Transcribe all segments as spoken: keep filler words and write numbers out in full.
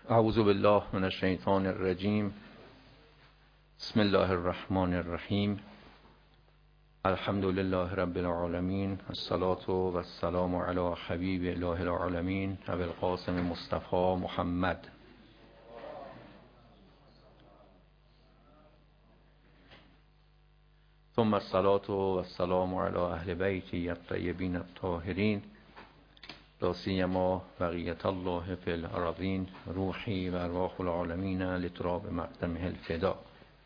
اعوذ بالله من الشیطان الرجیم. بسم الله الرحمن الرحیم. الحمد لله رب العالمین. الصلاة و السلام علی حبیب اله العالمین ابی القاسم مصطفی محمد. ثم الصلاة و السلام علی اهل بیتی الطیبین الطاهرین لا سیما بقیة الله فی الارضین روحی و ارواح العالمین لتراب مقدمه الفدا.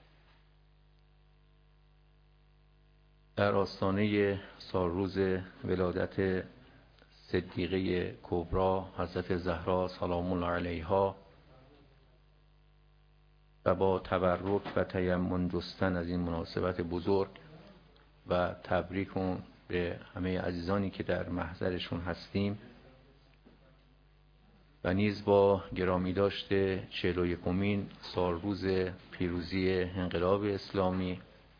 در آستانه سالروز ولادت صدیقه کبری حضرت زهرا سلام الله علیها و با تبرک و تیمن جستن از این مناسبت بزرگ و تبریک به همه عزیزانی که در محضرشون هستیم و نیز با گرامی داشته چهل و یکمین سالروز پیروزی انقلاب اسلامی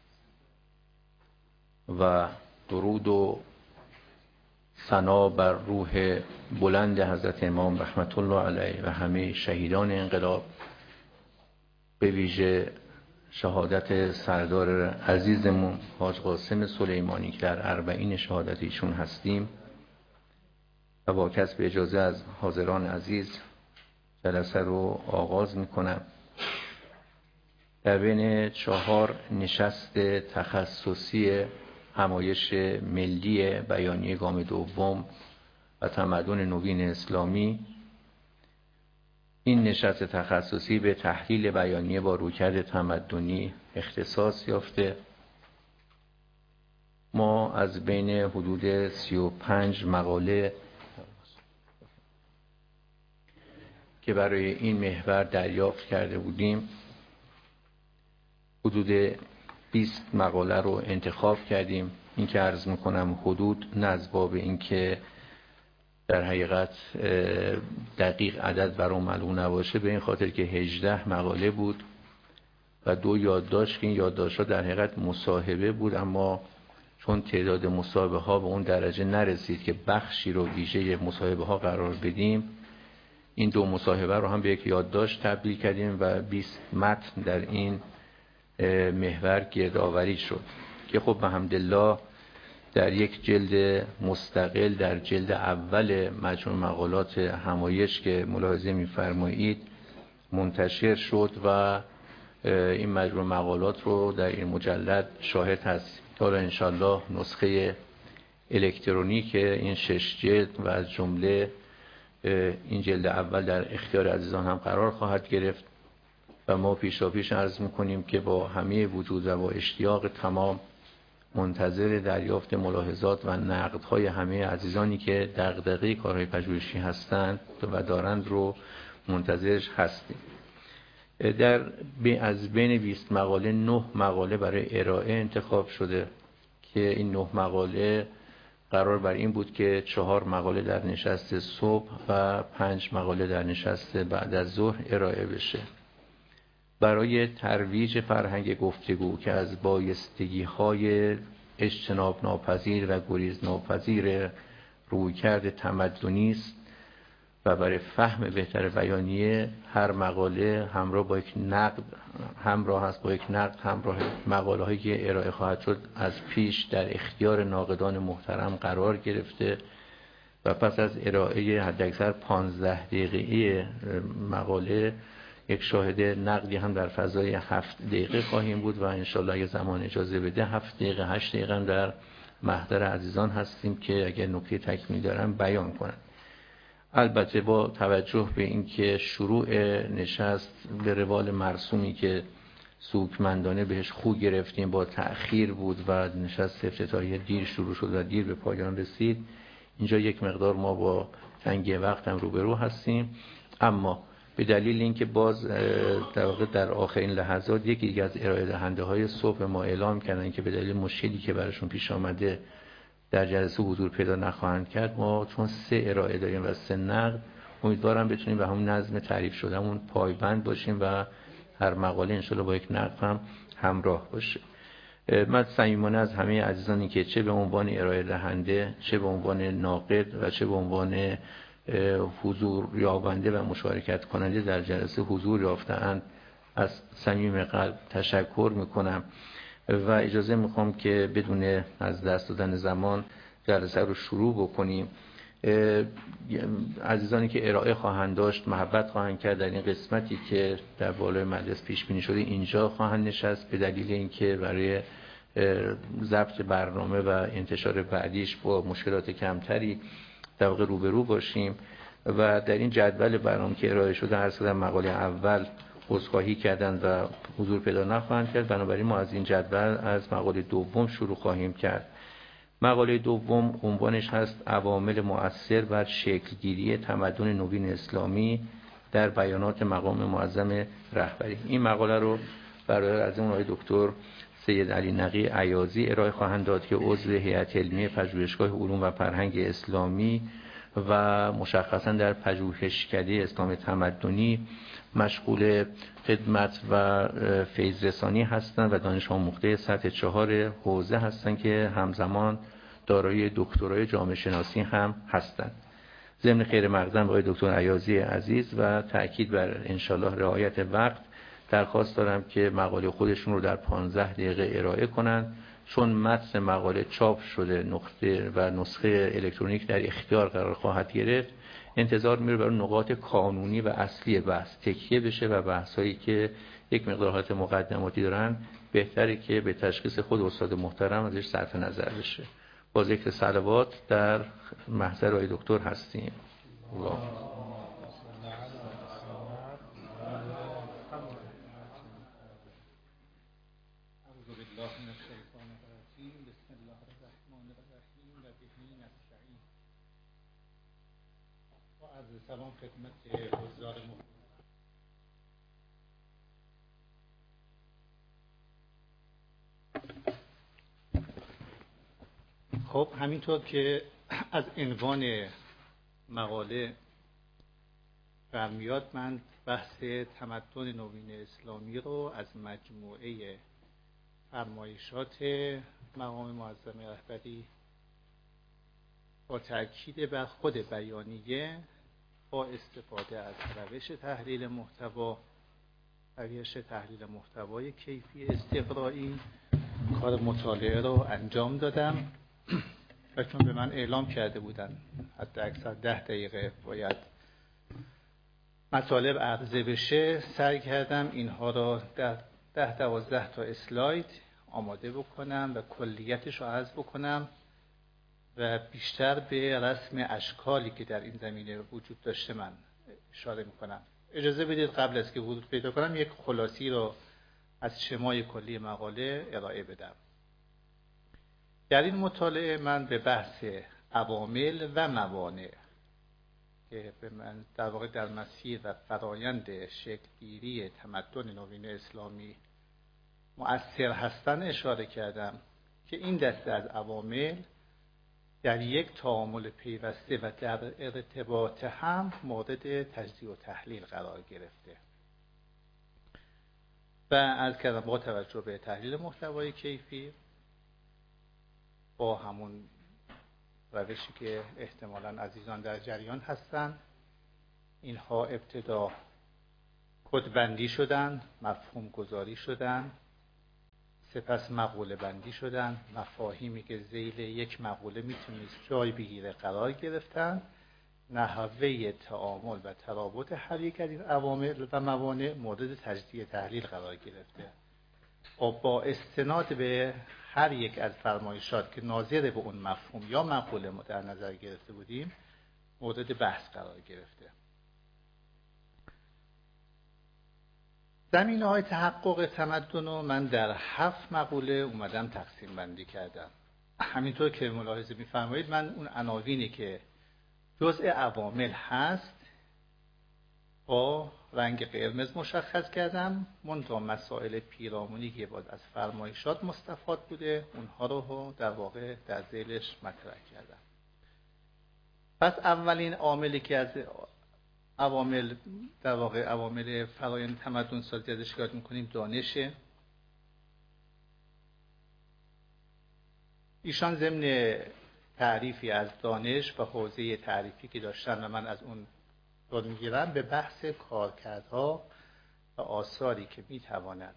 و درود و ثنا بر روح بلند حضرت امام رحمت الله علیه و همه شهیدان انقلاب، به ویژه شهادت سردار عزیزمون حاج قاسم سلیمانی که در اربعین شهادت ایشون هستیم و با کسب اجازه از حاضران عزیز جلسه رو آغاز میکنم. در بین چهار نشست تخصصی همایش ملی بیانیه گام دوم و تمدن نوین اسلامی، این نشست تخصصی به تحلیل بیانیه با رویکرد تمدنی اختصاص یافته. ما از بین حدود سی و پنج مقاله که برای این محور دریافت کرده بودیم، حدود بیست مقاله رو انتخاب کردیم. این که عرض میکنم حدود، نه از باب این که در حقیقت دقیق عدد برام معلوم نباشه، به این خاطر که هجده مقاله بود و دو یادداشت که این یادداشت‌ها در حقیقت مصاحبه بود، اما چون تعداد مصاحبه ها به اون درجه نرسید که بخشی رو ویژه مصاحبه ها قرار بدیم، این دو مصاحبه رو هم به یک یادداشت تبدیل کردیم و بیست متن در این محور گردآوری شد که خب الحمدلله در یک جلد مستقل در جلد اول مجموع مقالات همایش که ملاحظه می‌فرمایید منتشر شد و این مجموع مقالات رو در این مجلد شاهد هستیم. حالا انشالله نسخه الکترونیک این شش جلد و از جمله این جلد اول در اختیار عزیزان هم قرار خواهد گرفت و ما پیشا پیش عرض میکنیم که با همه وجود و با اشتیاق تمام منتظر دریافت ملاحظات و نقدهای همه عزیزانی که دغدغه کارهای پژوهشی هستند و دارند رو منتظرش هستیم. در از بین بیست مقاله نه مقاله برای ارائه انتخاب شده که این نه مقاله قرار بر این بود که چهار مقاله در نشست صبح و پنج مقاله در نشست بعد از ظهر ارائه بشه. برای ترویج فرهنگ گفتگو که از بایستگی های اجتناب ناپذیر و گریز ناپذیر رویکرد تمدنی است و برای فهم بهتر بیانیه هر مقاله همراه با یک نقد همراه است با یک نقد همراه مقاله هایی که ارائه خواهد شد از پیش در اختیار ناقدان محترم قرار گرفته و پس از ارائه حداکثر پانزده دقیقه مقاله یک شاهد نقدی هم در فضای هفت دقیقه خواهیم بود و انشالله اگه زمان اجازه بده هفت دقیقه هشت دقیقه هم در محضر عزیزان هستیم که اگر نکته تکمیلی دارن بیان کنن. البته با توجه به اینکه شروع نشست به روال مرسومی که سوکمندانه بهش خو گرفتیم با تأخیر بود و نشست افتتاحیه دیر شروع شد و دیر به پایان رسید، اینجا یک مقدار ما با تنگی وقت هم روبرو هستیم. اما به دلیل اینکه باز در واقع در آخرین لحظات یکی دیگه از ارائه دهنده های صبح ما اعلام کردن که به دلیل مشکلی که براشون پیش آمده در جلسه حضور پیدا نخواهند کرد، ما چون سه ارائه داریم و سه نقد، امیدوارم بتونیم به همون نظم تعریف شدهمون پایبند باشیم و هر مقاله انشالله با یک نقد هم همراه باشه. من صمیمانه از همه عزیزانی که چه به عنوان ارائه دهنده، چه به عنوان ناقد و چه به عنوان حضور یابنده و مشارکت کننده در جلسه حضور یافته‌اند از صمیم قلب تشکر میکنم و اجازه میخوام که بدون از دست دادن زمان جلسه رو شروع بکنیم. عزیزانی که ارائه خواهند داشت محبت خواهند کرد در این قسمتی که در بالای مجلس پیش بینی شده اینجا خواهند نشست، به دلیل اینکه برای ضبط برنامه و انتشار بعدیش با مشکلات کمتری در واقع روبرو باشیم و در این جدول برنامه که ارائه شده هر سه مقاله اول عذرخواهی کردن و حضور پیدا نخواهند کرد، بنابراین ما از این جدول از مقاله دوم شروع خواهیم کرد. مقاله دوم عنوانش هست عوامل مؤثر بر شکلگیری تمدن نوین اسلامی در بیانات مقام معظم رهبری. این مقاله رو برای از اون آقای دکتر سید علی نقی ایازی ارائه خواهند داد که عضو هیئت علمی پژوهشگاه علوم و فرهنگ اسلامی و مشخصا در پژوهشکده اسلام تمدنی مشغول خدمت و فیض رسانی هستند و دانش آموخته سطح چهار حوزه هستند که همزمان دارای دکترای جامعه شناسی هم هستند. ضمن خیر مقدم آقای دکتر ایازی عزیز و تأکید بر انشالله رعایت وقت درخواست دارم که مقاله خودشون رو در پانزده دقیقه ارائه کنند، چون متن مقاله چاپ شده نقطه و نسخه الکترونیک در اختیار قرار خواهد گرفت. انتظار میره برای نقاط کانونی و اصلی بحث تکیه بشه و بحثایی که یک مقدار حالت مقدماتی دارن بهتره که به تشخیص خود استاد محترم ازش صرف نظر بشه. با ذکر صلوات در محضر آقای دکتر هستیم. الله. سلام خدمت حضار محترم. خب همینطور که از عنوان مقاله برمیاد، من بحث تمدن نوین اسلامی رو از مجموعه فرمایشات مقام معظم رهبری با تأکید بر خود بیانیه با استفاده از روش تحلیل محتوا، روش تحلیل محتوای کیفی استقرایی، کار مطالعه رو انجام دادم و چون به من اعلام کرده بودن حتی اکثر ده دقیقه باید مطالب عرضه بشه، سعی کردم اینها را در ده دوازده تا اسلاید آماده بکنم و کلیتش رو عرض بکنم و بیشتر به رسم اشکالی که در این زمینه وجود داشته من اشاره میکنم. اجازه بدید قبل از که ورود پیدا کنم یک خلاصی رو از شمای کلی مقاله ارائه بدم. در این مطالعه من به بحث عوامل و موانع که به من در واقع در مسیر و فرایند شکلگیری تمدن نوین اسلامی مؤثر هستن اشاره کردم که این دسته از عوامل در یک تعامل پیوسته و در ارتباط هم مورد تجزیه و تحلیل قرار گرفته و از کردم با توجه به تحلیل محتوای کیفی با همون روشی که احتمالاً عزیزان در جریان هستند، اینها ابتدا کدبندی شدن، مفهوم گذاری شدن، سپس مقوله بندی شدن، مفاهیمی که ذیل یک مقوله میتونست جای بگیره قرار گرفتن، نحوه تعامل و ترابط هر یک از این عوامل و موانع مورد تجزیه تحلیل قرار گرفته و با استناد به هر یک از فرمایشات که ناظر به اون مفهوم یا مقوله ما در نظر گرفته بودیم مورد بحث قرار گرفته. زمینه های تحقق تمدن رو من در هفت مقوله اومدم تقسیم بندی کردم. همینطور که ملاحظه می‌فرمایید من اون عناوینی که جزء عوامل هست با رنگ قرمز مشخص کردم، منتها مسائل پیرامونی که باز از فرمایشات مستفاد بوده اونها رو در واقع در ذیلش مطرح کردم. پس اولین عاملی که از عوامل در واقع عوامل فرایند تمدن سازی ازش یاد می‌کنیم دانشه. ایشان ضمن تعریفی از دانش و حوزه تعریفی که داشتن و من از اون دور میگیرم به بحث کارکردها و آثاری که میتواند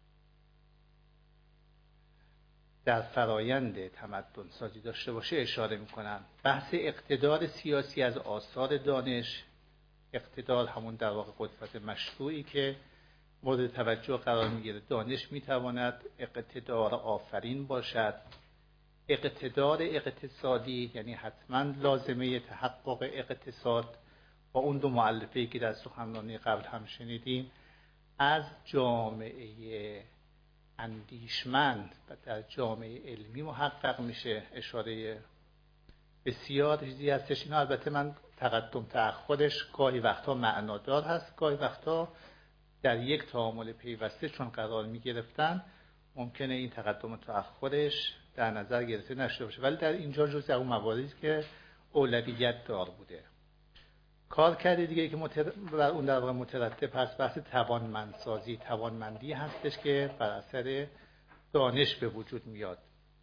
در فرایند تمدن سازی داشته باشه اشاره میکنم. بحث اقتدار سیاسی از آثار دانش، اقتدار همون در واقع قدرت مشروعی که مورد توجه قرار میگیره. دانش میتواند اقتدار آفرین باشد. اقتدار اقتصادی یعنی حتما لازمه تحقق اقتصاد با اون دو مؤلفه‌ای که در سخنرانی قبل هم شنیدیم از جامعه اندیشمند و در جامعه علمی محقق میشه. اشاره بسیار چیزی هستش. اینا البته من تقدم تأخرش گاهی وقتا معنادار هست، گاهی وقتا در یک تعامل پیوسته چون قرار میگرفتن ممکنه این تقدم و تأخرش در نظر گرفته نشده باشه، ولی در اینجا جزء اون مواردی که اولویت دار بوده. کار کرده دیگه که متر... بر اون در واقع مترتب هست بحث توانمندسازی، توانمندی هستش که بر اثر دانش به وجود میاد.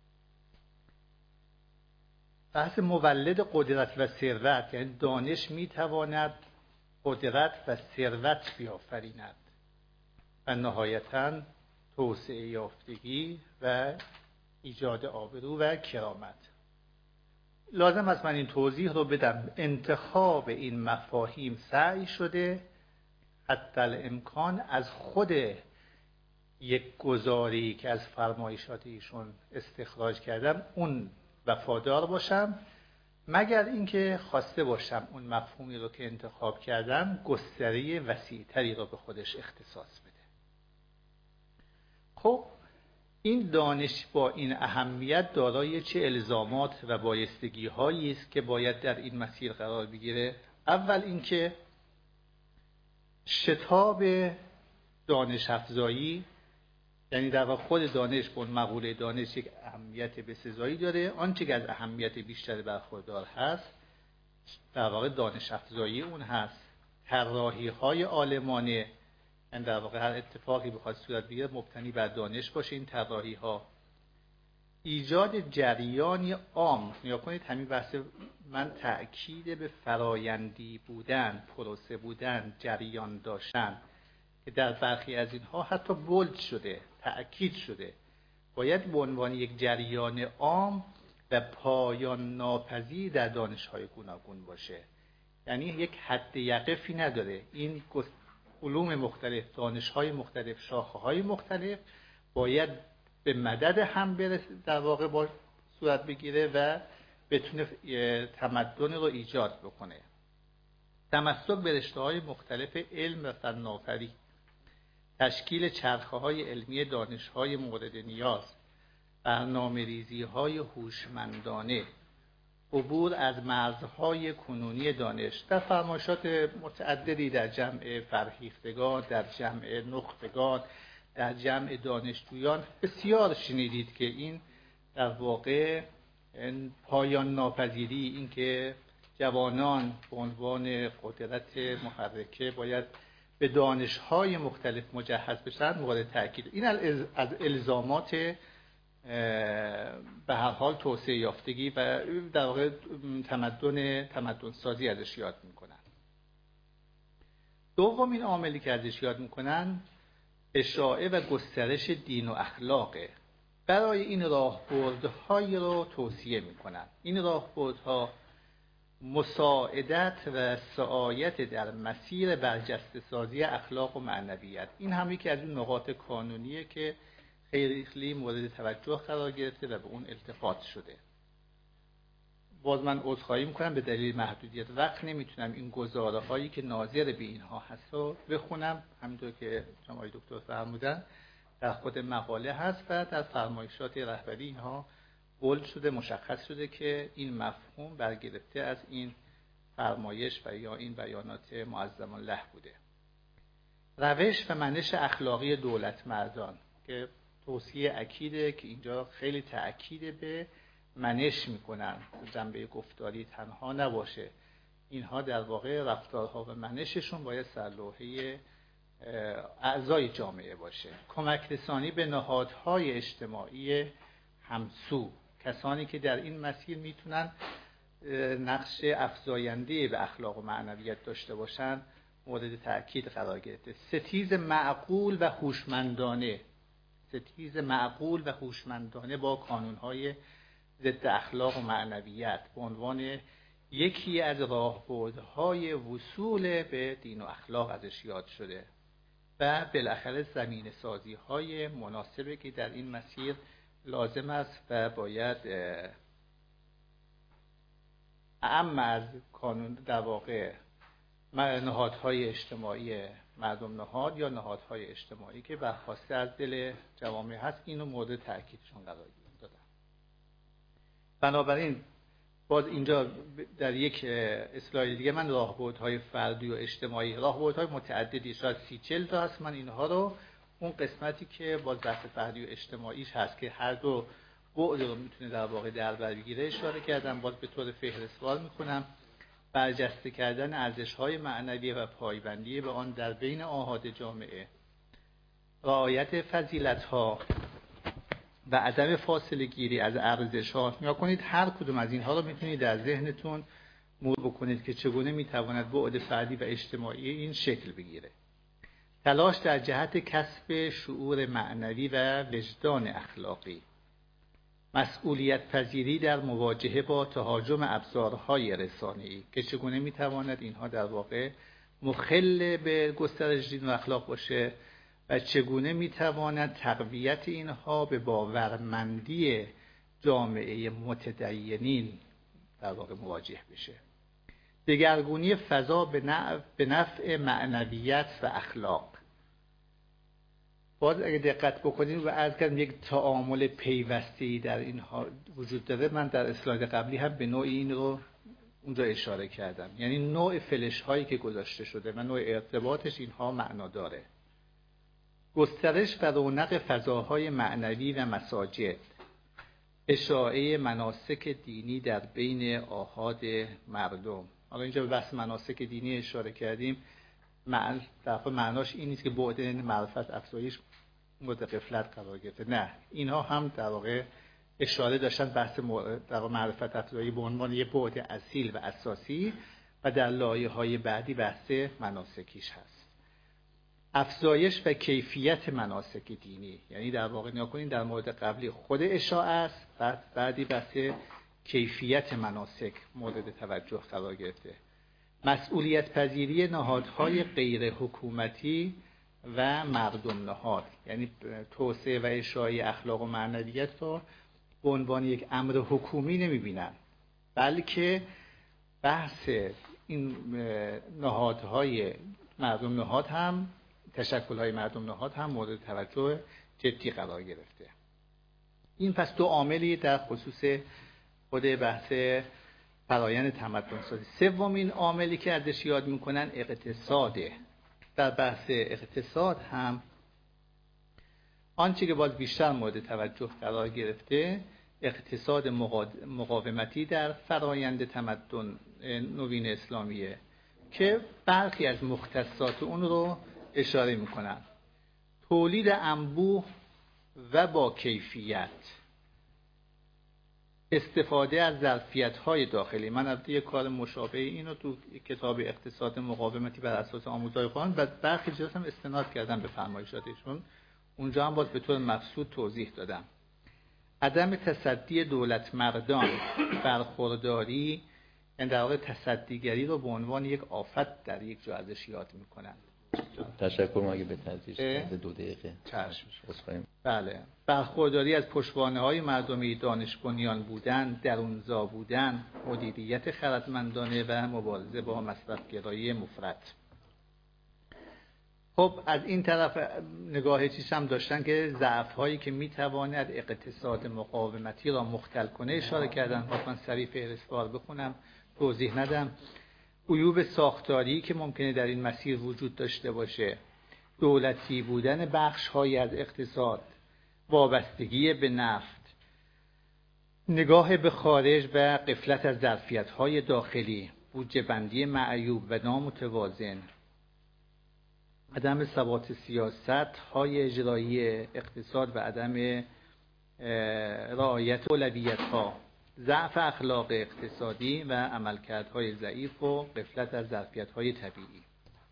بحث مولد قدرت و ثروت، یعنی دانش میتواند قدرت و ثروت بیافریند و نهایتاً توسعه یافتگی و ایجاد آبرو و کرامت. لازم است من این توضیح رو بدم. انتخاب این مفاهیم سعی شده حتی الامکان از خود یک گزاری که از فرمایشات ایشون استخراج کردم اون وفادار باشم، مگر اینکه خواسته باشم اون مفهومی رو که انتخاب کردم گستره وسیع‌تری رو به خودش اختصاص بده. خب این دانش با این اهمیت دارای چه الزامات و بایستگی هایی است که باید در این مسیر قرار بگیره؟ اول اینکه شتاب دانش افزایی، یعنی در واقع خود دانش به اون مقوله دانش یک اهمیت بسزایی داره. آنچه که از اهمیت بیشتر برخوردار هست در واقع دانش افزایی اون هست. طراحی های عالمانه، یعنی در واقع هر اتفاقی بخواد صورت بگیره مبتنی بر دانش باشه. این طراحی ها ایجاد جریانی عام. نیا کنید همین بحث من تأکید به فرایندی بودن، پروسه بودن، جریان داشتن که در برخی از اینها حتی بولد شده، تأکید شده، باید به عنوان یک جریان عام و پایان ناپذیر در دانش‌های گوناگون باشه. یعنی یک حد یقفی نداره. این علوم مختلف، دانش‌های مختلف، شاخه‌های مختلف باید به مدد هم برسه، در واقع با صورت بگیره و بتونه تمدن رو ایجاد بکنه. تمسک به رشته‌های مختلف علم و فناوری، تشکیل چرخه‌های علمی دانش‌های مورد نیاز، برنامه‌ریزی‌های هوشمندانه، عبور از مرزهای کنونی دانش. در فرمایشات متعددی در جمع فرهیختگان، در جمع نخبگان، در جمع دانشجویان بسیار شنیدید که این در واقع پایان ناپذیری، این که جوانان به عنوان قدرت محرکه باید به دانش‌های مختلف مجهز بشن مورد تأکید. این از الزامات به هر حال توسعه یافتگی و در واقع تمدن تمدن سازی ازش یاد میکنن. دومین عاملی که ازش یاد میکنن اشاعه و گسترش دین و اخلاقه. برای این راهبردهایی رو توصیه میکنن. این راهبردها مساعدت و سعایت در مسیر برجسته سازی اخلاق و معنویت. این هم یکی از اون نقاط کانونیه که خیلی مورد توجه قرار گرفته و به اون التفات شده. باز من عذرخواهی میکنم به دلیل محدودیت وقت نمیتونم این گزاره هایی که ناظر به اینها هست رو بخونم. همینطور که جناب دکتر فرمودن در خود مقاله هست و در فرمایشات رهبری اینها بولد شده، مشخص شده که این مفهوم برگرفته از این فرمایش و یا این بیانات معظم الله بوده. روش و منش اخلاقی دولت مردان که توصیه اکیده که اینجا خیلی تأکید به منش میکنن، جنبه گفتاری تنها نباشه. اینها در واقع رفتارها و منششون باید سرلوحه اعضای جامعه باشه. کمک رسانی به نهادهای اجتماعی همسو، کسانی که در این مسیر میتونن نقش افزاینده به اخلاق و معنویت داشته باشن مورد تأکید قرار گرفته. ستیز معقول و هوشمندانه ستیز معقول و هوشمندانه با کانونهای ضد اخلاق و معنویت به عنوان یکی از راهبردهای وصول به دین و اخلاق ازش یاد شده و بالاخره زمینه سازی های مناسبه که در این مسیر لازم است و باید اعم از کانون در واقع نهادهای اجتماعی مردم نهاد یا نهادهای اجتماعی که برخواسته از دل جوامع هست اینو مورد تأکیدشون قرار دادن. بنابراین باز اینجا در یک اسلاید دیگه من راهبردهای فردی و اجتماعی، راهبردهای متعددی شاید سی چل تا هست، من اینها رو اون قسمتی که باز بحث فردی و اجتماعیش هست که هر دو بعد رو میتونه در واقع در بر بگیره اشاره کردم، باز به طور فهرستوار میکنم. برجسته کردن ارزش‌های معنوی و پایبندی به آن در بین آحاد جامعه، رعایت فضیلت‌ها و عدم فاصله گیری از ارزش‌ها. نگاه کنید هر کدوم از اینها رو میتونید در ذهنتون مرور بکنید که چگونه میتواند بعد فردی و اجتماعی این شکل بگیره. تلاش در جهت کسب شعور معنوی و وجدان اخلاقی، مسئولیت پذیری در مواجهه با تهاجم ابزارهای رسانه‌ای که چگونه میتواند اینها در واقع مخل به گسترش دین و اخلاق باشه و چگونه میتواند تقویت اینها به باورمندی جامعه متدینین در واقع مواجه بشه. دگرگونی فضا به نفع, به نفع معنویت و اخلاق. باز اگه دقت بکنید و عرض کردم یک تعامل پیوستی در اینها وجود داره. من در اسلاید قبلی هم به نوعی این رو اونجا اشاره کردم، یعنی نوع فلش هایی که گذاشته شده و نوع ارتباطش اینها معنا داره. گسترش و رونق فضاهای معنوی و مساجد، اشاعه مناسک دینی در بین آحاد مردم. حالا اینجا به بحث مناسک دینی اشاره کردیم، معنی در واقع معناش این نیست که بعد معرفت افزایش مورد غفلت قرار گرفته، نه، اینها هم در واقع اشاره داشتن بحث در واقع معرفت افزایی به عنوان یک بعد اصیل و اساسی و در لایه‌های بعدی بحث مناسکیش هست. افزایش و کیفیت مناسک دینی، یعنی در واقع نگاه کنید در مورد قبلی خود اشاعه است، بعد بعدی بحث کیفیت مناسک مورد توجه قرار گرفته. مسئولیت پذیری نهادهای غیر حکومتی و مردم نهاد، یعنی توسعه و اشاعه اخلاق و معنویت رو به عنوان یک امر حکومی نمی‌بینن، بلکه بحث این نهادهای مردم نهاد هم تشکل‌های مردم نهاد هم مورد توجه جدی قرار گرفته. این پس دو عاملی در خصوص خود بحث فرآیند تمدن سازی. سومین عاملی که ازش یاد میکنن اقتصاده. در بحث اقتصاد هم آنچه که باز بیشتر مورد توجه قرار گرفته اقتصاد مقاومتی در فرآیند تمدن نوین اسلامیه که برخی از مختصات اون رو اشاره میکنن. تولید انبوه و با کیفیت، استفاده از ظرفیت‌های داخلی. من البته یک کار مشابه اینو تو کتاب اقتصاد مقاومتی بر اساس آموزهای قرآن و برخی جاها هم استناد کردم به فرمایشاتشون، اونجا هم باز به طور مبسوط توضیح دادم. عدم تصدی دولت مردان برخورداری، یعنی در واقع تصدیگری رو به عنوان یک آفت در یک جا ازش یاد میکنن. تشکر. ماگه به تدریج دو دقیقه چشم. بله. برخورداری از پشتوانه‌های مردمی، دانش بنیان بودن، درونزا بودن، مدیریت خردمندانه و مبارزه با مصرف‌گرایی مفرط. خب از این طرف نگاه چیز هم داشتن که ضعف‌هایی که میتواند اقتصاد مقاومتی را مختل کنه اشاره کردن. من سریع فهرستوار بخونم توضیح ندم. عیوب ساختاری که ممکنه در این مسیر وجود داشته باشه، دولتی بودن بخش‌هایی از اقتصاد، وابستگی به نفت، نگاه به خارج و غفلت از ظرفیت‌های داخلی، بودجه بندی معیوب و نامتوازن، عدم ثبات سیاست‌های اجرایی اقتصاد و عدم رعایت اولویت‌ها، ضعف اخلاق اقتصادی و عملکردهای ضعیف و غفلت از ظرفیت‌های طبیعی.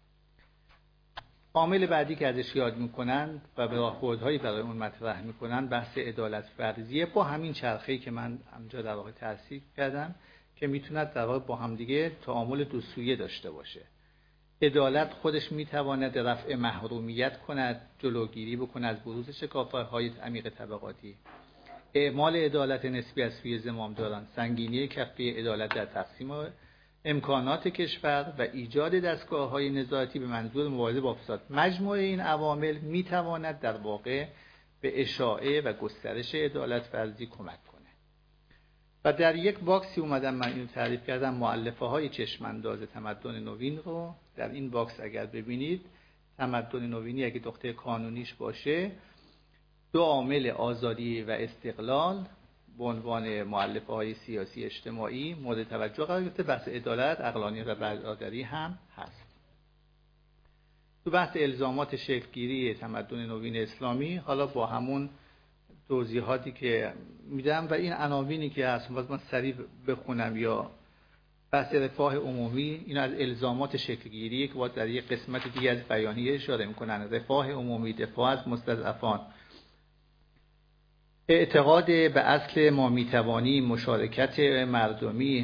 عامل بعدی که ازش یاد میکنن و به راهبردهایی برای اون مطرح میکنن بحث عدالت فرضیه، با همین چرخه‌ای که من همجا در واقع تحصیل کردم که میتوند در واقع با همدیگه تعامل دو سویه داشته باشه. عدالت خودش میتواند رفع محرومیت کند، جلوگیری بکند از بروز شکاف‌های عمیق طبقاتی. اعمال عدالت نسبی از سوی زمامداران، سنگینی کفه عدالت در تقسیم امکانات کشور و ایجاد دستگاه‌های نظارتی به منظور مبارزه با فساد. مجموع این عوامل میتواند در واقع به اشاعه و گسترش عدالت فرضی کمک کنه. و در یک باکسی اومدم من اینو تعریف کردم، مؤلفه‌های چشم‌انداز تمدن نوین رو. در این باکس اگر ببینید، تمدن نوینی اگه نقطه کانونیش باشه، دو عامل آزادی و استقلال به عنوان مؤلفه‌های سیاسی اجتماعی مورد توجه قرار گرفته. بحث عدالت، عقلانیت و برادری هم هست. تو بحث الزامات شکل‌گیری تمدن نوین اسلامی، حالا با همون توضیحاتی که میدم و این عناوینی که هست، باز من سریع بخونم، یا بحث رفاه عمومی، این از الزامات شکل‌گیری که باز در یک قسمت دیگه از بیانیه اشاره میکنن. رفاه عمومی، دفاع از مستضعفان، اعتقاد به اصل ما میتوانی، مشارکت مردمی،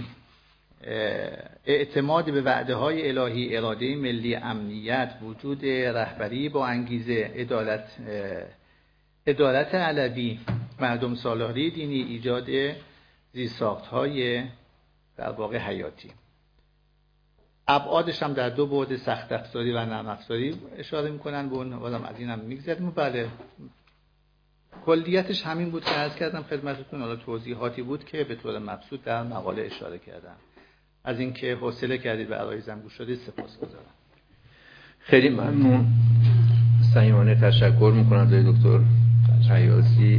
اعتماد به وعده های الهی، اراده ملی، امنیت، وجود رهبری با انگیزه، عدالت عدالت علوی، مردم سالاری دینی، ایجاد زیرساخت‌های در واقع حیاتی. ابعادش هم در دو بعد، سخت افزاری و نرم افزاری اشاره میکنن. به اون بازم از اینم میگذریم. بله، کلیتش همین بود که عرض کردم خدمتتون. حالا توضیحاتی بود که به طور مبسوط در مقاله اشاره کردم. از اینکه حوصله کردید و عرایزم گوش دادید سپاسگزارم. خیلی ممنون. صمیمانه تشکر میکنم از دکتر ایازی،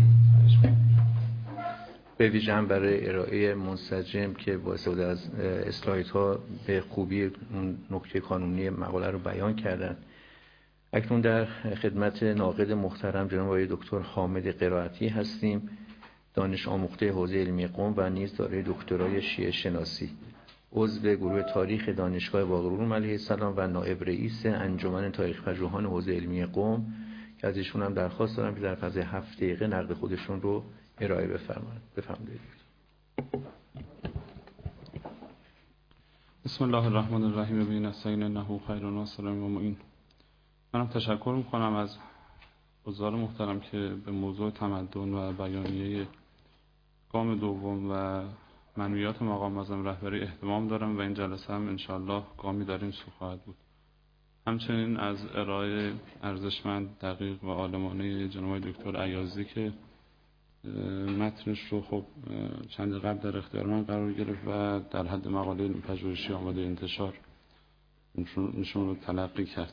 به ویژه هم برای ارائه منسجم که باعث بود از اسلایدها به خوبی اون نکته قانونی مقاله رو بیان کردن. اکنون در خدمت ناقد محترم جناب آقای دکتر حامد قرائتی هستیم، دانش آموخته حوزه علمی قم و نیز دارای دکترای شیعه شناسی، عضو گروه تاریخ دانشگاه باقرالعلوم علیه السلام و نائب رئیس انجمن تاریخ پژوهان حوزه علمی قم، که از ایشون هم درخواست دارم که در فاز هفت دقیقه نقد خودشون رو ارائه بفرمایند. بفرمایید. بسم الله الرحمن الرحیم. بین نستعین انه خیر الناصر و معین. منم تشکر میکنم از حضار محترم که به موضوع تمدن و بیانیه گام دوم و منویات مقام معظم رهبری اهتمام دارم و این جلسه هم انشاءالله گامی در این سو خواهد بود. همچنین از ارائه ارزشمند، دقیق و عالمانه جناب دکتر ایازی که متنش رو خب چند قبل در اختیار من قرار گرفت و در حد مقاله پژوهشی آماده انتشار نشون رو تلقی کرد.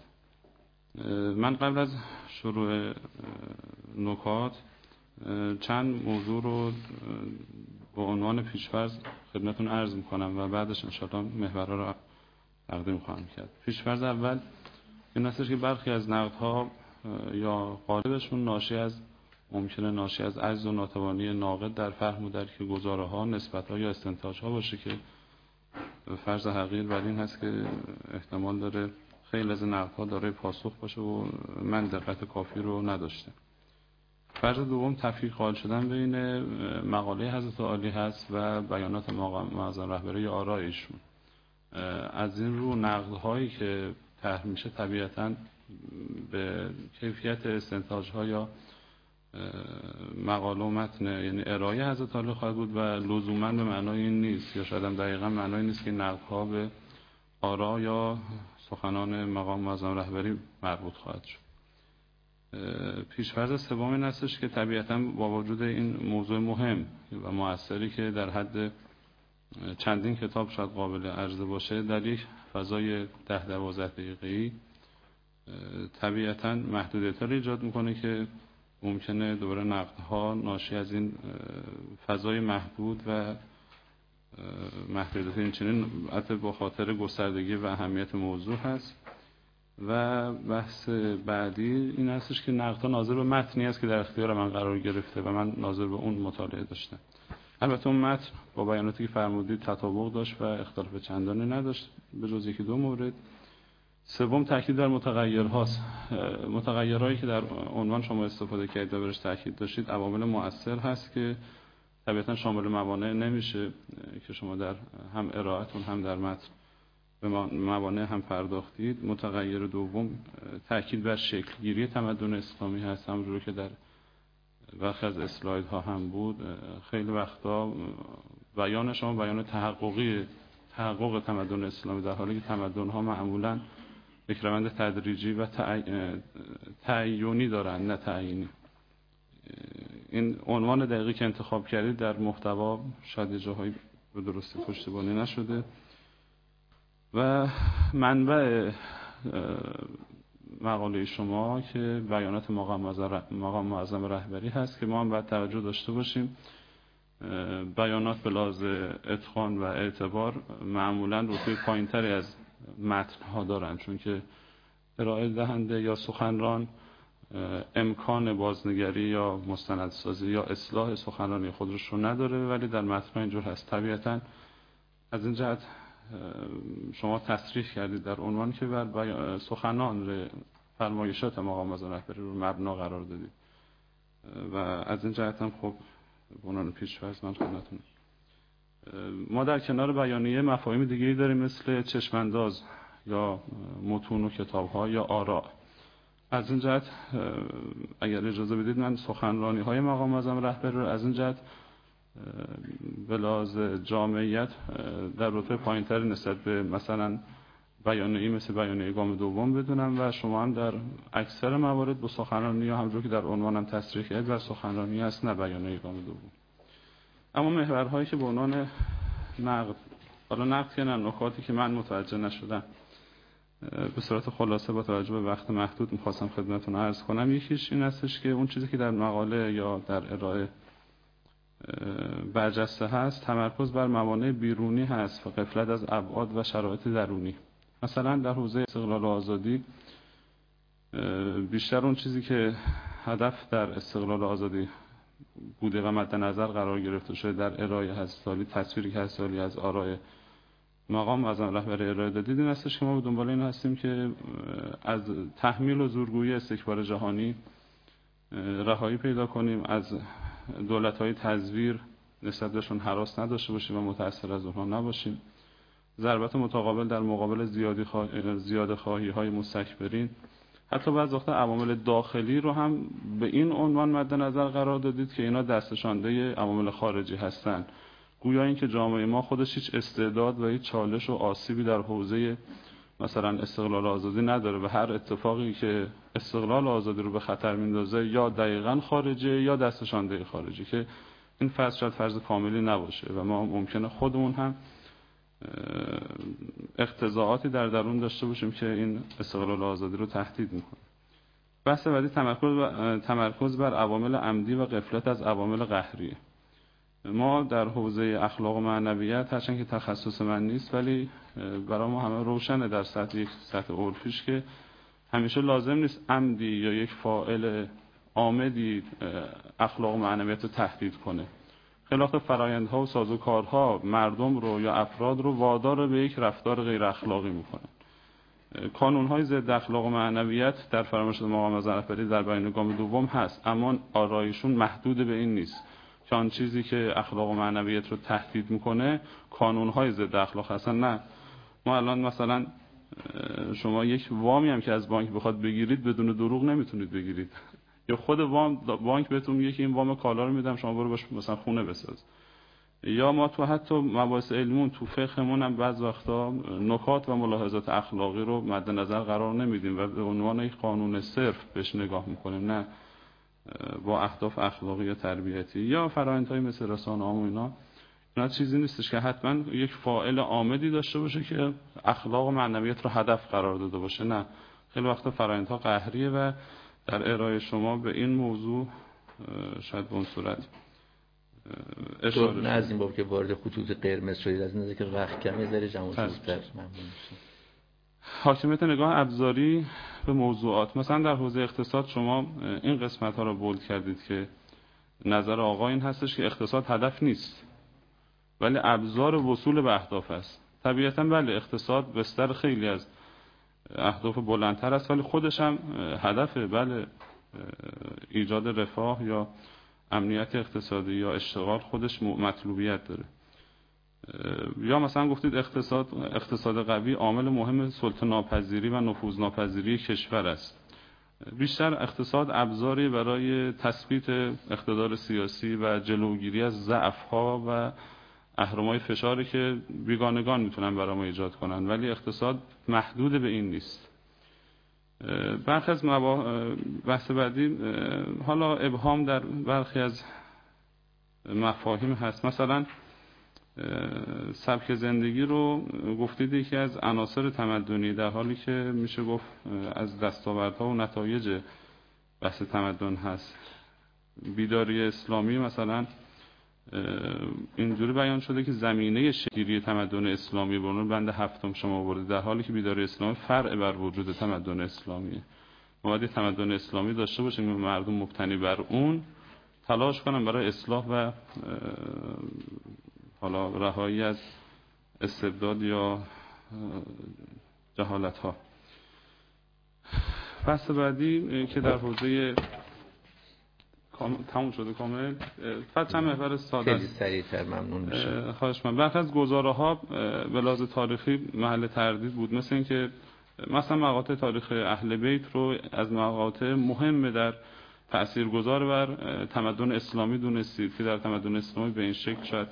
من قبل از شروع نکات چند موضوع رو با عنوان پیش‌فرض خدمتتون عرض می‌کنم و بعدش انشاءالله محورها رو تقدیم خواهم کرد. پیش‌فرض اول این هستش که برخی از نقدها یا غالبشون ناشی از ممکنه ناشی از عجز و ناتوانی ناقد در فهم و درک گزاره‌ها، نسبت‌ها یا استنتاج‌ها باشه که فرض حقیر بر این هست که احتمال داره خیلی از نقدها دارای پاسخ باشه و من دقت کافی رو نداشته. فرض دوم تفکیک قائل شدن بین مقاله حضرت عالی هست و بیانات مقام معظم رهبری آرایشون. از این رو نقدهایی که طرح میشه طبیعتاً به کیفیت استنتاج‌ها یا مقاله و متن یعنی ارائه حضرت عالی خواهد بود و لزوماً به معنای این نیست یا شاید هم دقیقاً معنای نیست که نقدها به آرا یا سخنان مقام معظم رهبری مربوط خواهد شد. پیش‌فرض سوم این هستش که طبیعتاً با وجود این موضوع مهم و مؤثری که در حد چندین کتاب شاید قابل عرضه باشه در یک فضای ده دوازده دقیقه‌ای طبیعتاً محدودیت‌ها رو ایجاد میکنه که ممکنه دوباره نقدها ناشی از این فضای محدود و محدودیت این چنین حتی با خاطر گستردگی و اهمیت موضوع هست. و بحث بعدی این هستش که نقدها ناظر به متنی است که در اختیار من قرار گرفته و من ناظر به اون مطالعه داشتم. البته اون متن با بیاناتی که فرمودید تطابق داشت و اختلاف چندانی نداشت به جز یکی دو مورد. سوم تاکید در متغیرهاست. متغیرهایی که در عنوان شما استفاده کردید و برش تاکید داشتید عوامل مؤثر هست که طبیعتا شامل موانع نمیشه که شما در هم ارائهتون هم در متن به موانع هم پرداختید. متغیر دوم تاکید بر شکلگیری تمدن اسلامی هست، همونجوری که در برخی از اسلایدها هم بود. خیلی وقتا بیان شما بیان تحققی تحقق تمدن اسلامی، در حالی که تمدن‌ها معمولاً یک روند تدریجی و تعیینی دارن نه تعیینی. این عنوان دقیقی که انتخاب کردید در محتوا شاید جاهایی به درستی پشتیبانی نشده. و منبع مقاله شما که بیانات مقام معظم رهبری هست که ما هم باید توجه داشته باشیم. بیانات به لحاظ اتقان و اعتبار معمولاً رتبه پایین‌تری از متن‌ها دارن، چون که ارائه دهنده یا سخنران امکان بازنگری یا مستندسازی یا اصلاح سخنرانی خودش رو نداره، ولی در متن‌ها اینجور هست. طبیعتاً از این جهت شما تصریح کردید در عنوان که بر سخنان فرمایشات مقام معظم رهبری رو مبنا قرار دادید و از این جهت هم خب به عنوان پیش‌فرض من خدمتتون. ما در کنار بیانیه مفاهیم دیگه‌ای داریم مثل چشم‌انداز یا متون و کتاب‌ها یا آراء. از این جهت اگر اجازه بدید من سخنرانی‌های مقام معظم رهبری رو از این جهت به لحاظ جامعیت در رتبه پایین‌تر نسبت به مثلا بیانیه‌ای مثل بیانیه گام دوم بدونم و شما هم در اکثر موارد با سخنرانی یا همونجوری که در عنوانم تصریح کردید بر سخنرانی است نه بیانیه گام دوم. اما محورهایی که به عنوان نقد، حالا نقد که نه، نکاتی که من متوجه نشدم به صورت خلاصه با توجه به وقت محدود می‌خواستم خدمتتون عرض کنم. یکیش این هستش که اون چیزی که در مقاله یا در ارائه برجسته هست تمرکز بر موانع بیرونی هست و غفلت از ابعاد و شرایط درونی. مثلا در حوزه استقلال و آزادی بیشتر اون چیزی که هدف در استقلال و آزادی بوده و مد نظر قرار گرفته شده در ارائه هستالی، تصویری که هستالی از آراء مقام معظم رهبری ارائه دادید این هستش که ما به دنبال این هستیم که از تحمیل و زورگویی استکبار جهانی رهایی پیدا کنیم، از دولت‌های تزویر نسبت بهشون هراس نداشته باشیم و متأثر از اونها نباشیم. ضربت متقابل در مقابل زیادی خوا... زیاده خواهی های مستکبرین، حتی بعضی وقتا عوامل داخلی رو هم به این عنوان مد نظر قرار دادید که اینا دستشانده عوامل خارجی هستن، گویا اینکه جامعه ما خودش هیچ استعداد و هیچ چالش و آسیبی در حوزه مثلا استقلال آزادی نداره و هر اتفاقی که استقلال آزادی رو به خطر میندازه یا دقیقاً خارجی یا دستشانده خارجی، که این فرض شاید فرض کاملی نباشه و ما ممکنه خودمون هم اقتضاعاتی در درون داشته باشیم که این استقلال آزادی رو تهدید میکنه. بحث بعدی تمرکز تمرکز بر عوامل عمدی و غفلت از عوامل قهریه. ما در حوزه اخلاق و معنویت، هرچند که تخصص من نیست ولی برای ما همه روشنه در سطح یک سطح عرفیش که همیشه لازم نیست عمدی یا یک فاعل عامدی اخلاق و معنویت رو تهدید کنه. خیلی وقت فرآیندها و سازوکارها مردم رو یا افراد رو وادار به یک رفتار غیر اخلاقی میکنن. کانون‌های ضد اخلاق و معنویت در فرمایشات مقام معظم رهبری در بیانیه گام دوم هست، اما آرایشون محدود به این نیست که آن چیزی که اخلاق و معنویت رو تهدید میکنه کانون‌های ضد اخلاق هستن. نه، ما الان مثلا شما یک وامی هم که از بانک بخواد بگیرید بدون دروغ نمیتونید بگیرید، یا خود وام بانک بهتون میگه که این وام کالا رو میدم شما برو باش مثلا خونه بساز. یا ما تو حتی مباحث علمون تو فقهمون هم بعض وقتا نکات و ملاحظات اخلاقی رو مد نظر قرار نمیدیم و به عنوان یک قانون صرف بهش نگاه میکنیم، نه با اهداف اخلاقی یا تربیتی. یا فرآیندهای مثل رسانه‌ها و اینا اینا چیزی نیستش که حتما یک فاعل عامدی داشته باشه که اخلاق و معنویت رو هدف قرار داده باشه. نه، خیلی وقتا فرآیندها قهریه و در ارائه شما به این موضوع شاید به اون صورت اشاره نه از این باب که وارد خطوط قرمز شدید، از این که وقت کمی ذره جمع جورتر ممنون میشم. حاکمیت نگاه ابزاری به موضوعات. مثلا در حوزه اقتصاد شما این قسمت ها رو بولد کردید که نظر آقا این هستش که اقتصاد هدف نیست ولی ابزار وصول به اهداف است. طبیعتاً بله اقتصاد بستر خیلی از اهداف بلندتر است ولی خودش هم هدفه. بله ایجاد رفاه یا امنیت اقتصادی یا اشتغال خودش مطلوبیت داره. یا مثلا گفتید اقتصاد اقتصاد قوی عامل مهم سلطه ناپذیری و نفوذ ناپذیری کشور است. بیشتر اقتصاد ابزاری برای تثبیت اقتدار سیاسی و جلوگیری از ضعف‌ها و اهرم‌های فشاری که بیگانگان میتونن برای ما ایجاد کنن، ولی اقتصاد محدود به این نیست. برخی از بحث بعدی حالا ابهام در برخی از مفاهیم هست. مثلا سبک زندگی رو گفتید یکی از عناصر تمدنی، در حالی که میشه گفت از دستاوردها و نتایج بحث تمدن هست. بیداری اسلامی مثلا اینجوری بیان شده که زمینه شکلی تمدن اسلامی به عنوان بند هفتم شما آورده، در حالی که بیداری اسلامی فرع بر وجود تمدن اسلامیه. ما باید تمدن اسلامی داشته باشیم که مردم مبتنی بر اون تلاش کنن برای اصلاح و حالا رهایی از استبداد یا جهالت ها. فصل بعدی که در حوزه تموم شده کامل. فقط چند محور ساده است. خیلی سریع‌تر ممنون میشم. خواهش من. برخی از گزاره‌ها به لحاظ تاریخی محل تردید بود، مثل اینکه مثلا مقاطع تاریخ اهل بیت رو از مقاطع مهم در تاثیرگذار بر تمدن اسلامی دونستید که در تمدن اسلامی به این شکل شاید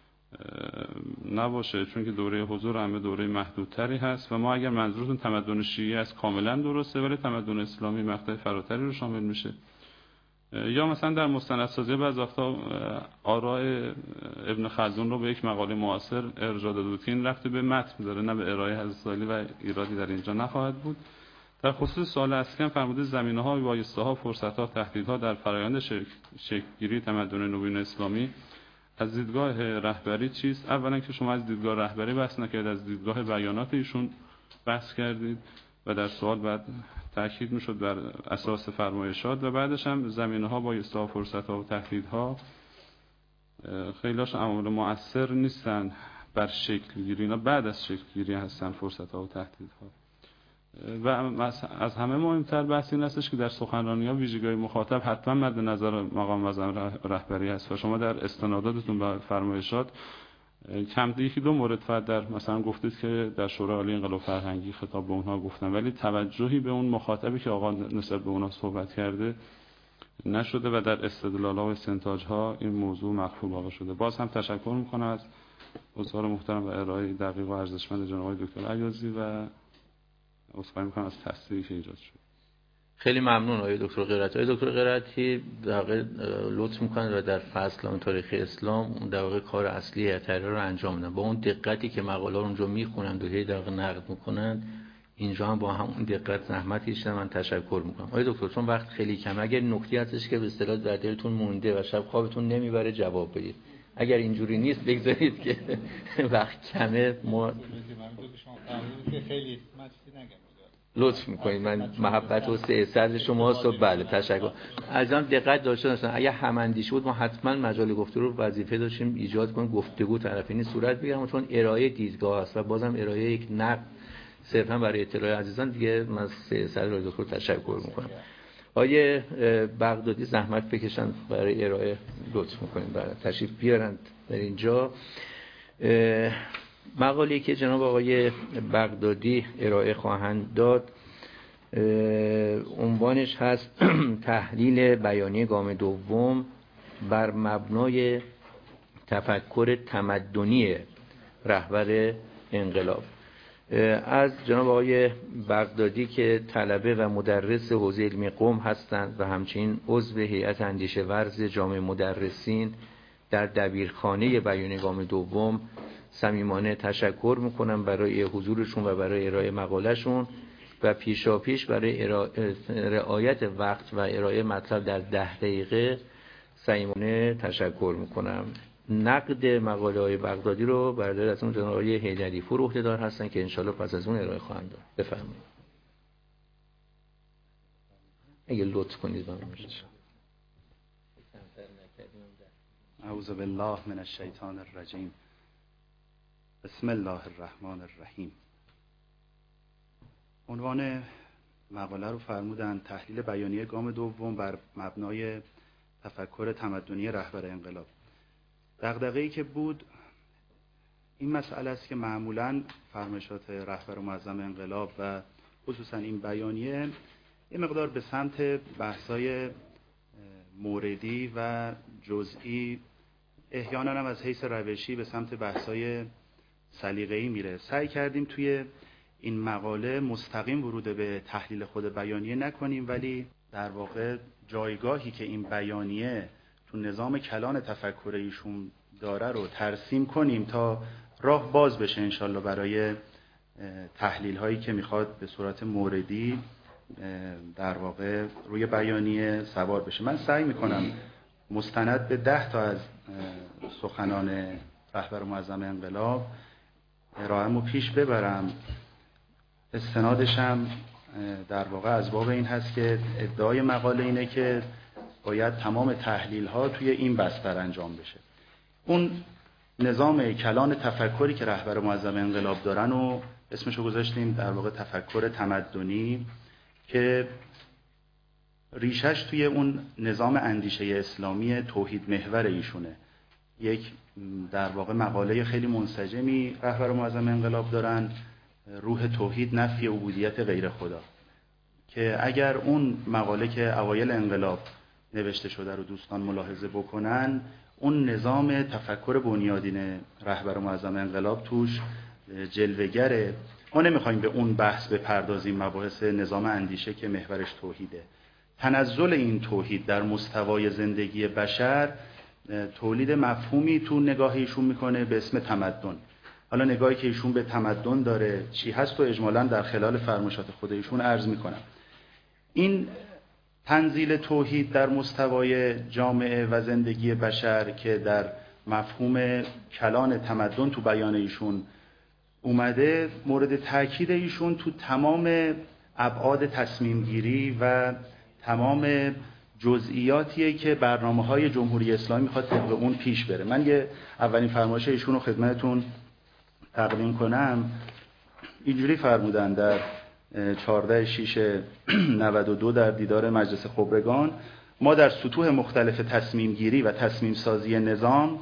نباشه، چون که دوره حضور همه دوره محدودتری هست و ما اگر منظورتون تمدن شیعی است کاملا درسته، ولی تمدن اسلامی مقطع فراتری رو شامل میشه. یا مثلا در مستندسازی بعضی وقتا آراء ابن خلدون رو به یک مقاله معاصر ارجاع داده بود که این رفته به متن داره نه به ارائه حضرت سایلی و ایرادی در اینجا نخواهد بود. در خصوص سوال اصلی فرموده زمینه‌ها، بایسته‌ها، فرصت‌ها، تهدیدها در فرآیند شکل‌گیری تمدن نوین اسلامی از دیدگاه رهبری چیست؟ اولا که شما از دیدگاه رهبری بحث نکردید، از دیدگاه بیانات ایشون بحث کردید و در سوال بعد تأکید میشد بر اساس فرمایشات و بعدش هم زمینه‌ها، بایسته‌ها، فرصت‌ها و تهدیدها خیلی‌هاش عوامل مؤثر نیستن بر شکل گیری، اینا بعد از شکل گیری هستن فرصت‌ها و تهدیدها. و از همه مهمتر بحث این هستش که در سخنرانی‌ها ویژگی‌های مخاطب حتما مد نظر مقام وزن رهبری هست و شما در استناداتتون به فرمایشات کم یکی دو مورد فقط در مثلا گفتید که در شورای عالی انقلاب فرهنگی خطاب به اونها گفتن، ولی توجهی به اون مخاطبی که آقا نسبت به اونها صحبت کرده نشده و در استدلال‌ها و استنتاج‌ها این موضوع مخفول واقع شده. باز هم تشکر می‌کنم از حضار محترم و ارائه دقیق و ارزشمند جناب آقای دکتر عیاضی و عذرخواهی می‌کنم از تصویری که ایجاد شد. خیلی ممنون آقای دکتر قرائتی. آقای دکتر قرائتی در واقع لطف می‌کنن و در فصل تاریخ اسلام در واقع کار اصلی اطلاع رو انجام میدن. با اون دقتی که مقاله رو اونجا میخونن و هی در واقع نقد میکنن، اینجا هم با همون دقت زحمت کشیدن. من تشکر می‌کنم. آقای دکتر چون وقت خیلی کمه، اگر نکتی هستش که به اصطلاح در دلتون مونده و شب خوابتون نمیبره جواب بدید. اگر اینجوری نیست بگذارید که وقت کمه. ما خیلی مجلسی نگم لطف میکنید. من محبت و سعادت شماست و بله تشکر. عزیزان دقت داشته باشید، اگه هماندیشی بود ما حتما مجال گفتگو رو وظیفه داشتیم ایجاد کنیم، گفتگو طرفینی صورت بگیره، چون ارائه دیدگاه است و بازم ارائه یک نقد صرفا برای اطلاع عزیزان دیگه. من سعادت رو دکتر تشکر میکنم. آیه بغدادی زحمت بکشن برای ارائه، لطف میکنیم برای تشریف بیارند در اینجا. مقاله‌ای که جناب آقای بغدادی ارائه خواهند داد عنوانش هست تحلیل بیانیه گام دوم بر مبنای تفکر تمدنی رهبر انقلاب. از جناب آقای بغدادی که طلبه و مدرس حوزه علمی قم هستند و همچنین عضو هیئت اندیشه ورز جامعه مدرسین در دبیرخانه بیانیه گام دوم صمیمانه تشکر میکنم برای حضورشون و برای ارائه مقالهشون و پیشا پیش برای رعایت وقت و ارائه مطلب در ده دقیقه صمیمانه تشکر میکنم. نقد مقاله های بغدادی رو برادر از اون جناب آقای حیدری پور عهده‌دار هستن که انشالله پس از اون ارائه خواهند داد. بفرمایید. اگه لطف کنید با من بشه. اعوذ بالله من الشیطان الرجیم. بسم الله الرحمن الرحیم. عنوان مقاله رو فرمودن تحلیل بیانیه گام دوم بر مبنای تفکر تمدنی رهبر انقلاب. دغدغه‌ای که بود این مسئله است که معمولاً فرمایشات رهبر معظم انقلاب و خصوصاً این بیانیه یه مقدار به سمت بحث‌های موردی و جزئی، احیاناً هم از حیث روشی به سمت بحث‌های سلیقه‌ای میره. سعی کردیم توی این مقاله مستقیم ورود به تحلیل خود بیانیه نکنیم، ولی در واقع جایگاهی که این بیانیه تو نظام کلان تفکر ایشون داره رو ترسیم کنیم تا راه باز بشه انشالله برای تحلیل هایی که میخواد به صورت موردی در واقع روی بیانیه سوار بشه. من سعی میکنم مستند به ده تا از سخنان رهبر معظم انقلاب ارائه‌مو پیش ببرم. استنادش هم در واقع از باب این هست که ادعای مقاله اینه که باید تمام تحلیل ها توی این بستر انجام بشه. اون نظام کلان تفکری که رهبر معظم انقلاب دارن و اسمشو گذاشتیم در واقع تفکر تمدنی که ریشش توی اون نظام اندیشه اسلامی توحید محور ایشونه. یک در واقع مقاله خیلی منسجمی رهبر معظم انقلاب دارن، روح توحید نفی عبودیت غیر خدا، که اگر اون مقاله که اوایل انقلاب نوشته شده رو دوستان ملاحظه بکنن، اون نظام تفکر بنیادین رهبر معظم انقلاب توش جلوه‌گره. ما نمیخوایم به اون بحث بپردازیم، مباحث نظام اندیشه که محورش توحیده. تنزل این توحید در مستوای زندگی بشر تولید مفهومی تو نگاه ایشون میکنه به اسم تمدن. حالا نگاهی که ایشون به تمدن داره چی هست و اجمالاً در خلال فرمایشات خود ایشون عرض میکنم. این تنزیل توحید در مستوای جامعه و زندگی بشر که در مفهوم کلان تمدن تو بیان ایشون اومده، مورد تاکید ایشون تو تمام ابعاد تصمیم گیری و تمام جزئیاتیه که برنامه‌های جمهوری اسلامی میخواد طبق اون پیش بره. من یه اولین فرمایش ایشون رو خدمتتون تقدیم کنم. اینجوری فرمودن در چهارده شش نود و دو در دیدار مجلس خبرگان: ما در سطوح مختلف تصمیم گیری و تصمیم سازی نظام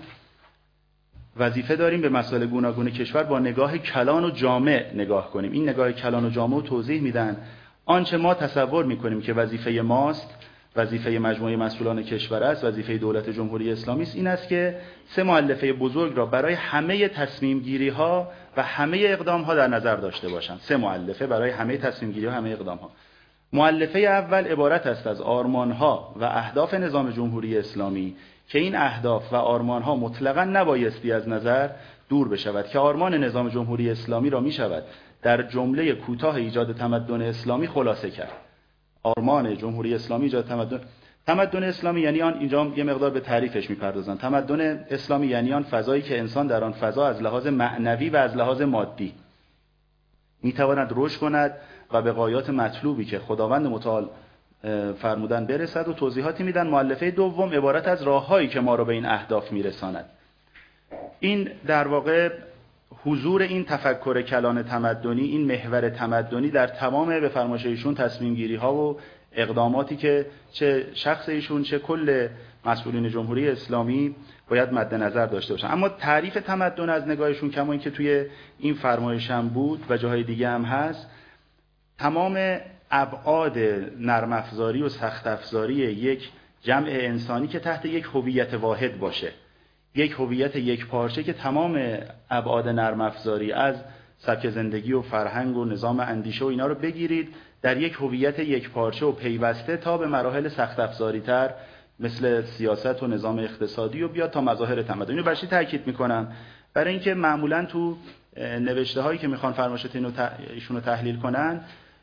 وظیفه داریم به مسائل گوناگون کشور با نگاه کلان و جامع نگاه کنیم. این نگاه کلان و جامع رو توضیح میدن. آنچه ما تصور میکنیم که وظیفه ماست، وظیفه مجموعه مسئولان کشور است، وظیفه دولت جمهوری اسلامی است، این است که سه مؤلفه بزرگ را برای همه تصمیم گیری ها و همه اقدام ها در نظر داشته باشند. سه مؤلفه برای همه تصمیم گیری ها و همه اقدام ها. مؤلفه اول عبارت است از آرمان ها و اهداف نظام جمهوری اسلامی که این اهداف و آرمان ها مطلقاً نبایستی از نظر دور بشود، که آرمان نظام جمهوری اسلامی را می شود در جمله کوتاه ایجاد تمدن اسلامی خلاصه کرد. آرمان جمهوری اسلامی ایجاد تمدن تمدن اسلامی یعنی آن، اینجا یه مقدار به تعریفش میپردازن. تمدن اسلامی یعنی آن فضایی که انسان در آن فضا از لحاظ معنوی و از لحاظ مادی میتواند رشد کند و به غایات مطلوبی که خداوند متعال فرمودن برسد و توضیحاتی میدن. مؤلفه دوم عبارت از راههایی که ما رو به این اهداف میرساند. این در واقع حضور این تفکر کلان تمدنی، این محور تمدنی در تمام به فرمایش ایشون تصمیم گیری ها و اقداماتی که چه شخص ایشون چه کل مسئولین جمهوری اسلامی باید مد نظر داشته باشن. اما تعریف تمدن از نگاهشون، کما اینکه توی این فرمایش هم بود و جاهای دیگه هم هست، تمام ابعاد نرم افزاری و سخت افزاری یک جمع انسانی که تحت یک هویت واحد باشه، یک هویت یک پارچه که تمام ابعاد نرم افزاری از سبک زندگی و فرهنگ و نظام اندیشه و اینا رو بگیرید در یک هویت یک پارچه و پیوسته تا به مراحل سخت افزاری تر مثل سیاست و نظام اقتصادی و بیاد تا مظاهر تمدن. اینو برای چی تاکید میکنم؟ برای اینکه معمولا تو نوشته هایی که میخوان فرمایشات اینو ایشونو تحلیل کنن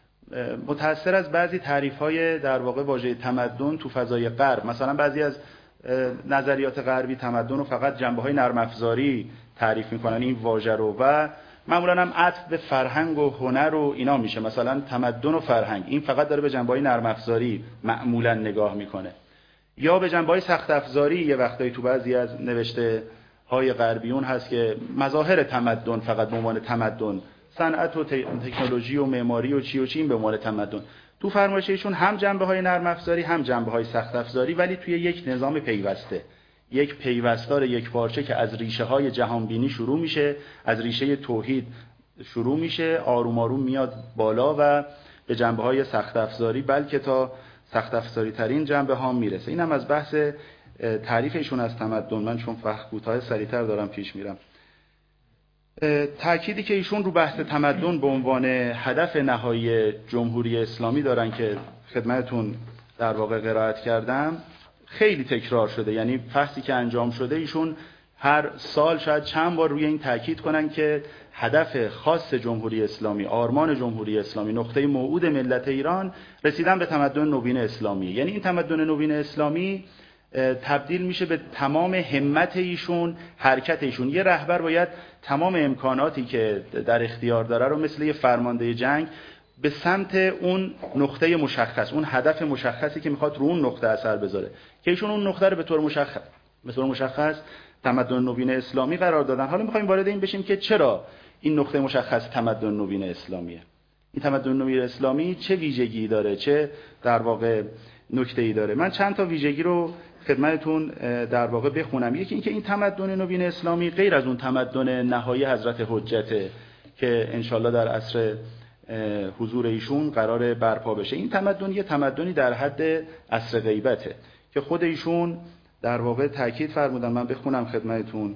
متأثر از بعضی تعریف های در واقع واژه تمدن تو فضای غرب، مثلا بعضی از نظریات غربی تمدن رو فقط جنبه‌های نرم افزاری تعریف میکنن این واژه رو و معمولا هم عطف به فرهنگ و هنر و اینا میشه، مثلا تمدن و فرهنگ این فقط داره به جنبه‌های نرم افزاری معمولا نگاه میکنه، یا به جنبه‌های سخت افزاری یه وقتایی تو بعضی از نوشته های غربیون هست که مظاهر تمدن فقط به عنوان تمدن، صنعت و تکنولوژی و معماری و چی و چی این به عنوان تمدن. تو فرمایششون هم جنبه‌های نرم افزاری هم جنبه‌های سخت افزاری، ولی توی یک نظام پیوسته، یک پیوستار یک پارچه که از ریشه‌های جهانبینی شروع میشه، از ریشه توحید شروع میشه، آروم آروم میاد بالا و به جنبه‌های سخت افزاری بلکه تا سخت افزاری ترین جنبه ها میرسه. اینم از بحث تعریفشون از تمدن. من چون وقت کوتاه سریعتر دارم پیش میرم. تأکیدی که ایشون رو بحث تمدن به عنوان هدف نهایی جمهوری اسلامی دارن که خدمتتون در واقع قرائت کردم خیلی تکرار شده، یعنی بحثی که انجام شده ایشون هر سال شاید چند بار روی این تأکید کنن که هدف خاص جمهوری اسلامی، آرمان جمهوری اسلامی، نقطه موعود ملت ایران رسیدن به تمدن نوین اسلامی. یعنی این تمدن نوین اسلامی تبدیل میشه به تمام همت ایشون، حرکت ایشون. یه رهبر باید تمام امکاناتی که در اختیار داره رو مثل یه فرمانده جنگ به سمت اون نقطه مشخص، اون هدف مشخصی که میخواد رو اون نقطه اثر بذاره، که ایشون اون نقطه رو به طور مشخص به طور مشخص تمدن نوین اسلامی قرار دادن. حالا میخوایم وارد این بشیم که چرا این نقطه مشخص تمدن نوین اسلامیه. این تمدن نوین اسلامی چه ویژگی داره، چه در واقع نکته‌ای داره؟ من چند تا ویژگی رو خدمتتون در واقع بخونم. یکی اینکه این تمدن نوین اسلامی غیر از اون تمدن نهایی حضرت حجته که انشالله در عصر حضور ایشون قرار برپا بشه. این تمدن یه تمدنی در حد عصر غیبته که خود ایشون در واقع تاکید فرمودن. من بخونم خدمتتون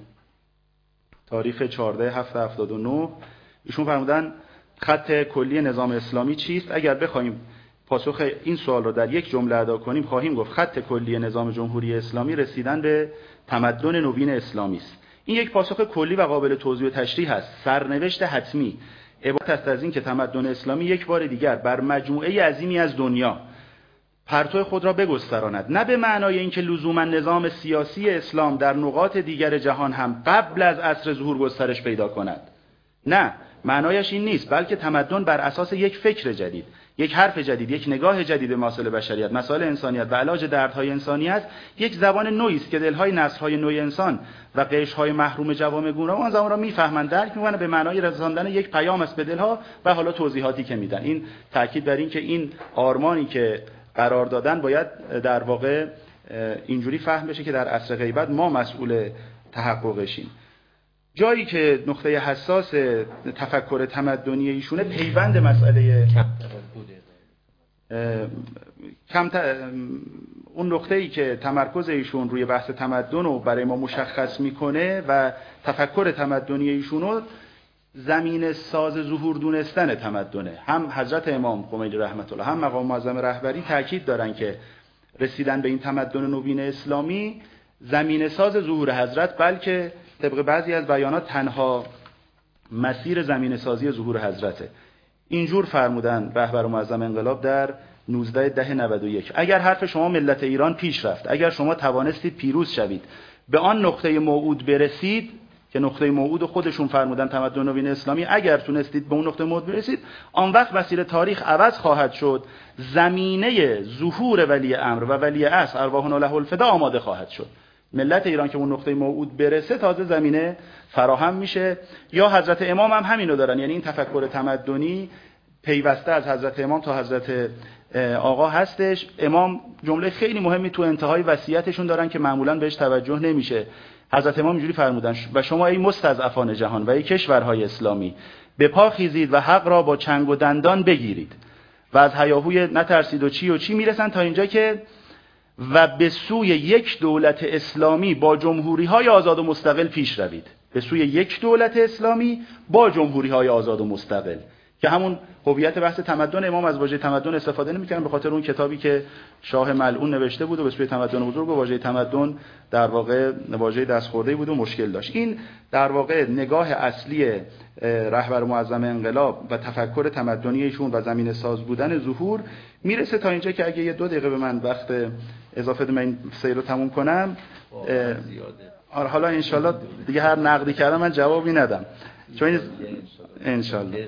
تاریخ چهاردهم هفت هفتاد و نه ایشون فرمودن خط کلی نظام اسلامی چیست؟ اگر بخوایم پاسخ این سوال رو در یک جمله ادا کنیم خواهیم گفت خط کلی نظام جمهوری اسلامی رسیدن به تمدن نوین اسلامی است. این یک پاسخ کلی و قابل توضیح و تشریح است، سرنوشت حتمی. عبارت است از این که تمدن اسلامی یک بار دیگر بر مجموعه عظیمی از دنیا پرتو خود را بگستراند، نه به معنای اینکه لزوما نظام سیاسی اسلام در نقاط دیگر جهان هم قبل از عصر ظهور گسترش پیدا کند. نه، معنایش این نیست، بلکه تمدن بر اساس یک فکر جدید، یک حرف جدید، یک نگاه جدید به مسائل بشریت، مسائل انسانیت و علاج دردهای انسانیت، یک زبان نوعی است که دلهای نسل‌های نوع انسان و قشرهای محروم جوامع گوناگون آن زبان را میفهمند، درک می‌کنند، به معنای رساندن یک پیام است به دلها و حالا توضیحاتی که میدن. این تاکید بر این که این آرمانی که قرار دادن باید در واقع اینجوری فهم بشه که در عصر غیبت ما مسئول تحققشیم. جایی که نقطه حساس تفکر تمدنی ایشونه پیوند مسئله کم ت... اون نقطه‌ای که تمرکز ایشون روی بحث تمدن رو برای ما مشخص میکنه و تفکر تمدنی ایشونو زمین ساز ظهور دونستن تمدنه. هم حضرت امام خمینی رحمت الله هم مقام معظم رهبری تاکید دارن که رسیدن به این تمدن نوین اسلامی زمین ساز ظهور حضرت، بلکه طبق بعضی از بیانات تنها مسیر زمین سازی ظهور حضرته. اینجور فرمودن رهبر معظم انقلاب در نوزدهم ده نود و یک: اگر حرف شما ملت ایران پیش رفت، اگر شما توانستید پیروز شوید، به آن نقطه موعود برسید که نقطه موعود خودشون فرمودن تمدن نوین اسلامی، اگر تونستید به اون نقطه موعود برسید، آن وقت مسیر تاریخ عوض خواهد شد، زمینه ظهور ولی امر و ولی عصر ارواحنا له الفدا آماده خواهد شد. ملت ایران که اون نقطه موعود برسه تازه زمینه فراهم میشه. یا حضرت امام هم همینو دارن، یعنی این تفکر تمدنی پیوسته از حضرت امام تا حضرت آقا هستش. امام جمله خیلی مهمی تو انتهای وصیتشون دارن که معمولا بهش توجه نمیشه. حضرت امام اینجوری فرمودن: و شما ای مستضعفان جهان و ای کشورهای اسلامی، به پا خیزید و حق را با چنگ و دندان بگیرید و از هیاهوی نترسید و چی و چی میرسن تا اینجا که و به سوی یک دولت اسلامی با جمهوری‌های آزاد و مستقل پیش روید. به سوی یک دولت اسلامی با جمهوری‌های آزاد و مستقل، که همون هویت بحث تمدن. امام از واژه تمدن استفاده نمی‌کردن به خاطر اون کتابی که شاه ملعون نوشته بود و به سوی تمدن بزرگ و واژه تمدن در واقع واژه دستخورده‌ای بود و مشکل داشت. این در واقع نگاه اصلی رهبر معظم انقلاب و تفکر تمدنی ایشون و زمینه ساز بودن ظهور میرسه تا اینجا که اگه یه دو دقیقه به من وقت اضافه بدم این سیر رو تموم کنم. آره حالا انشالله دیگه هر نقدی کردم من جوابی ندم، چون این انشالله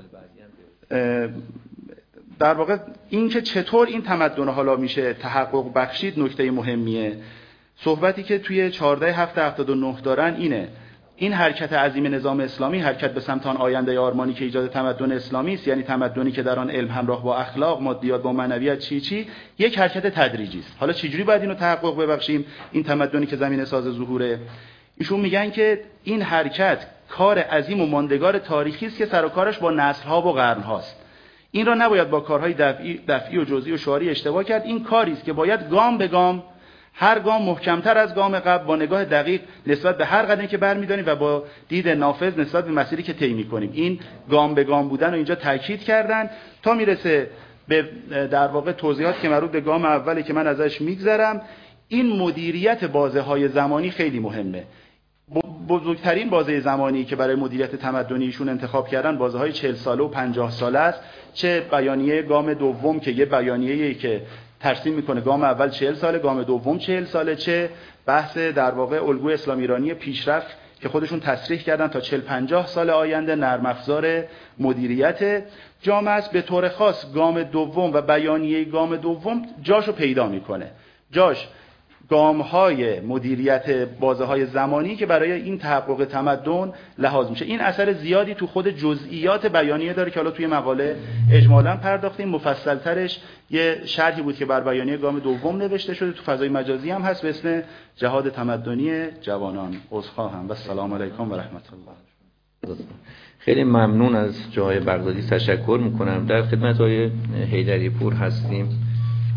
در واقع این که چطور این تمدن حالا میشه تحقق بخشید نکته مهمیه. صحبتی که توی چهارده هفت هفتاد و نه دارن اینه: این حرکت عظیم نظام اسلامی، حرکت به سمت آن آینده آرمانی که ایجاد تمدن اسلامی است، یعنی تمدنی که در آن علم همراه با اخلاق، مادیات با معنویات، چی چی، یک حرکت تدریجی است. حالا چجوری باید اینو تحقق ببخشیم این تمدنی که زمینه ساز ظهوره؟ ایشون میگن که این حرکت کار عظیم و ماندگار تاریخی است که سر و کارش با نسل‌ها و قرن‌هاست. این را نباید با کارهای دفعی دفعی و جزئی و شعاری اشتباه کرد. این کاری است که باید گام به گام، هر گام محکمتر از گام قبل، با نگاه دقیق نسبت به هر قدمی که برمی‌داریم و با دید نافذ نسبت به مسیری که طی می‌کنیم، این گام به گام بودن رو اینجا تاکید کردن تا میرسه به در واقع توضیحات که مربوط به گام اولی که من ازش میگذرم. این مدیریت بازه‌های زمانی خیلی مهمه. بزرگترین بازه زمانی که برای مدیریت تمدنیشون انتخاب کردن بازه‌های چهل ساله و پنجاه ساله است. چه بیانیه گام دوم که یه بیانیه‌ای که ترسیم میکنه گام اول چهل ساله، گام دوم چهل ساله، چه بحث در واقع الگوی اسلام ایرانی پیشرفت که خودشون تصریح کردن تا چهل پنجاه سال آینده نرم افزار مدیریت جامعه است. به طور خاص گام دوم و بیانیه گام دوم جاشو پیدا میکنه. جاش گام‌های مدیریت بازه‌های زمانی که برای این تحقق تمدن لحاظ میشه. این اثر زیادی تو خود جزئیات بیانیه داره که حالا توی مقاله اجمالاً پرداختیم. مفصل‌ترش یه شرحی بود که بر بیانیه گام دوم نوشته شده، تو فضای مجازی هم هست به اسم جهاد تمدنی جوانان. عذرخواهم و السلام علیکم و رحمت الله. خیلی ممنون از جای بغدادی تشکر میکنم. در خدمت آقای حیدری پور هستیم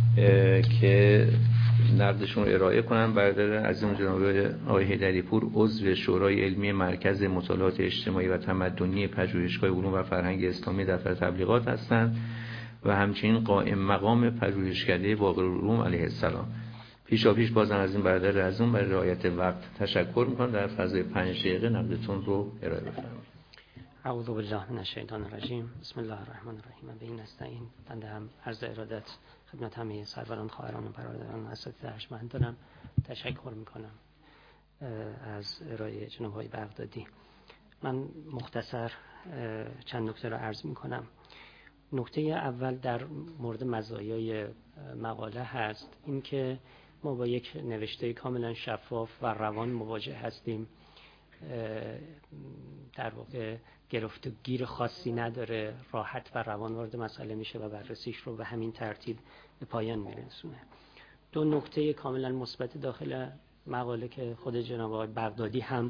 که نقدشون رو ارائه کنم. برادر عزیزم جناب آقای حیدری پور عضو شورای علمی مرکز مطالعات اجتماعی و تمدنی پژوهشگاه علوم و فرهنگ اسلامی دفتر تبلیغات هستند و همچنین قائم مقام پژوهشکده باقرالعلوم علیه السلام. پیشا پیش بازم از این برادر عزیزم برای رعایت وقت تشکر میکنم. در فضای پنج دقیقه نقدتون رو ارائه بفرمایید. اعوذ بالله من الشیطان الرجیم. بسم الله الرحمن الرحیم. به این نستعین. بنده هم عرض ارادت خدمت همه سروران، خواهران و برادران و اساتید ارجمند دارم. تشکر میکنم از ارائه جناب آقای بغدادی. من مختصر چند نکته را عرض میکنم. نکته اول در مورد مزایای مقاله هست، این که ما با یک نوشته کاملا شفاف و روان مواجه هستیم. در واقع گرفت و گیر خاصی نداره، راحت و روان وارد مسئله میشه و بررسیش رو به همین ترتیب به پایان میرسونه. دو نکته کاملا مثبت داخل مقاله که خود جناب آقای بغدادی هم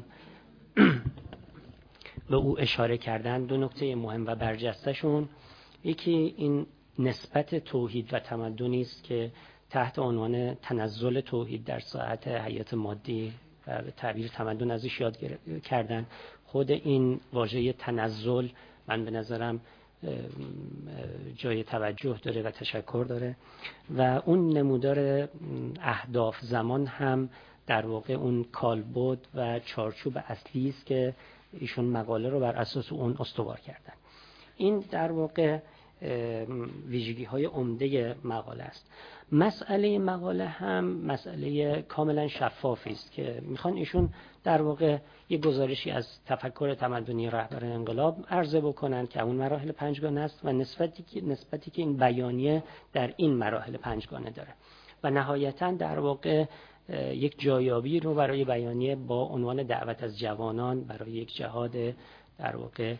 به او اشاره کردن، دو نکته مهم و برجسته شون، یکی این نسبت توحید و تمدنی است که تحت عنوان تنزل توحید در ساعت حیات مادی و به تعبیر تمدن ازش یاد کردن. خود این واژه تنزل من به نظرم جای توجه داره و تشکر داره و اون نمودار اهداف زمان هم در واقع اون کالبد و چارچوب اصلی است که ایشون مقاله رو بر اساس اون استوار کردن. این در واقع ویژگی های عمده مقاله است. مسئله مقاله هم مسئله کاملا شفافی است که میخوان ایشون در واقع یک گزارشی از تفکر تمدنی رهبر انقلاب عرضه بکنن که اون مراحل پنجگانه است و نسبتی که نسبتی که این بیانیه در این مراحل پنجگانه داره و نهایتاً در واقع یک جایابی رو برای بیانیه با عنوان دعوت از جوانان برای یک جهاد در واقع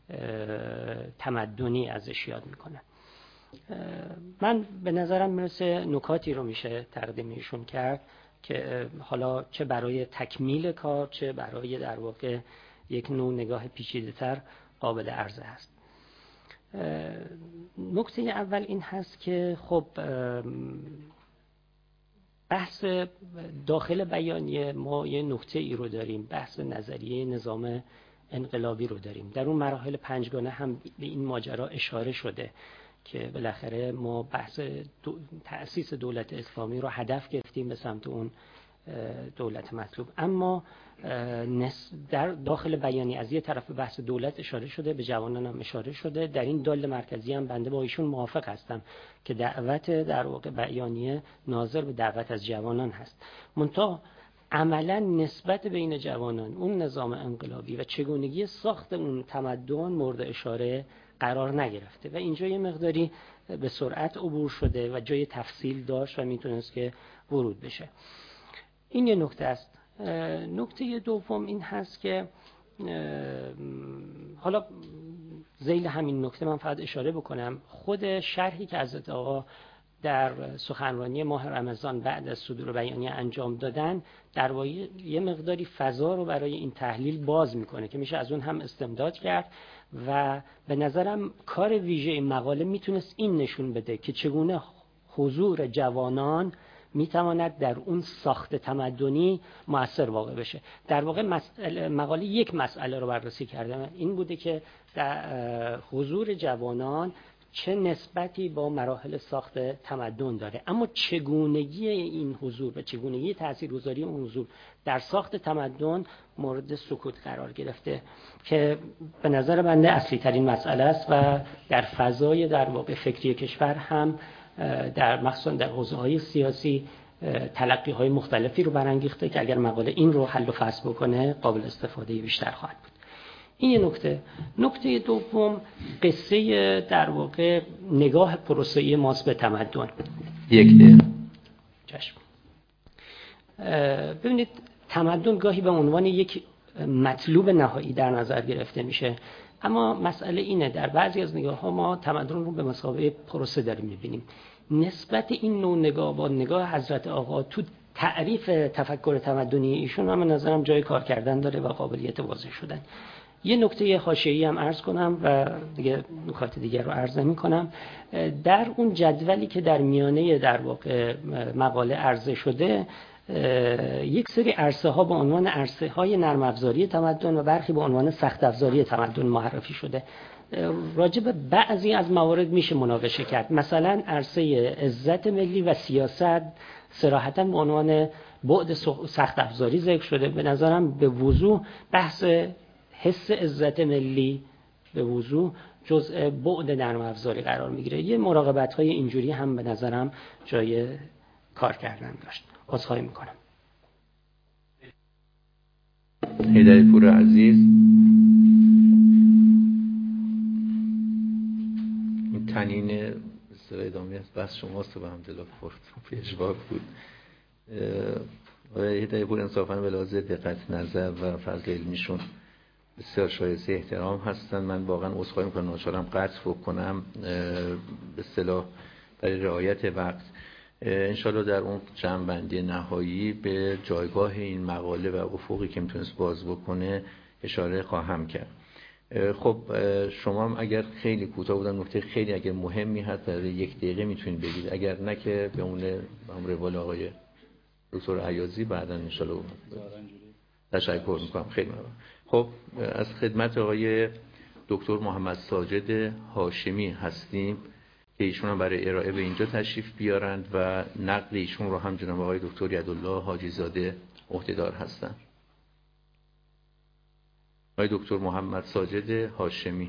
تمدنی ازش یاد میکنن. من به نظرم میرسه نکاتی رو میشه تقدیم ایشون کرد که حالا چه برای تکمیل کار چه برای در واقع یک نوع نگاه پیچیده تر قابل عرضه هست. نکته اول این هست که خب بحث داخل بیانیه ما یه نکته ای رو داریم، بحث نظریه نظام انقلابی رو داریم. در اون مراحل پنجگانه هم به این ماجرا اشاره شده که بالاخره ما بحث دو... تأسیس دولت اسلامی رو هدف گرفتیم به سمت اون دولت مطلوب. اما در داخل بیانیه از یه طرف بحث دولت اشاره شده، به جوانان هم اشاره شده. در این دال مرکزی هم بنده با ایشون موافق هستم که دعوت در واقع بیانیه ناظر به دعوت از جوانان هست. منتها عملا نسبت بین جوانان، اون نظام انقلابی و چگونگی ساخت اون تمدن مورد اشاره قرار نگرفته و اینجا یه مقداری به سرعت عبور شده و جای تفصیل داشت و میتونست که ورود بشه. این یه نکته است. نکته دوم این هست که حالا ذیل همین نکته من فقط اشاره بکنم، خود شرحی که حضرت آقا در سخنرانی ماه رمضان بعد از صدور بیانیه انجام دادن در واقع یه مقداری فضا رو برای این تحلیل باز میکنه که میشه از اون هم استمداد کرد و به نظرم کار ویژه این مقاله میتونست این نشون بده که چگونه حضور جوانان میتواند در اون ساخت تمدنی مؤثر واقع بشه. در واقع مسئله مقاله یک مسئله رو بررسی کرده، این بوده که در حضور جوانان چه نسبتی با مراحل ساخت تمدن داره، اما چگونگی این حضور و چگونگی تاثیرگذاری اون حضور در ساخت تمدن مورد سکوت قرار گرفته که به نظر بنده اصلی ترین مسئله است و در فضای در واقع فکری کشور هم در مخصوصا در حوزه‌های سیاسی تلقی های مختلفی رو برانگیخته که اگر مقاله این رو حل و فصل بکنه قابل استفاده بیشتر خواهد بود. این یه نکته. نکته دوم قصه در واقع نگاه پروسه‌ای ماست به تمدن. یک دقیقه. چشم. ببینید تمدن گاهی به عنوان یک مطلوب نهایی در نظر گرفته میشه، اما مسئله اینه در بعضی از نگاه‌ها ما تمدن رو به مثابه پروسه داریم می‌بینیم. نسبت این نوع نگاه با نگاه حضرت آقا تو تعریف تفکر تمدنی ایشون هم نظرم جای کار کردن داره و قابلیت واضح شدن. یه نکته حاشیه‌ای هم عرض کنم و دیگه نکات دیگر رو عرض نمی‌کنم. در اون جدولی که در میانه در واقع مقاله عرضه شده یک سری عرصه ها به عنوان عرصه های نرم افزاری تمدن و برخی به عنوان سخت افزاری تمدن معرفی شده. راجع به بعضی از موارد میشه مناقشه کرد، مثلا عرصه عزت ملی و سیاست صراحتاً به عنوان بعد سخت افزاری ذکر شده. به نظرم به وضوح بحث حس عزت ملی به وضوح جزء بعد نرم افزاری قرار میگیره. یه مراقبت های اینجوری هم به نظرم جای کار کردن داشت. عذرخواهی میکنم. هدایت‌پور عزیز، این تنین سر ادامه بس شماست و به هم دلا خورد پیشواک بود. هدایت‌پور انصافاً به لحاظ دقت نظر و فضل علمیشون بسیار شایسته احترام هستن. من واقعا عذرخواهی میکنم ناچارم قطع بکنم به اصطلاح برای رعایت وقت. انشالله در اون جمع‌بندی نهایی به جایگاه این مقاله و افقی که میتونست باز بکنه اشاره خواهم کرد. خب شما هم اگر خیلی کوتاه بودن نکته خیلی اگر مهمی هست در یک دقیقه میتونید بگید، اگر نه که به اون هم روال آقای دکتر عیاضی بعدا انشالله تشکر میکنم. خیلی ممنون. خب از خدمت آقای دکتر محمد ساجد هاشمی هستیم که ایشون هم برای ارائه به اینجا تشریف بیارند و نقل ایشون رو هم جناب آقای دکتر یدالله حاجی زاده عهده‌دار هستند. آقای دکتر محمد ساجد هاشمی.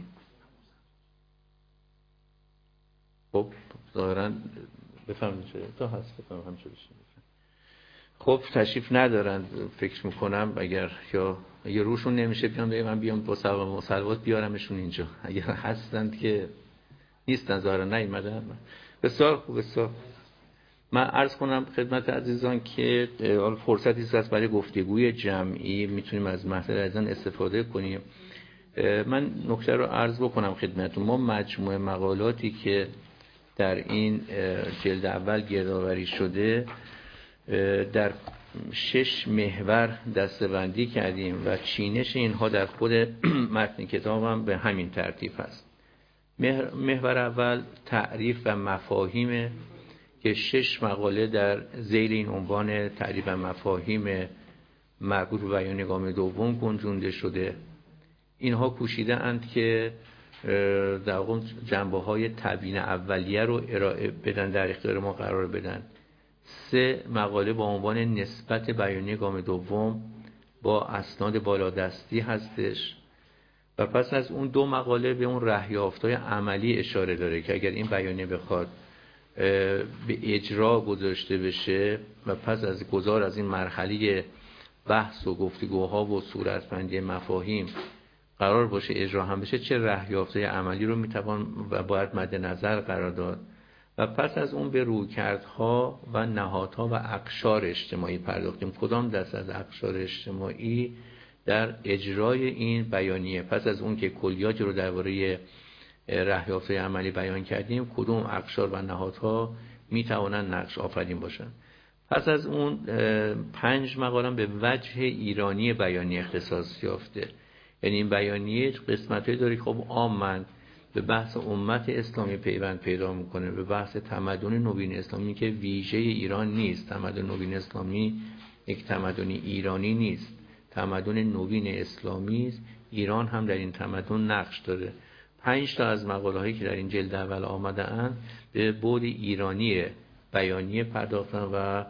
خب ظاهراً بفهمید چه تا هست بفهمم هم چه بشه. خب تشریف ندارند فکر میکنم، اگر یا یه روشون نمیشه بیام بگم من بیام با سلام و صلوات بیارمشون اینجا، اگر هستند که نیستن ظاهرا نیومدن. بسیار خوب. بسیار من عرض کنم خدمت عزیزان که فرصتی است برای گفتگوی جمعی، میتونیم از محضر عزیزان استفاده کنیم. من نکته رو عرض بکنم خدمتتون. ما مجموعه مقالاتی که در این جلد اول گردآوری شده در شش محور دسته‌بندی کردیم و چینش اینها در خود متن کتاب هم به همین ترتیب هست. محور اول تعریف و مفاهیم که شش مقاله در ذیل این عنوان تعریف و مفاهیم مربوط به بیانیه گام دوم گنجونده شده. اینها کوشیده اند که در واقع جنبه های تبیین اولیه رو ارائه بدن، در اختیار ما قرار بدن. سه مقاله با عنوان نسبت بیانیه گام دوم با اسناد بالادستی هستش و پس از اون دو مقاله به اون رهیافت‌های عملی اشاره داره که اگر این بیانیه بخواد به اجرا گذاشته بشه و پس از گذار از این مرحله بحث و گفتگوها و صورتبندی مفاهیم قرار باشه اجرا هم بشه، چه رهیافت‌های عملی رو میتوان و باید مد نظر قرار داد و پس از اون به رویکردها و نهادها و اقشار اجتماعی پرداختیم. کدام دست از اقشار اجتماعی در اجرای این بیانیه، پس از اون که کلیاتی رو درباره رهیافت‌های عملی بیان کردیم، کدوم اقشار و نهادها میتوانند نقش آفرین باشن. پس از اون پنج مقاله به وجه ایرانی بیانیه اختصاص یافته. یعنی این بیانیه قسمت‌هایی داره که خب عاماً به بحث امت اسلامی پیوند پیدا میکنه، به بحث تمدن نوین اسلامی که ویژه ایران نیست. تمدن نوین اسلامی یک تمدن ایرانی نیست، تمدن نوین اسلامی است. ایران هم در این تمدن نقش داره. پنج تا از مقاله‌هایی که در این جلد اول آمده اند به بعد ایرانی بیانیه پرداختن و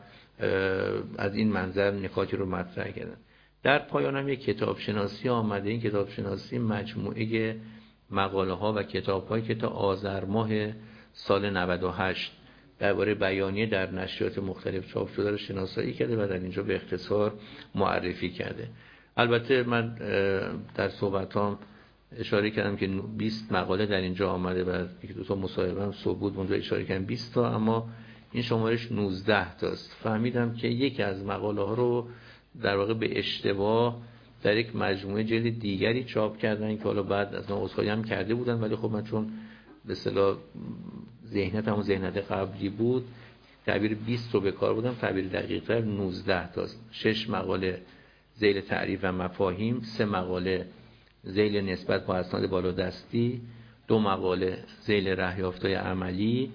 از این منظر نکاتی رو مطرح کردن. در پایان هم یک کتاب شناسی آمده. این کتاب شناسی مجموعه مقاله ها و کتاب هایی که تا آذر ماه سال نود و هشت درباره بیانیه در نشریات مختلف چاپ شده رو شناسایی کرده و در اینجا به اختصار معرفی کرده. البته من در صحبتام اشاره کردم که بیست مقاله در اینجا آمده و یک دو تا مصاحبه هم صبح بود اونجا اشاره کردم بیست تا، اما این شمارش نوزده تاست. فهمیدم که یکی از مقاله ها رو در واقع به اشتباه در یک مجموعه جلد دیگری چاپ کردن که حالا بعد از اون عذرخواهی هم کرده بودن، ولی خب من چون به اصطلاح ذهنیت همون ذهنیت قبلی بود تعبیر بیست رو به کار بودم، تعبیر دقیق‌تر نوزده تاست. شش مقاله ذیل تعریف و مفاهیم، سه مقاله ذیل نسبت با اسناد بالادستی، دو مقاله ذیل رهیافت‌های عملی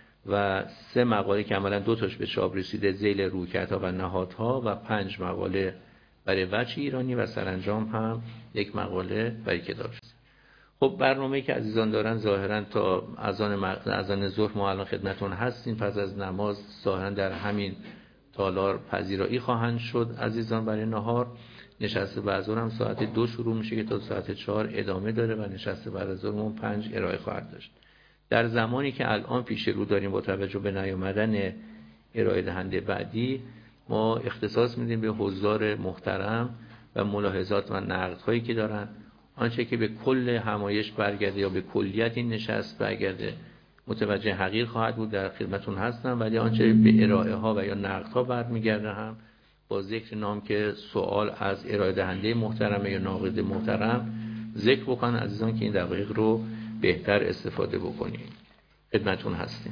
و سه مقاله که عملاً دو تاش به چاپ رسیده ذیل رویکردها و نهادها و پنج مقاله برای وجه ایرانی و سرانجام هم یک مقاله برای کتاب شد. خب برنامه‌ای که عزیزان دارن ظاهراً تا اذان مغرب اذان ظهر ما الان خدمتتون هستیم. پس از نماز ظاهراً در همین تالار پذیرایی خواهند شد عزیزان برای نهار. نشست بعد از ظهر هم ساعت دو شروع میشه که تا ساعت چهار ادامه داره و نشست بعد از ظهر پنج ارائه خواهد داشت. در زمانی که الان پیش رو داریم با توجه به نیامدن ارائه دهنده بعدی، ما اختصاص میدیم به حضار محترم و ملاحظات و نقدهایی که دارن. آنچه که به کل همایش برگرده یا به کلیت این نشست برگرده متوجه حقیر خواهد بود، در خدمتون هستم، ولی آنچه به ارائه ها و یا نقدها برمیگرده هم با ذکر نام که سوال از ارائه دهنده محترم یا ناقد محترم ذکر بکنن عزیزان که این دقایق رو بهتر استفاده بکنیم. خدمتون هستیم.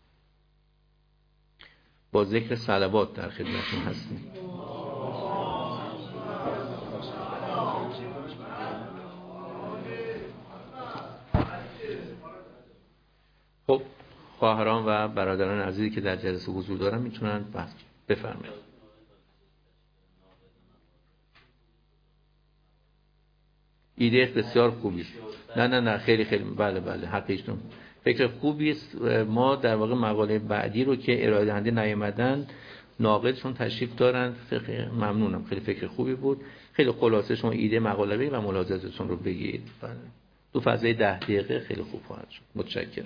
با ذکر صلوات در خدمتون هستیم. خب خواهران و برادران عزیزی که در جلسه حضور دارن میتونن بحث بفرمایید. ایده بسیار خوبی است. نه نه نه خیلی خیلی بله بله حقیقتون فکر خوبی است. ما در واقع مقاله بعدی رو که ارائه دهنده نیامدن ناقدشون تشریف دارن. ممنونم، خیلی فکر خوبی بود. خیلی خلاصه شما ایده مقاله بگید و ملاحظاتتون رو بگید. بله تو فضای ده دقیقه خیلی خوب خواهد شد. متشکرم.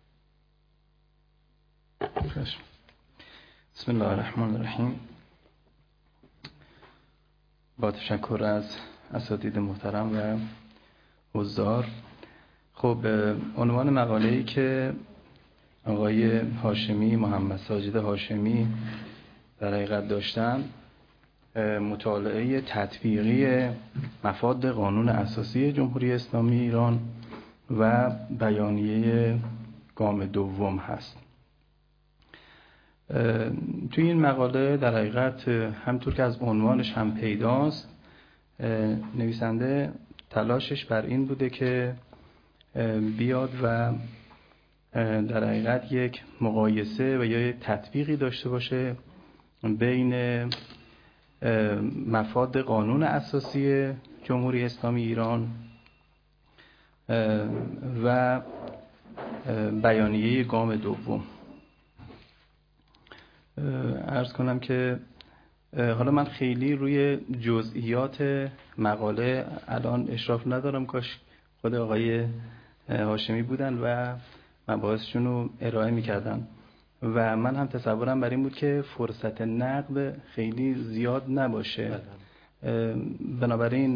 بسم الله الرحمن الرحیم. با تشکر از اساتید محترم و حضار. خب عنوان مقاله‌ای که آقای هاشمی، محمد ساجد هاشمی در حقیقت داشتن، مطالعه تطبیقی مفاد قانون اساسی جمهوری اسلامی ایران و بیانیه گام دوم هست. توی این مقاله در حقیقت همطور که از عنوانش هم پیداست، نویسنده تلاشش بر این بوده که بیاد و در حقیقت یک مقایسه و یا تطبیقی داشته باشه بین مفاد قانون اساسی جمهوری اسلامی ایران و بیانیه گام دوم. عرض کنم که حالا من خیلی روی جزئیات مقاله الان اشراف ندارم، کاش خود آقای هاشمی بودن و مباحثشون رو ارائه میکردن و من هم تصورم بر این بود که فرصت نقد خیلی زیاد نباشه. بنابراین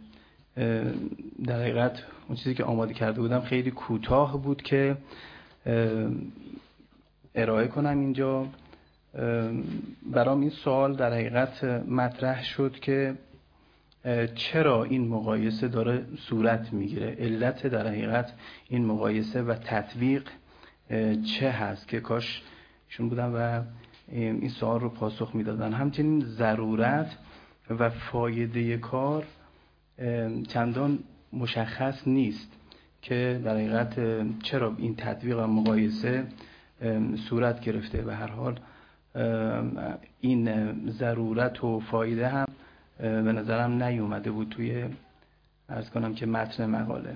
در حقیقت اون چیزی که آماده کرده بودم خیلی کوتاه بود که ارائه کنم اینجا. برام این سوال در حقیقت مطرح شد که چرا این مقایسه داره صورت میگیره، علت در حقیقت این مقایسه و تطبیق چه هست که کاش ایشون بودن و این سوال رو پاسخ میدادن. همچنین ضرورت و فایده کار چندان مشخص نیست که در حقیقت چرا این تطبیق و مقایسه صورت گرفته. به هر حال این ضرورت و فایده هم به نظرم نیومده بود توی عرض کنم که متن مقاله.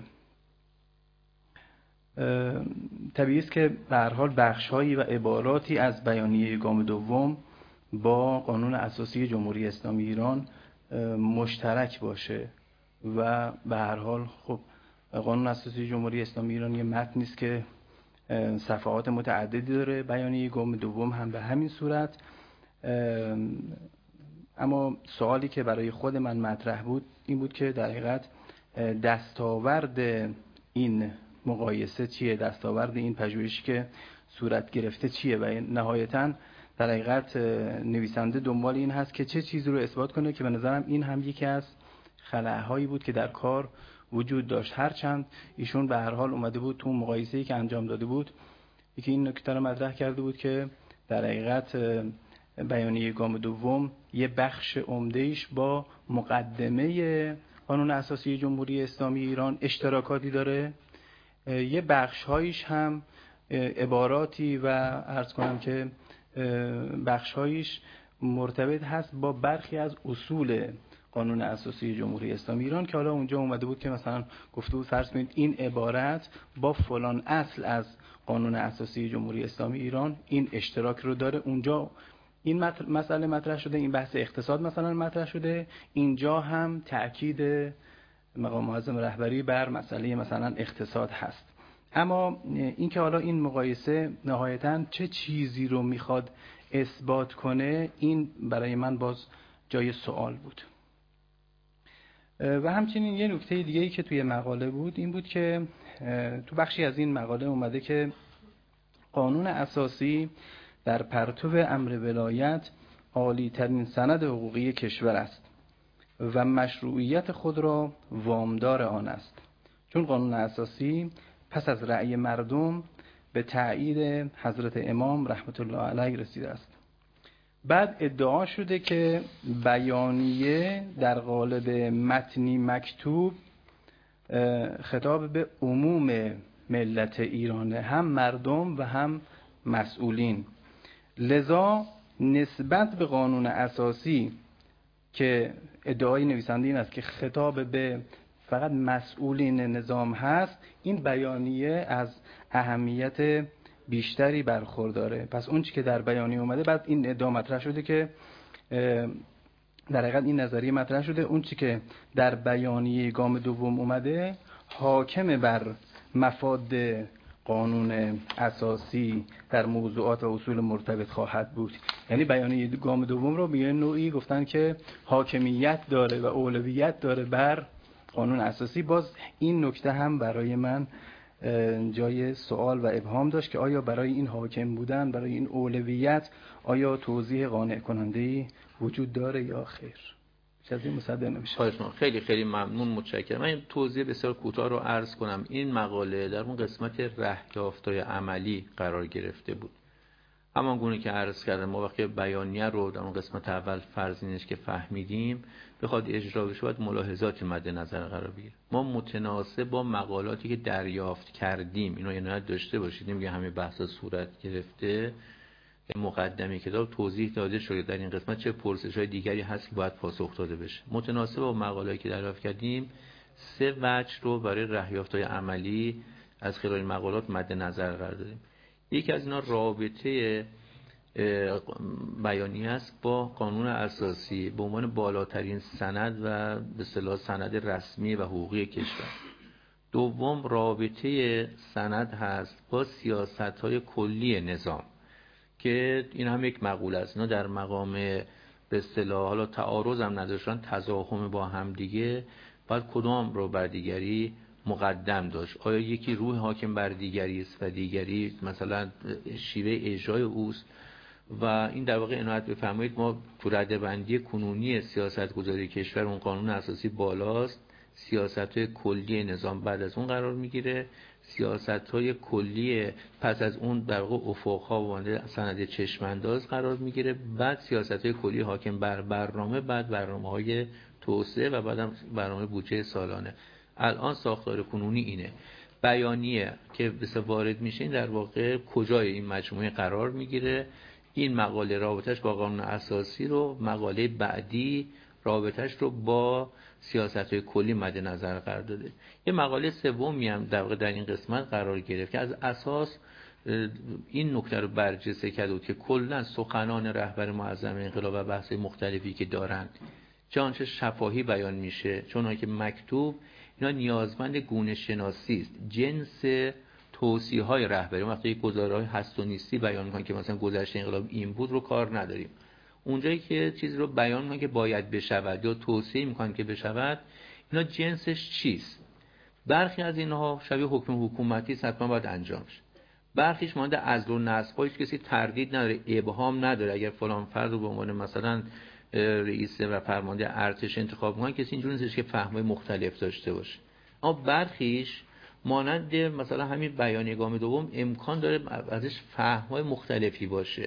طبیعی است که به هر حال بخش‌هایی و عباراتی از بیانیه گام دوم با قانون اساسی جمهوری اسلامی ایران مشترک باشه و به هر حال خب قانون اساسی جمهوری اسلامی ایران یه متنی است که صفحات متعددی داره، بیانیه گام دوم هم به همین صورت. اما سوالی که برای خود من مطرح بود این بود که در حقیقت دستاورد این مقایسه چیه، دستاورد این پژوهشی که صورت گرفته چیه و نهایتاً در حقیقت نویسنده دنبال این هست که چه چیزی رو اثبات کنه که به نظرم این هم یکی از خلاهایی بود که در کار وجود داشت. هرچند ایشون به هر حال اومده بود تو مقایسه‌ای که انجام داده بود یکی این نکته رو مطرح کرده بود که در حقیقت بیانیه گام دوم یه بخش عمده‌ایش با مقدمه قانون اساسی جمهوری اسلامی ایران اشتراکاتی داره، یه بخش‌هایش هم عباراتی و عرض کنم که بخش‌هایش مرتبط هست با برخی از اصول قانون اساسی جمهوری اسلامی ایران که حالا اونجا اومده بود که مثلا گفته بود فرض کنید این عبارت با فلان اصل از قانون اساسی جمهوری اسلامی ایران این اشتراک رو داره. اونجا این مسئله مطرح شده، این بحث اقتصاد مثلا مطرح شده، اینجا هم تأکید مقام معظم رهبری بر مسئله مثلا اقتصاد هست. اما اینکه حالا این مقایسه نهایتاً چه چیزی رو میخواد اثبات کنه این برای من باز جای سوال بود. و همچنین یه نکته دیگه‌ای که توی مقاله بود این بود که تو بخشی از این مقاله اومده که قانون اساسی در پرتو امر ولایت عالی ترین سند حقوقی کشور است و مشروعیت خود را وامدار آن است، چون قانون اساسی پس از رأی مردم به تأیید حضرت امام رحمت الله علیه رسیده است. بعد ادعا شده که بیانیه در قالب متنی مکتوب خطاب به عموم ملت ایران، هم مردم و هم مسئولین، لذا نسبت به قانون اساسی که ادعای نویسنده این است که خطاب به فقط مسئولین نظام هست، این بیانیه از اهمیت بیشتری برخورداره. پس اون چی که در بیانیه اومده بعد این ادعا مطرح شده که در حقیقت این نظریه مطرح شده اون چی که در بیانیه گام دوم اومده حاکم بر مفاد قانون اساسی در موضوعات و اصول مرتبط خواهد بود. یعنی بیانیه گام دوم رو به نوعی گفتن که حاکمیت داره و اولویت داره بر قانون اساسی. باز این نکته هم برای من جای سوال و ابهام داشت که آیا برای این حاکم بودن، برای این اولویت، آیا توضیح قانع کننده‌ای وجود داره یا خیر؟ چیزی مصدق نمیشه. خیلی خیلی ممنون، متشکرم. من توضیح بسیار کوتاه رو عرض کنم. این مقاله در اون قسمت رهیافت‌های عملی قرار گرفته بود. همان گونه که عرض کردم ما وقتی بیانیه رو در اون قسمت اول فرضینش که فهمیدیم بخواد اجرا بشه باید ملاحظاتی مد نظر قرار بگیره. ما متناسب با مقالاتی که دریافت کردیم اینو عنایت داشته باشید. نمیگه همه بحثا صورت گرفته، مقدمه کتاب توضیح داده شده در این قسمت چه پرسش‌های دیگری هست که باید پاسخ داده بشه. متناسب با مقاله‌ای که دریافت کردیم سه وجه رو برای رهیافت‌های عملی از خلال این مقالات مد نظر قرار دادیم. یکی از اینا رابطه بیانیه است با قانون اساسی به عنوان بالاترین سند و به اصطلاح سند رسمی و حقوقی کشور. دوم رابطه سند هست با سیاست‌های کلی نظام که این هم یک مقوله است. اینا در مقام به اصطلاح حالا تعارض هم نداشتن، تضاهم با هم دیگه، باید کدام رو بر دیگری مقدم داشت؟ آیا یکی روح حاکم بر دیگری است و دیگری مثلا شیوه اجرای اوست؟ و این در واقع عنایت بفرمایید ما تو رده‌بندی کنونی سیاست گذاری کشور اون قانون اساسی بالاست، سیاست‌های کلی نظام بعد از اون قرار میگیره، سیاست‌های کلی پس از اون در واقع افق‌ها و سند چشم‌انداز قرار میگیره، بعد سیاست‌های کلی حاکم بر برنامه، بعد برنامه‌های توسعه و بعدم برنامه بودجه سالانه. الان ساختار کنونی اینه. بیانیه که بس وارد میشه در واقع کجای این مجموعه قرار میگیره؟ این مقاله رابطش با قانون اساسی رو، مقاله بعدی رابطش رو با سیاست‌های کلی مد نظر قرار داده. یه مقاله سومی هم در واقع در این قسمت قرار گرفت که از اساس این نکته رو برجسته کرده بود که کلا سخنان رهبر معظم انقلاب و بحث مختلفی که دارند چنانچه شفاهی بیان میشه، چون که مکتوب اینا نیازمند گونه شناسی است. جنس توصیه‌های رهبری وقتی یک گزاره‌های هست و نیستی بیان می‌کنن که مثلا گذشته انقلاب این بود رو کار نداریم. اونجایی که چیزی رو بیان می‌کنن که باید بشود یا توصیه می‌کنن که بشود، اینا جنسش چیست؟ برخی از اینها شبیه حکم حکومتی است، حتما باید انجام شه. برخیش مانند عزل و نصب، هیچ کسی تردید نداره، ابهام نداره. اگر فلان فرد رو به عنوان مثلا رئیس و فرمانده ارتش انتخاب کنن، کسی اینجوری نیست که فهم‌های مختلف داشته باشه. اما برخیش مانند مثلا همین بیانیه گام دوم امکان داره ازش فهم‌های مختلفی باشه.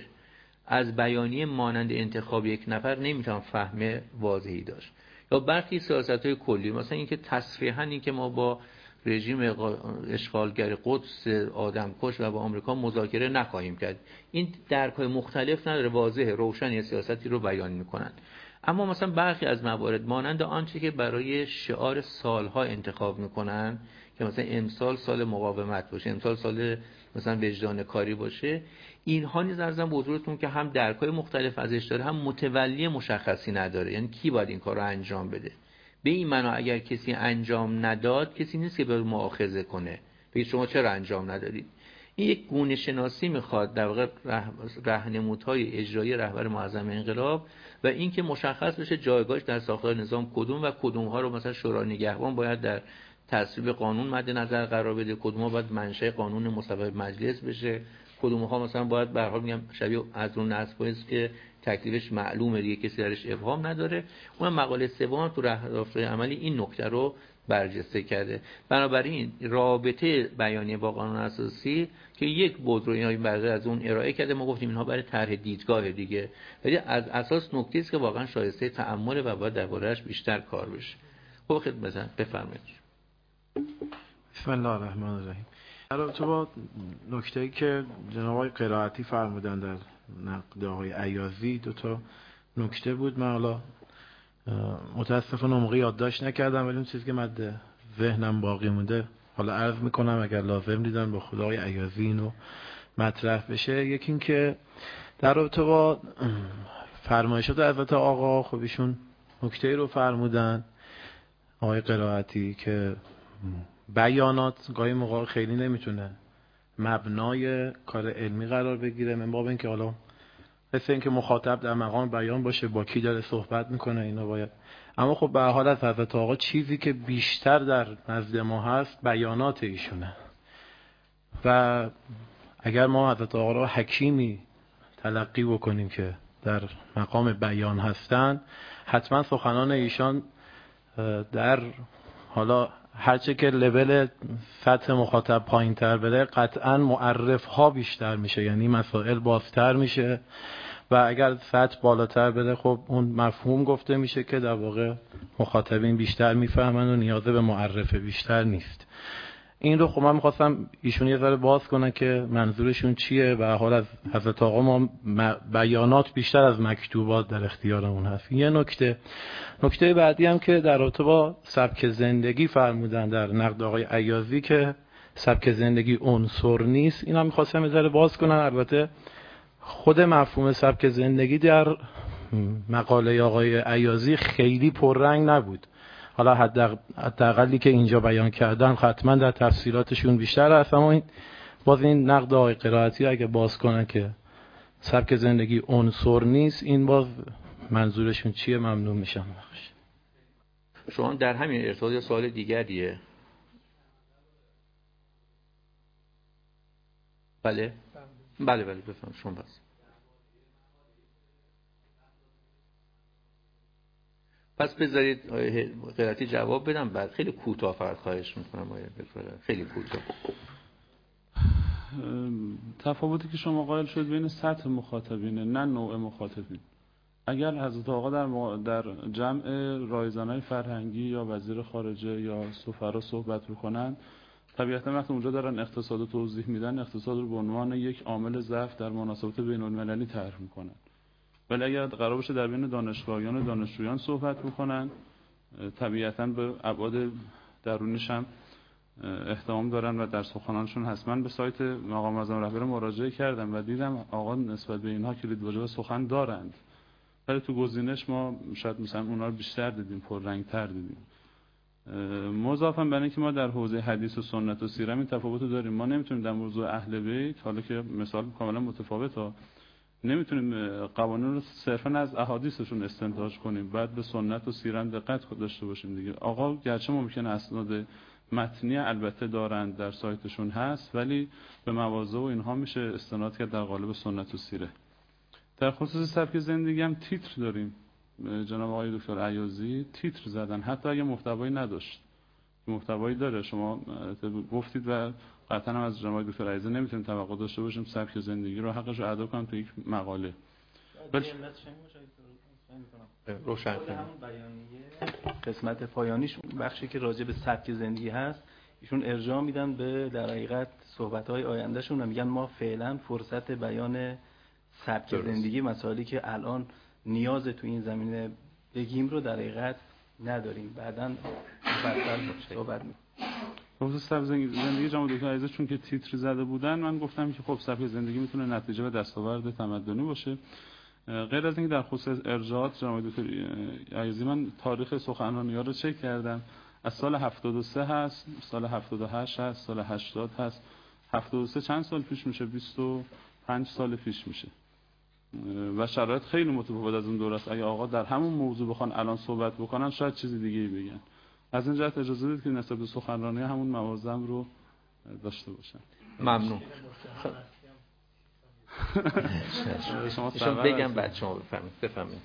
از بیانیه مانند انتخاب یک نفر نمیتونم فهم واضحی داشت. یا برخی سیاست‌های کلی، مثلا اینکه تصریحاً اینکه ما با رژیم اشغالگر قدس آدمکش و با آمریکا مذاکره نخواهیم کرد، این درک‌های مختلف نداره، واضحه، روشن یه سیاستی رو بیان میکنن. اما مثلا برخی از موارد مانند آنچه که برای شعار سالها انتخاب میکنن که مثلا امسال سال مقاومت باشه، امسال سال مثلا وجدان کاری باشه، اینها نیز ارزم به حضورتون که هم درک‌های مختلف ازش داره، هم متولی مشخصی نداره. یعنی کی باید این کار رو انجام بده؟ به این معنا اگر کسی انجام نداد، کسی نیست که به مؤاخذه کنه بگید شما چرا انجام ندادید. این یک گونه شناسی میخواد در واقع راهنمودهای اجرایی رهبر معظم انقلاب و این که مشخص بشه جایگاهش در ساختار نظام کدوم و کدوم ها رو مثلا شورای نگهبان باید در تصویب قانون مد نظر قرار بده، کدوم ها باید منشأ قانون مصوب مجلس بشه، کدوم ها مثلا باید به هر حال میگم شبیه عزل و نصب است که تکلیفش معلومه دیگه، کسی درش ابهام نداره. اون مقاله سوم تو رهبری عملی این نکته رو برجسته کرده. بنابراین رابطه بیانیه با قانون اساسی که یک بود رو اینا برای از اون ارائه کرده، ما گفتیم اینها برای طرح دیدگاه دیگه، ولی از اساس نکته است که واقعا شایسته تأمل و باید درباره‌اش بیشتر کار بشه. خب خدمتتون بفرمایید. بسم الله الرحمن الرحیم. البته با نکته‌ای که جناب آقای قرائتی فرمودن در نقد آقای عیاضی، دو تا نکته بود. من حالا متاسفانه موقع یادداشت نکردم، ولی اون چیزی که مد ذهنم باقی مونده حالا عرض میکنم اگر لازم دیدن با خود آقای عیاضی اینو مطرح بشه. یکی این که در رابطه با فرمایشات حضرت آقا، خب ایشون نکته‌ای رو فرمودن آقای قرائتی که بیانات گاهی موقع خیلی نمیتونه مبنای کار علمی قرار بگیره، من باب این که حالا مثل این که مخاطب در مقام بیان باشه، با کی داره صحبت میکنه، اینا باید. اما خب به هر حال از حضرت آقا چیزی که بیشتر در نزد ما هست بیانات ایشونه و اگر ما حضرت آقا را حکیمی تلقی بکنیم که در مقام بیان هستن، حتما سخنان ایشان در حالا هرچه که لول سطح مخاطب پایین تر بره قطعا معرف ها بیشتر میشه، یعنی مسائل بازتر میشه و اگر سطح بالاتر بره خب اون مفهوم گفته میشه که در واقع مخاطبین بیشتر میفهمن و نیازه به معرف بیشتر نیست. این رو خب من می‌خواستم ایشون یه ذره باز کنن که منظورشون چیه و حال از حضرت آقا ما بیانات بیشتر از مکتوبات در اختیارمون هست. یه نکته نکته بعدی هم که در رابطه با سبک زندگی فرمودن در نقد آقای عیاضی که سبک زندگی عنصر نیست، اینا می‌خواستم یه ذره باز کنن. البته خود مفهوم سبک زندگی در مقاله آقای عیاضی خیلی پررنگ نبود. حالا حداقلی که اینجا بیان کردن حتما در تفسیراتشون بیشتر هست، اما این باز این نقد آقای قرائتی اگه باز کنن که سبک زندگی عنصر نیست، این باز منظورشون چیه ممنون میشم. شما در همین ارتباط سوال دیگریه. بله بله بله بفهم شما بس. پس بذارید قرائتی جواب بدم بعد خیلی کوتاه فقط خواهش میکنم آیه بفرمایید، خیلی کوتاه. تفاوتی که شما قائل شد بین سطح مخاطبینه نه نوع مخاطبین. اگر حضرت آقا در, م... در جمع رایزنای فرهنگی یا وزیر خارجه یا سفرا صحبت بکنن، طبیعتا وقتی اونجا دارن اقتصاد رو توضیح میدن، اقتصاد رو به عنوان یک عامل ضعف در مناسبات بین المللی طرح میکنن. ولی اگر قرار باشه در بین دانشگاهیان و دانشجویان صحبت بکنن، طبیعتا به ابعاد درونیش هم احترام دارن و در سخنانشون هست. من به سایت مقام معظم رهبر مراجعه کردم و دیدم آقا نسبت به اینها کلیدواژه و سخن دارند، ولی تو گزینش ما شاید مثلا اونها رو بیشتر دیدیم، پررنگ‌تر دیدیم. مضافاً بر اینکه ما در حوزه حدیث و سنت و سیره این تفاوت رو داریم. ما نمیتونیم در موضوع اهل بیت، حالا که مثال کاملا متفاوته، نمیتونیم قوانین رو صرفاً از احادیثشون استنتاج کنیم، بعد به سنت و سیره دقت داشته باشیم دیگه. آقا گرچه ممکنه اسناد متنی البته دارند در سایتشون هست، ولی به مواضع و اینها میشه استناد کرد در قالب سنت و سیره. در خصوص سبک زندگی هم تیتر داریم. جناب آقای دکتر عیاضی تیتر زدن حتی اگه محتوایی نداشت. محتوایی داره، شما گفتید و قطعا هم از جناب دکتر عیاضی نمیتونیم توقع داشته باشیم سبک زندگی رو حقش رو ادا کنم تو یک مقاله. ولی روشن کنم قسمت پایانیش بخشی که راجع به سبک زندگی هست، ایشون ارجاع میدن به در حقیقت صحبت‌های آیندهشون و میگن ما فعلا فرصت بیان سبک درست. زندگی مسائلی که الان نیاز تو این زمینه بگیم رو در حقیقت نداریم، بعداً بعداً صحبت می‌کنیم. خصوص سبک زندگی جناب دکتر عزیز چون که تیتر زده بودن، من گفتم که خب سبک زندگی میتونه نتیجه و دستاورد تمدنی باشه. غیر از اینکه در خصوص ارجاعات جناب دکتر عزیزی من تاریخ سخنرانی‌ها رو چک کردم، از سال هفتاد و سه هست، سال هفتاد و هشت هست، سال هشتاد هست. هفتاد و سه چند سال پیش میشه؟ بیست و پنج سال پیش میشه و شرایط خیلی متفاوت از اون دوره است. اگه آقا در همون موضوع بخوان الان صحبت بکنن شاید چیز دیگه‌ای بگن. از این جهت اجازه بدید که نسبت به سخنرانی همون موازم رو داشته باشن. ممنون. شما بگم بعد شما بفهمید. بفهمید.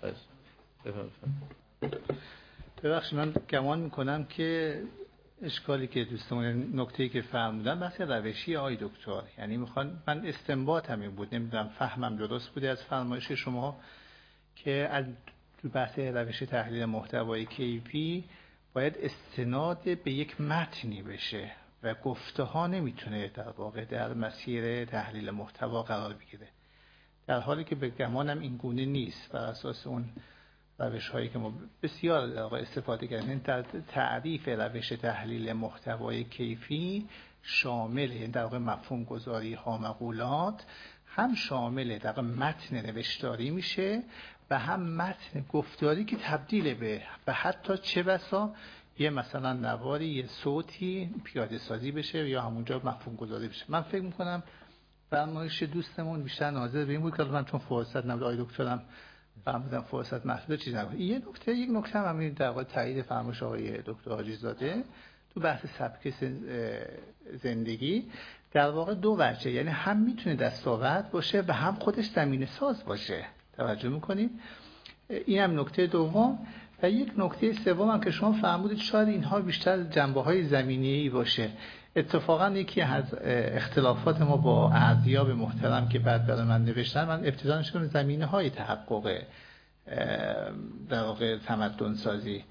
بفهمید. ببخشید من گمان میکنم که اشکالی که دوستمون نکته‌ای که فرمودن بحث روشی آقای دکتر، یعنی میخوان، من استنباط همین بود، نمیدونم فهمم درست بوده از فرمایش شما که از تو بحث روش تحلیل محتوای کیفی باید استناد به یک متنی بشه و گفته ها نمیتونه در واقع در مسیر تحلیل محتوا قرار بگیره، در حالی که به گمانم این گونه نیست. بر اساس اون روش هایی که ما بسیار در واقع استفاده کردیم در تعریف روش تحلیل محتوای کیفی شامل در واقع مفهوم گذاری ها مقولات، هم شامل در واقع متن نوشتاری میشه و هم متن گفتاری که تبدیل به و حتی چه بسا یه مثلا نواری، یه صوتی پیاده سازی بشه یا همونجا مفهوم گذاری بشه. من فکر میکنم فرمایش دوستمون بیشتر ناظر به این بود که من چون فرصت نبود آقای دکترم فرمودن فرصت محدود چیز نبود. یه نکته یک نکته هم همین در واقع تایید فرمایش آقای دکتر حاجی زاده تو بحث سبک زندگی در واقع دو وجه، یعنی هم میتونه دستاورد باشه و هم خودش زمینه ساز باشه. توجه میکنید؟ این هم نکته دوم. و یک نکته سوم هم که شما فرمودید شاید اینها بیشتر جنبه‌های زمینه‌ای باشه. اتفاقا یکی از اختلافات ما با ارزیاب محترم که بعد برای من نوشتن، من ابتدا نشدم زمینه‌های تحقق در واقع تمدن سازی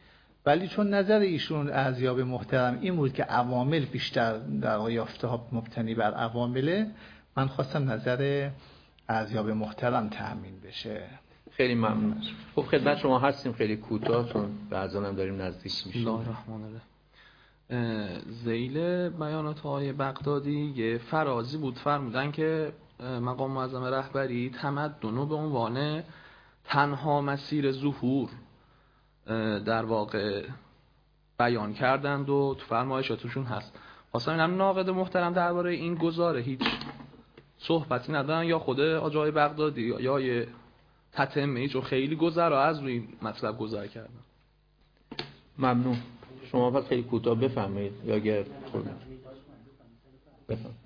ولی چون نظر ایشون ارزیاب محترم این بود که عوامل بیشتر در یافته ها مبتنی بر عوامله، من خواستم نظر ارزیاب محترم تأمین بشه. خیلی ممنون. خب خدمت شما هستیم، خیلی کوتاه چون بعضا هم داریم نزدیک میشیم. بسم الله الرحمن الرحیم. ذیل بیانات های بغدادی یه فرازی بود، فرمودن که مقام معظم رهبری تمدن رو به عنوان تنها مسیر ظهور در واقع بیان کردند و تو فرمایشاتشون هست. واسه اینم ناقد محترم درباره این گزاره هیچ صحبتی ندارن یا خود آجای بغدادی یا یه تتمه، چون خیلی گذرا از روی مطلب گذر کردن. ممنون. شما فقط خیلی کوتاه بفرمایید یا اگر بفرمایید.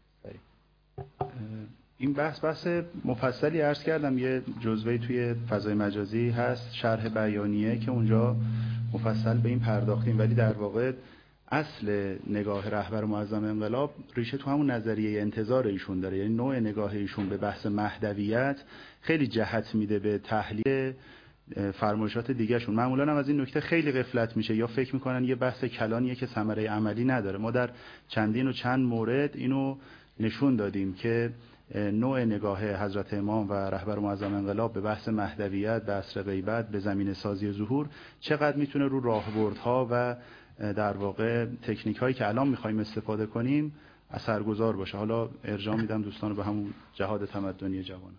این بحث بحث مفصلی عرض کردم، یه جزوه‌ای توی فضای مجازی هست، شرح بیانیه، که اونجا مفصل به این پرداختیم، ولی در واقع اصل نگاه رهبر معظم انقلاب ریشه تو همون نظریه انتظار ایشون داره. یعنی نوع نگاه ایشون به بحث مهدویت خیلی جهت میده به تحلیل فرمایشات دیگه شون. معمولا هم از این نکته خیلی غفلت میشه، یا فکر میکنن یه بحث کلانیه که ثمره عملی نداره. ما در چندین و چند مورد اینو نشون دادیم که نوع نگاه حضرت امام و رهبر معظم انقلاب به بحث مهدویت، به عصر غیبت، به زمینه سازی ظهور چقدر میتونه رو راهبردها و در واقع تکنیک هایی که الان میخوایم استفاده کنیم اثرگذار باشه. حالا ارجاع میدم دوستان رو به همون جهاد تمدنی جوان.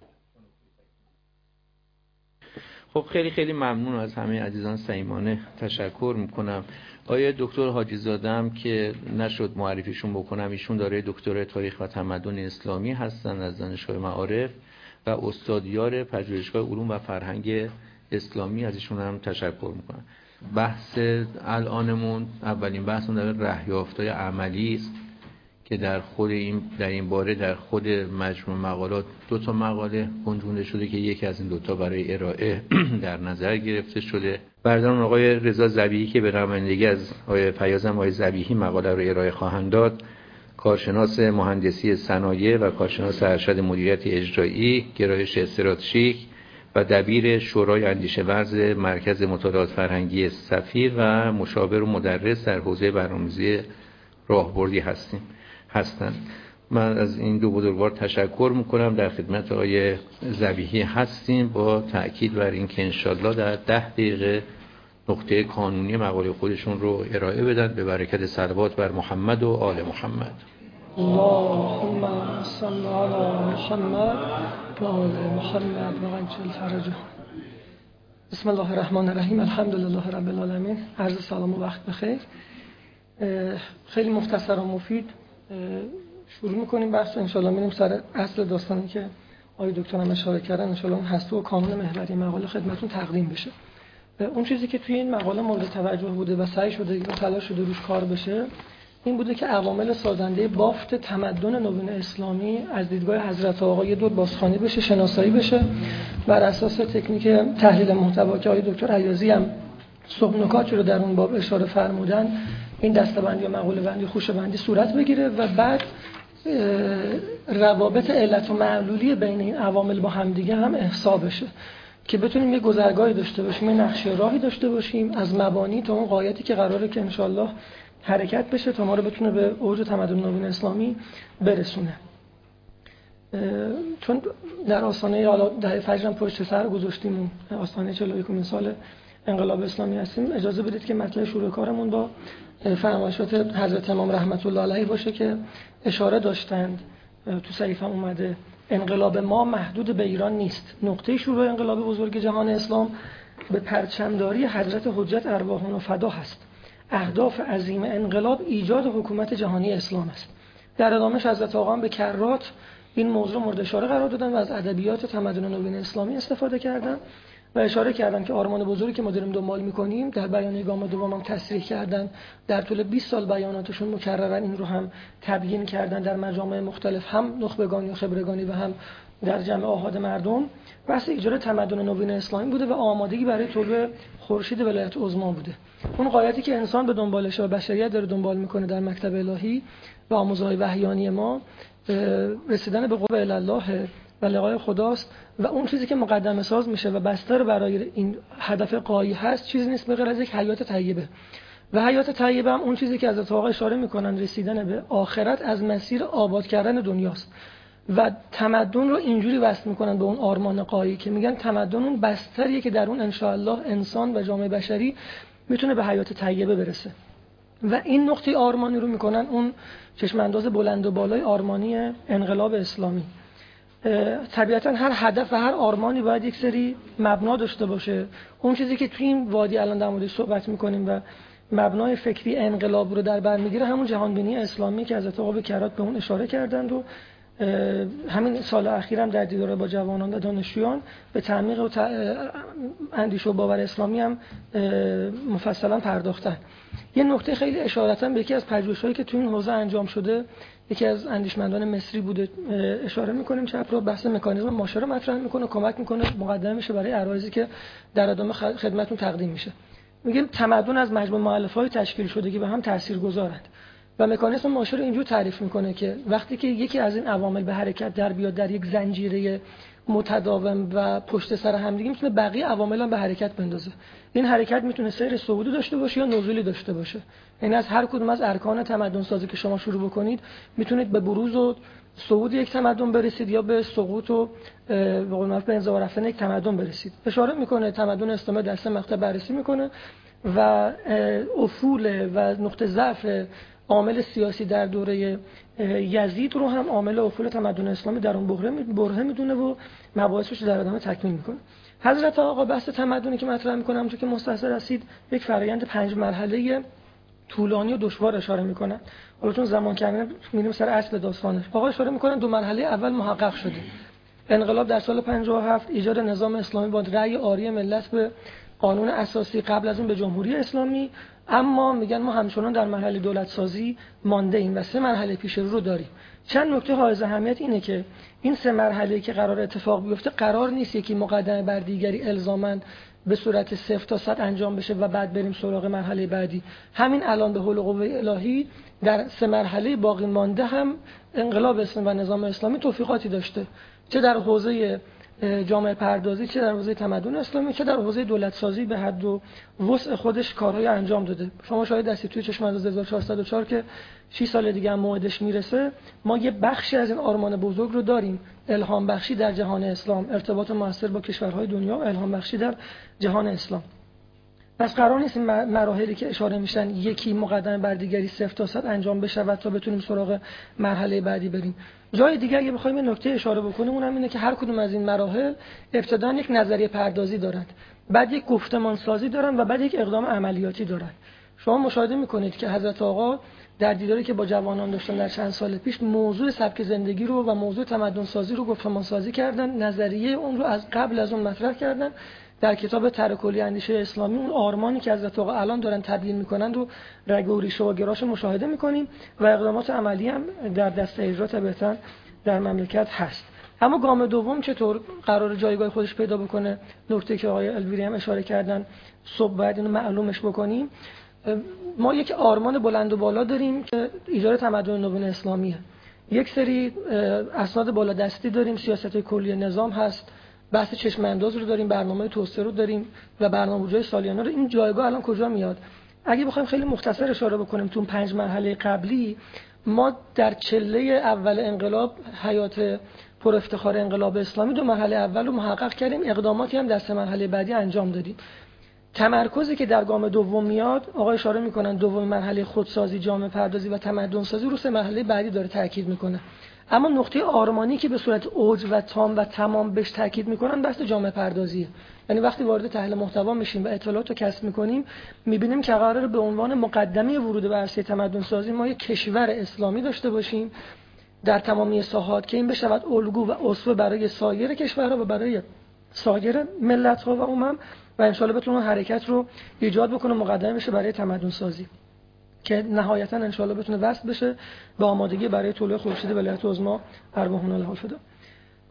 خب خیلی خیلی ممنون از همه عزیزان، صمیمانه تشکر میکنم. آیا دکتر حاجی زاده هم که نشد معرفیشون بکنم، ایشون داره دکترای تاریخ و تمدن اسلامی هستن از دانشگاه معارف و استادیار پژوهشگاه علوم و فرهنگ اسلامی، از ایشون هم تشکر میکنم. بحث الانمون اولین بحثمون در رهیافت‌های عملی است که در خود این در این باره در خود مجموع مقالات دو تا مقاله گنجونده شده که یکی از این دوتا برای ارائه در نظر گرفته شده. برادران آقای رضا ذبیحی که به نمایندگی از آقای فیاض آقای ذبیحی مقاله رو ارائه خواهند داد، کارشناس مهندسی صنایع و کارشناس ارشد مدیریت اجرایی گرایش استراتژیک و دبیر شورای اندیشه ورز مرکز مطالعات فرهنگی سفیر و مشاور و مدرس در حوزه برنامه‌ریزی راهبردی هستیم هستند. من از این دو بزرگوار تشکر میکنم. در خدمت آقای ذبیحی هستیم با تأکید بر این که انشالله در ده دقیقه نقطه کانونی مقاله خودشون رو ارائه بدن به برکت صلوات بر محمد و آل محمد. اللهم صل علی محمد و آل محمد و عجل فرجه. بسم الله الرحمن الرحیم. الحمدلله رب العالمین. عرض سلام و وقت بخیر. خیلی مختصر و مفید شروع میکنیم بحث. انشالله میریم سر اصل داستانی که آقای دکتر هم اشاره کردن. انشالله اون هسته و کانون محوری مقاله خدمتون تقدیم بشه. اون چیزی که توی این مقاله مورد توجه بوده و سعی شده و تلاش شده روش کار بشه این بوده که عوامل سازنده بافت تمدن نوین اسلامی از دیدگاه حضرت آقا یه دور بازخوانی بشه، شناسایی بشه بر اساس تکنیک تحلیل محتوا که آقای دکتر عیاضی هم صبح نکاتی رو در اون باب اشاره فرمودن. این دسته‌بندی یا مقوله بندی خوشه‌بندی صورت بگیره و بعد روابط علت و معلولی بین این عوامل با همدیگه هم احصا بشه که بتونیم یه گذرگاهی داشته باشیم، یه نقشه راهی داشته باشیم از مبانی تا اون غایتی که قراره که انشالله حرکت بشه تا ما رو بتونه به اوج تمدن نوین اسلامی برسونه. چون در آستانه حالا دهه فجر هم پشت سر گذاشتیم، آستانه چهل و یکمین سال انقلاب اسلامی هستیم، اجازه بدید که مطلب شروع کارمون با فرمایشات حضرت امام رحمت الله علیه باشه که اشاره داشتند تو صحیفه اومده انقلاب ما محدود به ایران نیست. نقطه شروع انقلاب بزرگ جهان اسلام به پرچمداری حضرت حجت ارواحون و فدا هست. اهداف عظیم انقلاب ایجاد حکومت جهانی اسلام است. در ادامهش حضرت آقا هم به کرات این موضوع مورد اشاره قرار دادن و از ادبیات تمدن نوین اسلامی استفاده کردن و اشاره کردن که آرمان بزرگی که ما داریم دنبال می‌کنیم در بیانیه گام دوم هم تصریح کردن. در طول بیست سال بیاناتشون مکررن این رو هم تبیین کردن در مجامع مختلف، هم نخبگانی و خبرگانی و هم در جمع آحاد مردم. بحث ایجاد تمدن نوین اسلامی بوده و آمادگی برای طلوع خورشید ولایت عظما بوده. اون غایتی که انسان به دنبالشه و بشریت داره دنبال میکنه در مکتب الهی و آموزهای وحیانی ما رسیدن به قرب الله و لقای خداست و اون چیزی که مقدمه ساز میشه و بستر برای این هدف غایی هست چیزی نیست به غیر از یک حیات طیبه. و حیات طیبه هم اون چیزی که از آقا اشاره میکنن رسیدن به آخرت از مسیر آباد کردن دنیاست و تمدن رو اینجوری وصل میکنن به اون آرمان غایی که میگن تمدن اون بستریه که در اون انشاءالله انسان و جامعه بشری میتونه به حیات طیبه برسه و این نقطه آرمانی رو میکنن اون چشم انداز بلند و بالای آرمانی انقلاب اسلامی. طبیعتا هر هدف و هر آرمانی باید یک سری مبنا داشته باشه. اون چیزی که توی این وادی الان در موردش صحبت میکنیم و مبنای فکری انقلاب رو در بر میگیره همون جهانبینی اسلامی که حضرت آقا به کرات به اون اشاره کردند و همین سال اخیر هم در دیدار با جوانان و دانشجویان به تعمیق و اندیشه و باور اسلامی هم مفصلا پرداختن. یه نکته خیلی اشارتا به یکی از پژوهش‌هایی که تو این حوزه انجام شده یکی از اندیشمندان مصری بوده اشاره می‌کنیم چپ رو بحث مکانیزم ماشه رو مطرح می‌کنه، کمک می‌کنه مقدمه میشه برای عرایضی که در ادامه خدمتتون تقدیم میشه. میگیم تمدن از مجموع مؤلفه‌های تشکیل شده که به هم تاثیرگذارند و مکانیزم ماشه رو اینجور تعریف میکنه که وقتی که یکی از این عوامل به حرکت در بیاد در یک زنجیره متداوم و پشت سر هم دیگه میتونه بقیه عوامل هم به حرکت بندازه. این حرکت میتونه سیر صعودی داشته باشه یا نزولی داشته باشه. این از هر کدوم از ارکان تمدن سازی که شما شروع بکنید میتونید به بروز و صعود یک تمدن برسید یا به سقوط و به قول معروف به انزوا رفتن یک تمدن برسید. اشاره میکنه تمدن اسلامی در سه مقطع بررسی میکنه و افول و نقطه ضعف عامل سیاسی در دوره یزید رو هم عامل افول تمدن اسلامی در اون بحران برهه میدونه و مباحثش رو در ادامه تکمیل میکنه. حضرت آقا بحث تمدنی که مطرح میکنه همونطور که مستحضر هستید یک فرآیند پنج مرحله طولانی و دشوار اشاره میکنن. حالا چون زمان کمه میریم سر اصل داستانش. آقا اشاره میکنن دو مرحله اول محقق شده. انقلاب در سال پنجاه و هفت، ایجاد نظام اسلامی با رأی آری ملت به قانون اساسی، قبل از اون به جمهوری اسلامی. اما میگن ما همچنان در مرحله دولت سازی مانده ایم و سه مرحله پیش رو داریم. چند نکته حائز اهمیت اینه که این سه مرحله که قرار اتفاق بیفته قرار نیست یکی مقدمه بر دیگری الزاماً به صورت صفر تا صد انجام بشه و بعد بریم سراغ مرحله بعدی. همین الان به حول و قوه الهی در سه مرحله باقی مانده هم انقلاب اسلامی و نظام اسلامی توفیقاتی داشته، چه در حوزه جامعه پردازی، چه در حوزه تمدن اسلامی، چه در حوزه دولت سازی به حد و وسع خودش کارهای انجام داده. شما شاهد هستید توی چشم انداز هزار و چهارصد و چهار که شش سال دیگه هم موعدش میرسه، ما یه بخشی از این آرمان بزرگ رو داریم، الهام بخشی در جهان اسلام، ارتباط موثر با کشورهای دنیا و الهام بخشی در جهان اسلام. پس قرار نیست این مراحلی که اشاره میشن یکی مقدمه بر دیگری صفر تا صد انجام بشه تا بتونیم سراغ مرحله بعدی بریم. جای دیگه اگه بخوایم این نکته اشاره بکنیم اونم اینه که هر کدوم از این مراحل ابتداً یک نظریه پردازی دارند، بعد یک گفتمان سازی دارن و بعد یک اقدام عملیاتی دارن. شما مشاهده میکنید که حضرت آقا در دیداری که با جوانان داشتن در چند سال پیش موضوع سبک زندگی رو و موضوع تمدن سازی رو گفتمان سازی کردن، نظریه اون رو از قبل از اون مطرح کردن. در کتاب طرح کلی اندیشه اسلامی اون آرمانی که حضرت آقا الان دارن تبیین میکنن رو رگ و ریشه و گراش مشاهده میکنیم و اقدامات عملی هم در دست اجرا طبعاً در مملکت هست. اما گام دوم چطور قرار جایگاه خودش پیدا بکنه؟ نکته که آقای الویری هم اشاره کردن صبح باید اینو معلومش بکنیم. ما یک آرمان بلند و بالا داریم که ایجاد تمدن نوین اسلامیه. یک سری اسناد بالا دستی داریم، سیاست کلی نظام هست، بحث چشم انداز رو داریم، برنامه توسعه رو داریم و برنامه‌ریزی سالیانه رو. این جایگاه الان کجا میاد؟ اگه بخوایم خیلی مختصر اشاره بکنیم تو پنج مرحله قبلی ما در چله اول انقلاب حیات پر افتخار انقلاب اسلامی دو مرحله اول رو محقق کردیم، اقداماتی هم در سه مرحله بعدی انجام دادیم. تمرکزی که در گام دوم میاد آقا اشاره میکنن دوم مرحله خودسازی، جامعه پردازی و تمدن سازی رو سه مرحله بعدی داره تاکید میکنه. اما نقطه آرمانی که به صورت اوج و تام و تمام بهش تاکید میکنن بحث جامعه پردازیه. یعنی وقتی وارد تحلیل محتوا میشیم و اطلاعات رو کسب میکنیم میبینیم که قراره به عنوان مقدمه ورود به عرصه تمدن سازی ما یک کشور اسلامی داشته باشیم در تمامی ساحات که این بشود الگو و اسوه برای سایر کشورها و برای سایر ملت‌ها و امم و ان شاءالله بتونه حرکت رو ایجاد بکنه، مقدمه بشه برای تمدن سازی که نهایتا ان شاءالله بتونه وصل بشه به آمادگی برای طلوع خورشید ولایت عظما ارواحنا لها فدا.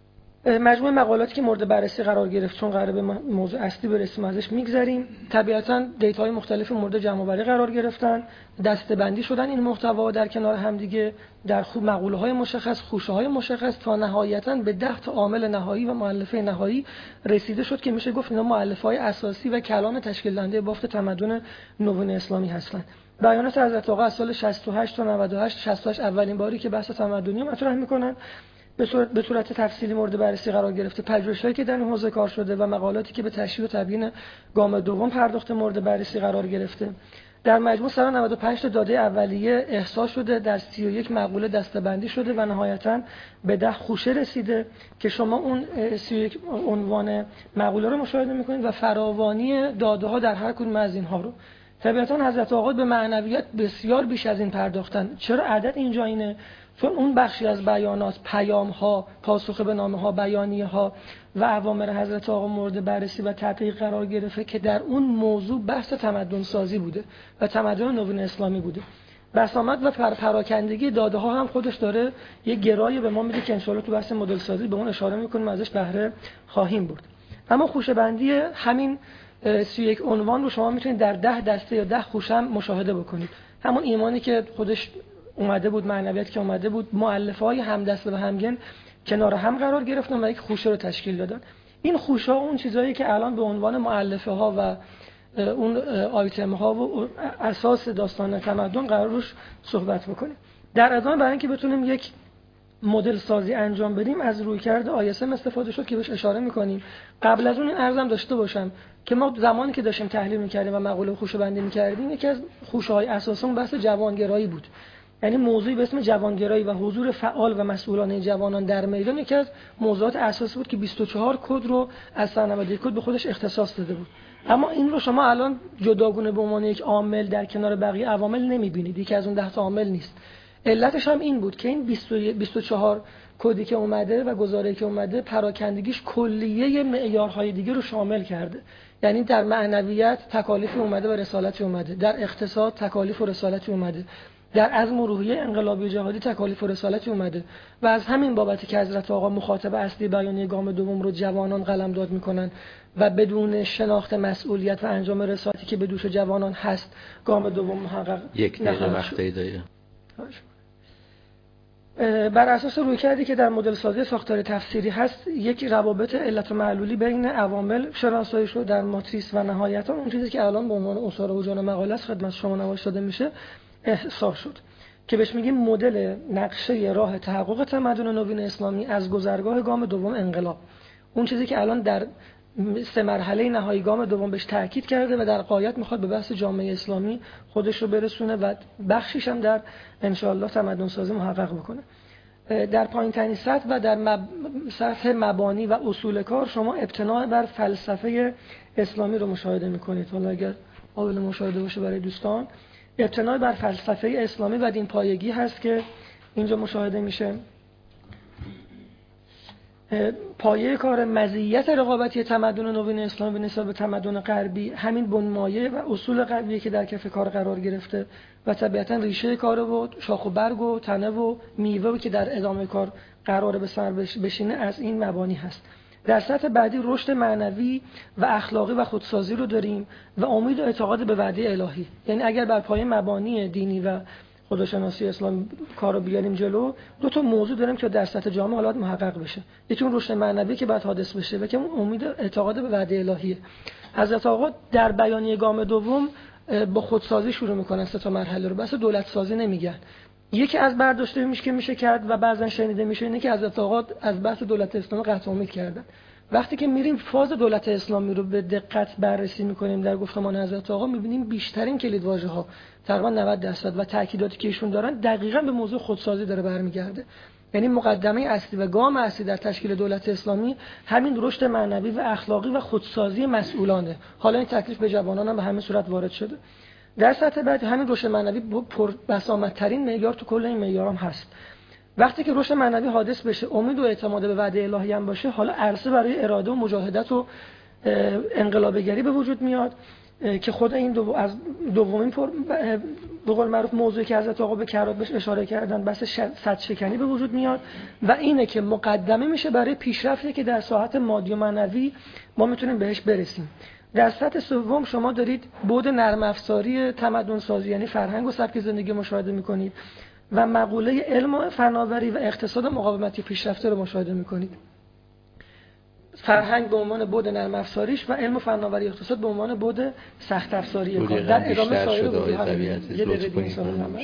مجموعه مقالاتی که مورد بررسی قرار گرفت، چون قراره به موضوع اصلی برسیم ازش میگذریم. طبیعتاً دیتاهای مختلف مورد جمع‌آوری قرار گرفتن، دسته‌بندی شدن این محتوا در کنار همدیگه در خوب مقوله‌های مشخص، خوشه‌های مشخص، تا نهایتاً به ده تا عامل نهایی و مؤلفه نهایی رسیده شد که میشه گفت اینا مؤلفه‌های اساسی و کلان تشکیل دهنده بافت تمدن نوین اسلامی هستند. بیانات حضرت آقا از سال شصت و هشت تا نود و هشت شصت و هشت اولین باری که بحث تمدنی مطرح میکنن به صورت به صورت تفصیلی مورد بررسی قرار گرفته. پژوهش‌هایی که در این حوزه کار شده و مقالاتی که به تشریح و تبیین گام دوم پرداخته مورد بررسی قرار گرفته. در مجموع سال نود و پنج تا داده اولیه احصا شده، در سی و یک مقوله دسته‌بندی شده و نهایتاً به ده خوشه رسیده که شما اون سی و یک عنوان مقوله رو مشاهده می‌کنید و فراوانی داده‌ها در هر کدوم از اینها رو. طبیعتاً حضرت آقا به معنویات بسیار بیش از این پرداختن. چرا عدد اینجا اینه؟ چون اون بخشی از بیانات، پیام‌ها، پاسخ به نامه‌ها، بیانیه‌ها و اوامر حضرت آقا مورد بررسی و تحقیق قرار گرفته که در اون موضوع بحث تمدن سازی بوده و تمدن نوین اسلامی بوده. بسامد و پراکندگی داده ها هم خودش داره یه گرایی به ما میده که انشاءالله تو بحث مدل سازی به اون اشاره میکنیم، ازش بهره خواهیم برد. اما خوشه‌بندی همین سی و یک عنوان رو شما میتونید در ده دسته یا ده خوشه هم مشاهده بکنید. همون ایمانی که خودش اومده بود، معنویت که اومده بود، مؤلفه‌های همدسته و همگن کنار هم قرار گرفتن و یک خوشه رو تشکیل دادن. این خوشه ها اون چیزایی که الان به عنوان مؤلفه ها و اون آیتم ها و اساس داستان تمدن قرار روش صحبت بکنیم. در ادامه برای اینکه بتونیم یک مدل سازی انجام بدیم از رویکرد آی اس ام استفاده شد که بهش اشاره می‌کنیم. قبل از اون این عرضم داشته باشم که ما زمانی که داشتیم تحلیل می‌کردیم و مقوله خوشه بندی می‌کردیم، یکی از خوشه‌های اساسمون بحث جوانگرایی بود. یعنی موضوعی به اسم جوانگرایی و حضور فعال و مسئولانه جوانان در میدان یکی از موضوعات اساسی بود که بیست و چهار کد رو از سال نود و یک کد به خودش اختصاص داده بود. اما این رو شما الان جداگونه به عنوان یک عامل در کنار بقیه عوامل نمی‌بینید، یکی از اون ده تا عامل نیست. علتش هم این بود که این بیست و چهار کدی که اومده و گزاره‌ای که اومده پراکندگیش کلیه معیارهای دیگه رو شامل کرده. یعنی در معنویت تکالیف اومده و رسالتی اومده، در اقتصاد تکالیف و رسالتی اومده، در عزم و روحیه انقلابی جهادی تکالیف و رسالتی اومده و از همین بابتی که حضرت آقا مخاطب اصلی بیانیه گام دوم رو جوانان قلمداد میکنن و بدون شناخت مسئولیت و انجام رسالتی که به دوش جوانان هست گام دوم محقق یک دقیقه وقت دایه. بر اساس رویکردی که در مدل سازی ساختار تفسیری هست، یک روابط علت و معلولی بین عوامل شناسایی شد در ماتریس و نهایتا اون چیزی که الان به عنوان اصول و جان مقاله است خدمت شما نمایش داده میشه احساس شد که بهش میگیم مدل نقشه راه تحقق تمدن نوین اسلامی از گذرگاه گام دوم انقلاب. اون چیزی که الان در سه مرحله نهایی گام دوم بهش تاکید کرده و در غایت میخواد به بحث جامعه اسلامی خودش رو برسونه و بخشیش هم در انشاءالله تمدن سازی محقق بکنه. در پایین ترین سطح و در مب... سطح مبانی و اصول کار شما ابتناء بر فلسفه اسلامی رو مشاهده میکنید. حالا اگر قابل مشاهده باشه برای دوستان، ابتناء بر فلسفه اسلامی و دین پایگی هست که اینجا مشاهده میشه. پایه کار مزیت رقابتی تمدن نوین اسلامی به نسبت به تمدن غربی همین بنمایه و اصول غربی که در کف کار قرار گرفته و طبیعتا ریشه کار و شاخ و برگ و تنه و میوه که در ادامه کار قراره به سر بشینه از این مبانی هست. در سطح بعدی رشد معنوی و اخلاقی و خودسازی رو داریم و امید و اعتقاد به وعده الهی. یعنی اگر بر پایه مبانی دینی و خداشناسی اسلام کارو بیاریم جلو، دو تا موضوع داریم که در سطح جامعه حالات محقق بشه. یکی اون رشد معنوی که بعد حادث بشه و که اون امید و اعتقاد به وعده الهیه. حضرت آقا در بیانیه گام دوم با خودسازی شروع میکنن سه تا مرحله رو، بس دولت سازی نمیگن. یکی از برداشته میشه که میشه کرد و بعضن شنیده میشه اینه که حضرت آقا از بحث دولت اسلامی قطع امید کردن. وقتی که میریم فاز دولت اسلامی رو به دقت بررسی میکنیم در گفتمان حضرت آقا، میبینیم بیشترین کلیدواژه ها تقریبا نود درصد و تاکیداتی که ایشون دارن دقیقاً به موضوع خودسازی داره برمیگرده. یعنی مقدمه اصلی و گام اصلی در تشکیل دولت اسلامی همین رشد معنوی و اخلاقی و خودسازی مسئولانه. حالا این تکلیف به جوانان هم به همین صورت وارد شده. در سطح بعد همین رشد معنوی پر بسامدترین معیار تو کل این معیارام هست. وقتی که رشد معنوی حادث بشه، امید و اعتماد به وعده الهی هم باشه، حالا عرصه برای اراده و مجاهدت و انقلابگری به وجود میاد که خود این دو از دومین پر به قول معروف موضوعی که حضرت آقا به کرات بهش اشاره کردن بحث صد شکنی به وجود میاد و اینه که مقدمه میشه برای پیشرفتی که در ساحت مادی و معنوی ما میتونیم بهش برسیم. در سطح سوم شما دارید بعد نرم افزاری تمدن سازی یعنی فرهنگ و سبک زندگی مشاهده میکنید و مقوله علم و فناوری و اقتصاد مقاومتی پیشرفته رو مشاهده میکنید. فرهنگ به عنوان بعد نرم افزاریش و علم و فناوری اقتصاد به عنوان بعد سخت افزاری کار. در ادامه سایر موضوعات یه دقیقه دیگه سوال هم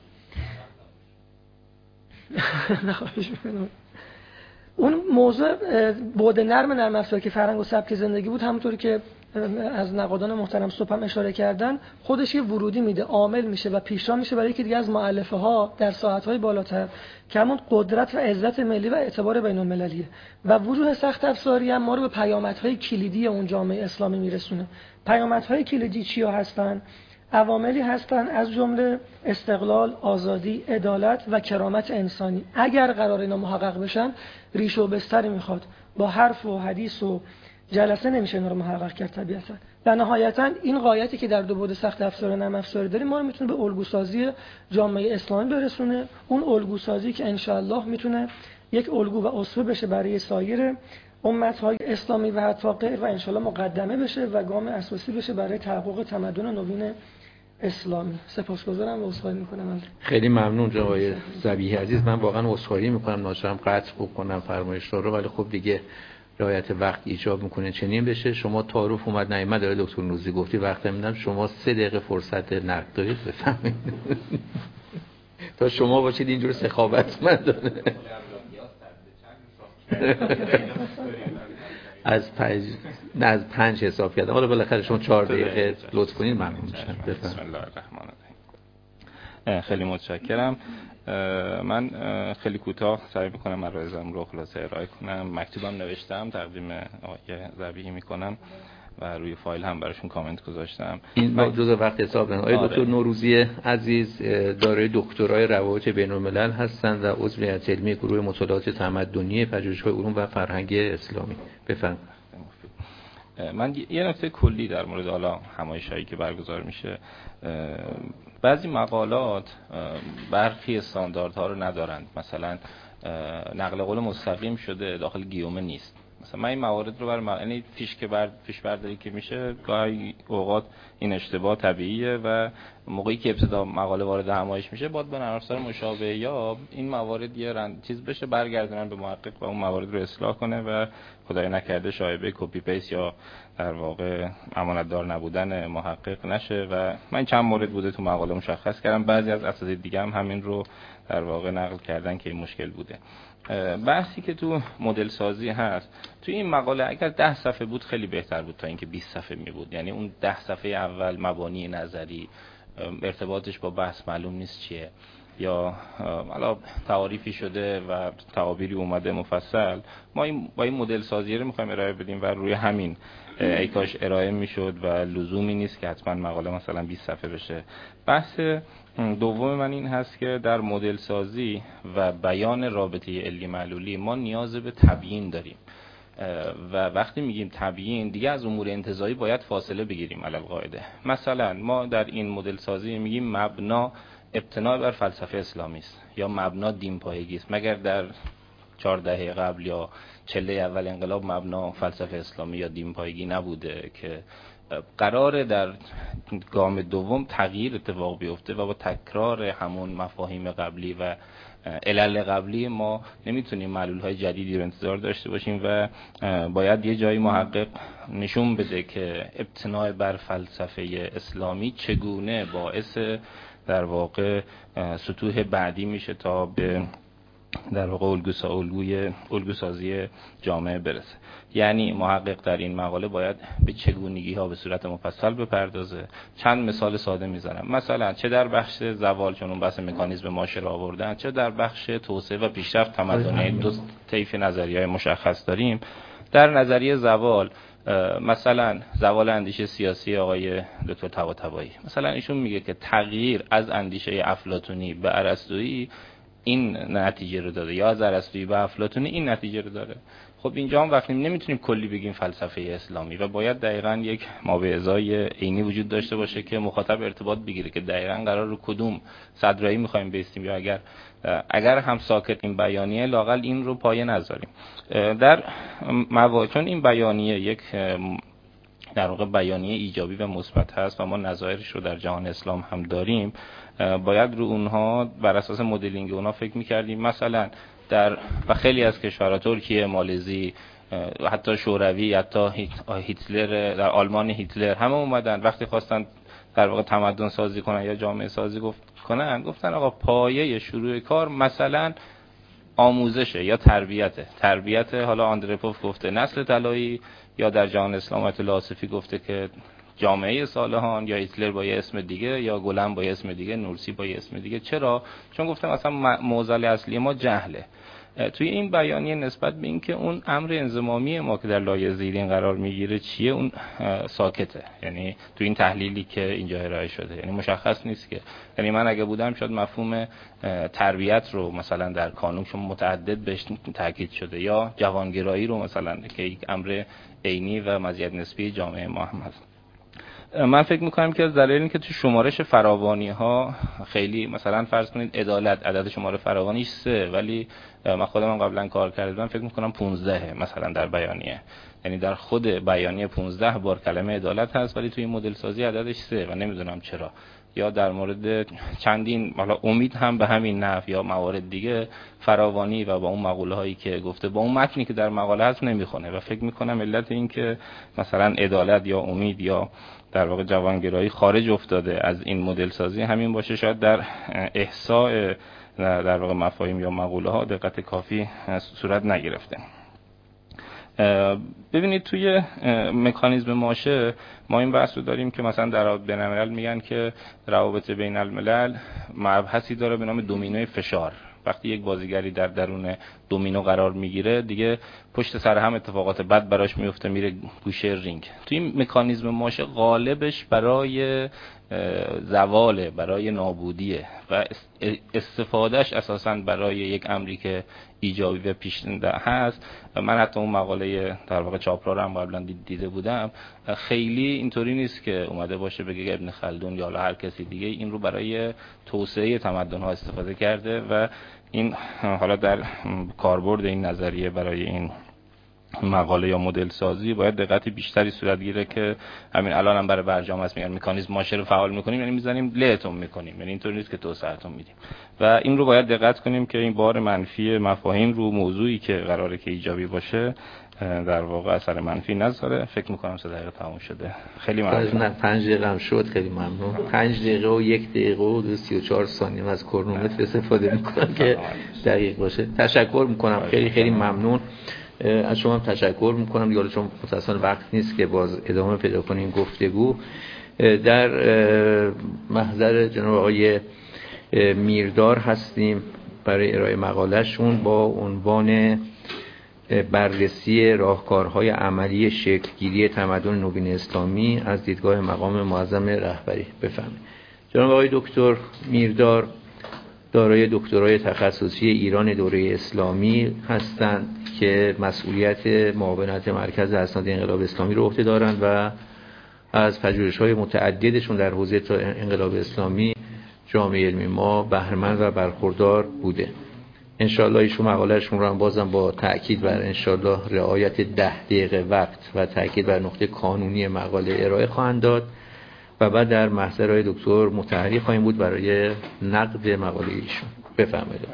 نخواهش می‌کنم. اون موضوع بعد نرم نرم افزاری که فرهنگ و سبک زندگی بود همونطوری که از نقادان محترم صبح هم اشاره کردن خودش یه ورودی میده، عامل میشه و پیشرا میشه برای یکی دیگه از مؤلفه ها در ساحت‌های بالاتر که همون قدرت و عزت ملی و اعتبار بین‌المللیه و وجوه سخت افزاری هم ما رو به پیامدهای کلیدی اون جامعه اسلامی میرسونه. پیامدهای کلیدی چیا هستن؟ عواملی هستن از جمله استقلال، آزادی، عدالت و کرامت انسانی. اگر قرار اینا محقق بشن ریشه و بستری میخواد، با حرف و حدیث و جلسه نمیشه اینا رو محقق کرد طبیعتا. و نهایتا این غایتی که در دو بعد سخت افزار و نرم افزار داریم ما رو میتونه به الگوسازی جامعه اسلامی برسونه. اون الگوسازی که انشاءالله میتونه یک الگو و اسوه بشه برای سایر امت‌های اسلامی و حتی غیر و انشاءالله مقدمه بشه و گام اساسی بشه برای تحقق تمدن نوین اسلامی. سپاسگزارم و عذرخواهی میکنم. خیلی ممنون جناب ذبیحی عزیز. من واقعا عذرخواهی میکنم ناچارم قطع بکنم فرمایش رو، ولی خب دیگه رعایت وقت ایجاب میکنه چنین بشه. شما تعارف اومد نیامد داره دکتر نوزی گفتی وقت میدم، شما سه دقیقه فرصت نقد دارید بفهمید تا شما باشید اینجور سخاوتمندانه از پنج نه از پنج حساب کردم. حالا بالاخره شما چهار دقیقه لطف کنید ممنون میشم. بسم الله الرحمن الرحیم. خیلی متشکرم. من خیلی کوتاه سعی میکنم مراحلم رو خلاصه ارائه کنم. مکتوبم نوشتم تقدیم آقای ذبیحی میکنم و روی فایل هم براشون کامنت گذاشتم. این جزء وقت حساب نه. آقای دکتر نوروزی عزیز دارای دکترای روابط بین‌الملل هستند و عضو هیئت علمی گروه مطالعات تمدنی پژوهش‌های علوم و فرهنگ اسلامی. بفرمایید. من یه نکته کلی در مورد حالا همایش‌هایی که برگزار میشه، بعضی مقالات برخی استانداردها رو ندارند. مثلا نقل قول مستقیم شده داخل گیومه نیست. مثلا من این موارد رو برام یعنی پیش که بر پیش برداری که میشه گاهی اوقات این اشتباه طبیعیه و موقعی که ابتدا مقاله وارد همایش میشه باید به نرم افزار مشابه یا این موارد یه رند چیز بشه برگردونن به محقق و اون موارد رو اصلاح کنه و خدای نکرده شایبه کپی پیست یا در واقع امانت دار نبودن محقق نشه. و من چند مورد بوده تو مقاله مشخص کردم، بعضی از اساتید دیگه هم همین رو در واقع نقل کردن که این مشکل بوده. بحثی که تو مدل سازی هست تو این مقاله اگر ده صفحه بود خیلی بهتر بود تا اینکه بیست صفحه می بود. یعنی اون ده صفحه اول مبانی نظری ارتباطش با بحث معلوم نیست چیه یا حالا تعاریفی شده و تعابیری اومده مفصل. ما این با این مدل سازی رو می‌خوایم ارائه بدیم و روی همین ای کاش ارائه میشد و لزومی نیست که حتما مقاله مثلا بیست صفحه بشه. بحث دوم من این هست که در مدل سازی و بیان رابطه علی معلولی ما نیاز به تبیین داریم و وقتی میگیم تبیین دیگه از امور انتزاعی باید فاصله بگیریم علی القاعده. مثلا ما در این مدل سازی میگیم مبنا ابتنا بر فلسفه اسلامی است یا مبنا دین پایگی است، مگر در چهار دهه قبل یا چله اول انقلاب مبنا فلسفه اسلامی یا دین پایگی نبوده که قراره در گام دوم تغییر اتفاق بیفته و با تکرار همون مفاهیم قبلی و علل قبلی ما نمیتونیم معلول‌های جدیدی رو انتظار داشته باشیم و باید یه جایی محقق نشون بده که ابتناء بر فلسفه اسلامی چگونه باعث در واقع سطوح بعدی میشه تا به در واقع الگوسا الگوی الگوسازی جامعه برسه. یعنی محقق در این مقاله باید به چگونگی ها به صورت مفصل بپردازه. چند مثال ساده میزنم. مثلا چه در بخش زوال چون اون بحث مکانیزم ماشه را آوردن، چه در بخش توسعه و پیشرفت تمدنی دو طیف نظریه‌های مشخص داریم. در نظریه زوال مثلا زوال اندیشه سیاسی آقای دکتر طباطبایی، مثلا ایشون میگه که تغییر از اندیشه افلاطونی به ارسطویی این نتیجه رو داده یا از ارسطویی و افلاطون این نتیجه رو داره. خب اینجا هم وقتی نمیتونیم کلی بگیم فلسفه اسلامی و باید دقیقاً یک مابعضای عینی وجود داشته باشه که مخاطب ارتباط بگیره که دقیقاً قرار رو کدوم صدرایی میخوایم بیستیم یا اگر اگر هم ساکت این بیانیه لااقل این رو پایه نذاریم. در مواقع چون این بیانیه یک در واقع بیانیه ایجابی و مثبت هست و ما نظایرش رو در جهان اسلام هم داریم، باید رو اونها بر اساس مدلینگ اونها فکر می‌کردیم. مثلا در و خیلی از کشورها، ترکیه، مالزی، حتی شوروی، حتی هیتلر در آلمان هیتلر، همه اومدن وقتی خواستن در واقع تمدن سازی کنن یا جامعه سازی گفت کنن گفتن آقا پایه شروع کار مثلا آموزشه یا تربیته. تربیت حالا آندروپوف گفته نسل طلایی، یا در جهان اسلام آیت الله آصفی گفته که جامعه صالحان، یا هیتلر با یه اسم دیگه، یا گلن با یه اسم دیگه، نورسی با یه اسم دیگه. چرا؟ چون گفتم مثلا معضل اصلی ما جهله. توی این بیانیه نسبت به این که اون امر انضمامی ما که در لایه زیرین قرار میگیره چیه، اون ساکته. یعنی توی این تحلیلی که اینجا ارائه شده یعنی مشخص نیست که، یعنی من اگه بودم شاید مفهوم تربیت رو مثلا در قانون چون متعدد بهش تاکید شده، یا جوانگرایی رو مثلا که یک امر عینی و مزیت نسبی جامعه ما هم هست. من فکر میکنم که از دلایل این که تو شمارش فراوانی ها خیلی مثلا فرض کنید عدالت عدد شماره فراوانیش سه، ولی من خودم هم قبلا کار کردم فکر میکنم پونزده مثلا در بیانیه، یعنی در خود بیانیه پونزده بار کلمه عدالت هست ولی توی مدل سازی عددش سه و نمیدونم چرا. یا در مورد چندین حالا امید هم به همین نحو یا موارد دیگه فراوانی و با اون مقوله هایی که گفته با اون متنی که در مقاله هست نمیخونه و فکر میکنم علت این که مثلا عدالت یا امید یا در واقع جوانگرایی خارج افتاده از این مدل سازی همین باشه، شاید در احصاء در واقع مفاهیم یا مقوله ها دقت کافی صورت نگرفته. ببینید توی مکانیزم ماشه ما این بحث رو داریم که مثلا در روابط بین الملل میگن که روابط بین الملل مبحثی داره به نام دومینوی فشار. وقتی یک بازیگری در درون دومینو قرار میگیره دیگه پشت سر هم اتفاقات بد براش میفته، میره گوشه رینگ. توی این مکانیزم ماشه غالبش برای زواله، برای نابودیه و استفادهش اساساً برای یک امری که ایجابی و پیشنده هست. من حتی اون مقاله در واقع چاپرا رو هم قبلا دیده بودم، خیلی اینطوری نیست که اومده باشه بگه ابن خلدون یا هر کسی دیگه این رو برای توسعه تمدن ها استفاده کرده و این حالا در کاربرد این نظریه برای این مقاله یا مدل سازی باید دقت بیشتری صورت گیره که همین الان هم برای برجام هست میگن مکانیزم ماشه رو فعال میکنیم، یعنی میزنیم لهتون میکنیم، یعنی اینطوری نیست که توسعه‌تون میدیم و این رو باید دقت کنیم که این بار منفی مفاهیم رو موضوعی که قراره که ایجابی باشه در واقع اثر منفی نذاره. فکر میکنم سه دقیقه تموم شده. خیلی ممنون. نه پنج دقیقه هم شد. خیلی ممنون. پنج دقیقه و یک دقیقه و سی و چهار ثانیه از کرونومتر استفاده میکنم که دقیق باشه. تشکر میکنم. خیلی خیلی ممنون. از شما هم تشکر میکنم. دیگه چون متأسفانه وقت نیست که باز ادامه پیدا کنیم گفتگو. در محضر جناب آقای میردار هستیم برای ارائه مقالهشون با عنوان بررسی راهکارهای عملی شکلگیری تمدن نوین اسلامی از دیدگاه مقام معظم رهبری. بفرمایید. جناب آقای دکتر میردار دارای دکترای تخصصی ایران دوره اسلامی هستند که مسئولیت معاونت مرکز اسناد انقلاب اسلامی رو عهده دارند و از پژوهش‌های متعددشون در حوزه انقلاب اسلامی جامعه علمی ما بهره‌مند و برخوردار بوده. انشاءالله ایشون مقالهشون رو هم بازم با تأکید بر انشاءالله رعایت ده دقیقه وقت و تأکید بر نقطه کانونی مقاله ارائه خواهند داد و بعد در محضر آقای دکتر متحری خواهیم بود برای نقد مقاله ایشون. بفرمایید.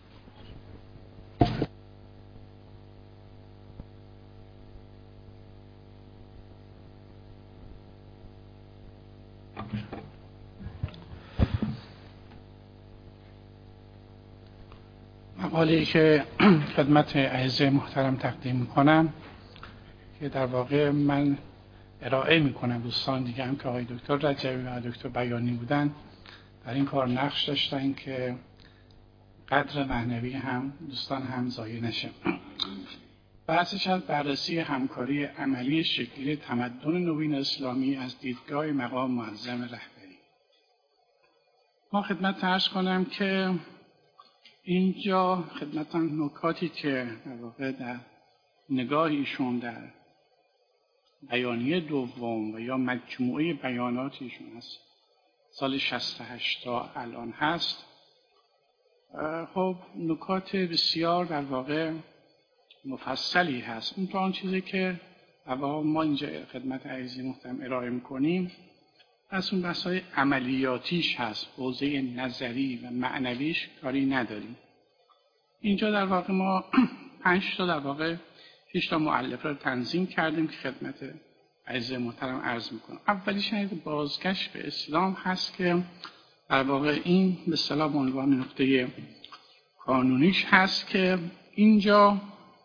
مقاله‌ای که خدمت اعزای محترم تقدیم میکنم که در واقع من ارائه میکنم دوستان دیگه هم که آقای دکتر رجبی و دکتر بیانی بودن در این کار نقش داشتن که قدر معنوی هم دوستان هم ضایع نشه. بحثش از بررسی همکاری عملی شکلی تمدن نوین اسلامی از دیدگاه مقام معظم رهبری. ما خدمت عرض کنم که اینجا خدمتتان نکاتی که در واقع در نگاه ایشون در بیانیه دوم و یا مجموعه بیانات ایشون هست سال شصت و هشت تا الان هست، خب نکات بسیار در واقع مفصلی هست. اون تا آن چیزی که ما اینجا خدمت عزیزی محترم ارائه میکنیم از اون بحث‌های عملیاتیش هست، حوزه نظری و معنویش کاری نداریم. اینجا در واقع ما پنج تا در واقع شش تا مؤلفه رو تنظیم کردیم که خدمت عزیز محترم عرض میکنم. اولیش شاید بازگشت به اسلام هست که در واقع این به اصطلاح به عنوان نقطه قانونیش هست که اینجا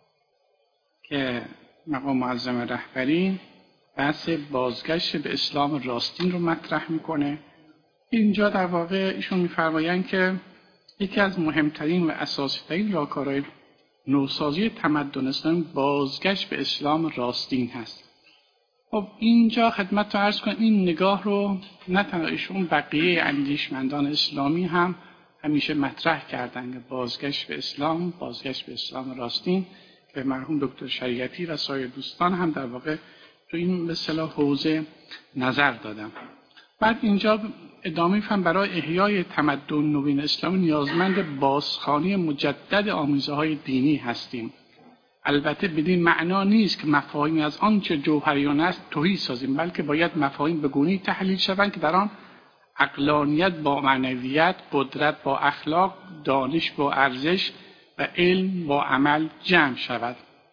که مقام معظم رهبری بحث بازگشت به اسلام راستین رو مطرح میکنه. اینجا در واقع ایشون میفرمایند که یکی از مهمترین و اساسی ترین راهکارهای نوسازی تمدن اسلامی بازگشت به اسلام راستین هست. خب اینجا خدمت رو عرض کنم این نگاه رو نه تنها ایشون، بقیه اندیشمندان اسلامی هم همیشه مطرح کردن که بازگشت به اسلام، بازگشت به اسلام راستین که مرحوم دکتر شریعتی و سایر دوستان هم در واقع تو این به اصطلاح حوزه نظر دادم. بعد اینجا ادامه می‌فهم برای احیای تمدن نوین اسلامی نیازمند بازخوانی مجدد آمیزه‌های دینی هستیم. البته بدین معنا نیست که مفاهیمی از آنچه جوهریان است تهی سازیم، بلکه باید مفاهیم به گونه‌ای تحلیل شوند که در آن عقلانیت با معنویت، قدرت با اخلاق، دانش با ارزش و علم با عمل جمع شود.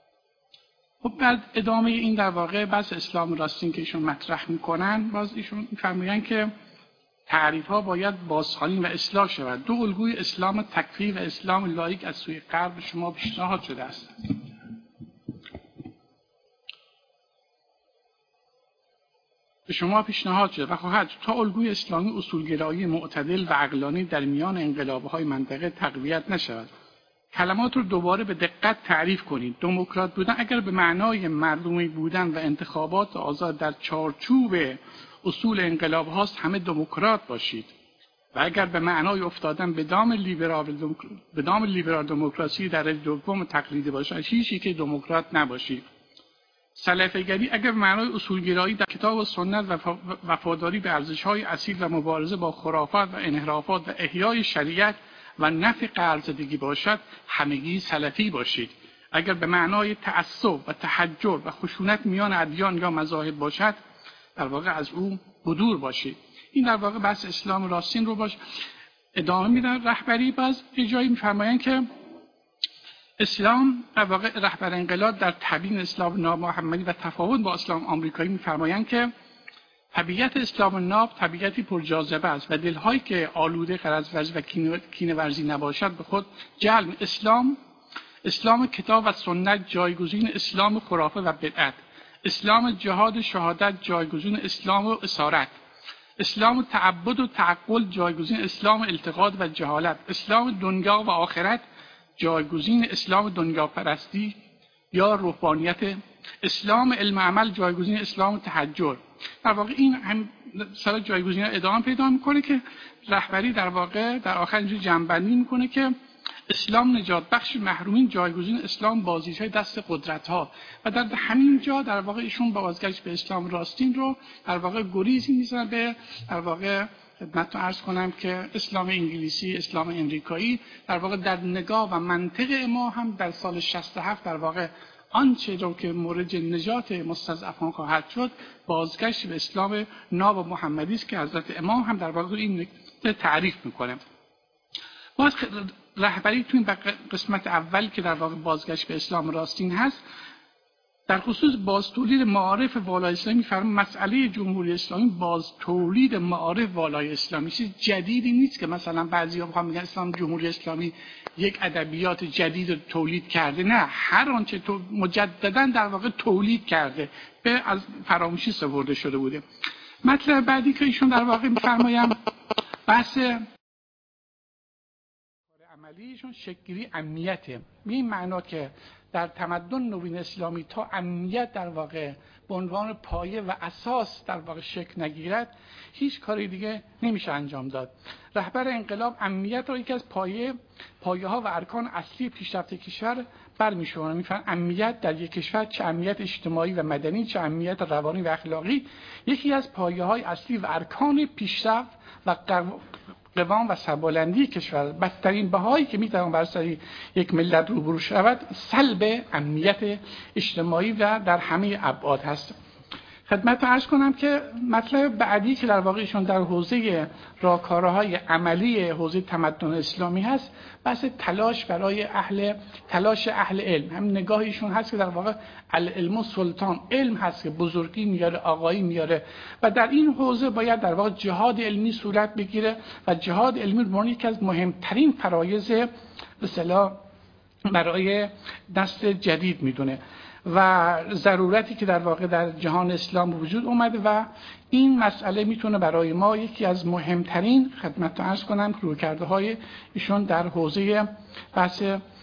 خب بعد ادامه این در واقع بحث اسلام راستین که ایشون مطرح میکنن، باز ایشون میفرمایند که تعریف ها باید بازخوانی و اصلاح شود. دو الگوی اسلام تکفیری و اسلام لاییک از سوی غرب شما پیشنهاد شده است. به شما پیشنهاد شده و خواهد تا الگوی اسلامی اصولگرایی معتدل و عقلانی در میان انقلاب‌های منطقه تقویت نشود. کلمات رو دوباره به دقت تعریف کنید. دموکرات بودن اگر به معنای مردمی بودن و انتخابات آزاد در چارچوب اصول انقلاب هاست، همه دموکرات باشید. و اگر به معنای افتادن به دام لیبرال به دام لیبرال دموکراسی در دوم تقلیدی باشد، هیچی که دموکرات نباشید. سلفیگری اگر به معنای اصولگرایی در کتاب و سنت و وفاداری به ارزش‌های اصیل و مبارزه با خرافات و انحرافات و احیای شریعت و نفی قرضدگی باشد، همگی سلفی باشید. اگر به معنای تعصب و تحجر و خشونت میان ادیان یا مذاهب باشد، در واقع از او بدور باشید. این در واقع بحث اسلام راستین رو باش ادامه میدن. رهبری باز یه جایی میفرمایند که اسلام در واقع رهبر انقلاب در تبیین اسلام ناب محمدی و تفاوت با اسلام آمریکایی میفرمایند که طبیعت اسلام ناب طبیعتی پرجاذبه است و دلهایی که آلوده غرض و کینه ورزی نباشد به خود جلب. اسلام اسلام کتاب و سنت جایگزین اسلام خرافه و بدعت. اسلام جهاد و شهادت جایگزین اسلام و اسارت. اسلام تعبد و تعقل جایگزین اسلام التقاط و جهالت. اسلام دنیا و آخرت جایگزین اسلام دنیا پرستی یا روحانیت. اسلام علم عمل جایگزین اسلام تحجر. در واقع این هم سر جایگزین ادامه پیدا میکنه که رهبری در واقع در آخر اینجوری جمع‌بندی میکنه که اسلام نجات بخش محرومین جایگزین اسلام بازیچه دست قدرت ها. و در همین جا در واقع ایشون بازگشت به اسلام راستین رو در واقع گریزی میزنه به در واقع خدمتتون عرض کنم که اسلام انگلیسی، اسلام امریکایی در واقع در نگاه و منطق ما هم در سال شصت و هفت در واقع آنچه رو که مورد نجات مستضعفان خواهد شد بازگشت به اسلام ناب و محمدی است که حضرت امام هم در واقع این تعریف میکنه. باز رهبری تو این قسمت اول که در واقع بازگشت به اسلام راستین هست، در خصوص باز تولید معارف والای اسلامی می‌فرماید مسئله جمهوری اسلامی باز تولید معارف والای اسلامی چیز جدیدی نیست که مثلا بعضی‌ها می‌خوان میگن اسلام جمهوری اسلامی یک ادبیات جدید رو تولید کرده. نه، هر آنچه تو مجددا در واقع تولید کرده به از فراموشی سپرده شده بوده. مطلب بعدی که ایشون در واقع می‌فرمایند بحث اولیه‌شون شکل‌گیری امنیته. به این معنا که در تمدن نوین اسلامی تا امنیت در واقع به عنوان پایه و اساس در واقع شکل نگیرد، هیچ کاری دیگه نمیشه انجام داد. رهبر انقلاب امنیت را یکی از پایه پایه ها و ارکان اصلی پیشرفت کشور برمی‌شماره. میفهمن امنیت در یک کشور، چه امنیت اجتماعی و مدنی، چه امنیت روانی و اخلاقی، یکی از پایه‌های اصلی و ارکان پیشرفت و قوام و سربلندی کشور. بدترین بهایی که میتوان بر سر یک ملت روبرو شود سلب امنیت اجتماعی و در همه ابعاد هست. خدمت عرض کنم که مطلب بعدی که در واقعشون در حوزه راهکارهای عملی حوزه تمدن اسلامی هست، بحث تلاش برای اهل تلاش اهل علم. هم نگاهیشون هست که در واقع العلم سلطان، علم هست که بزرگی میاره، آقایی میاره و در این حوزه باید در واقع جهاد علمی صورت بگیره و جهاد علمی رو یکی از مهمترین فرایض به اصطلاح برای نسل جدید میدونه و ضرورتی که در واقع در جهان اسلام وجود اومده و این مسئله میتونه برای ما یکی از مهمترین خدمت عرض کنم رویکرده های ایشون در حوزه بحث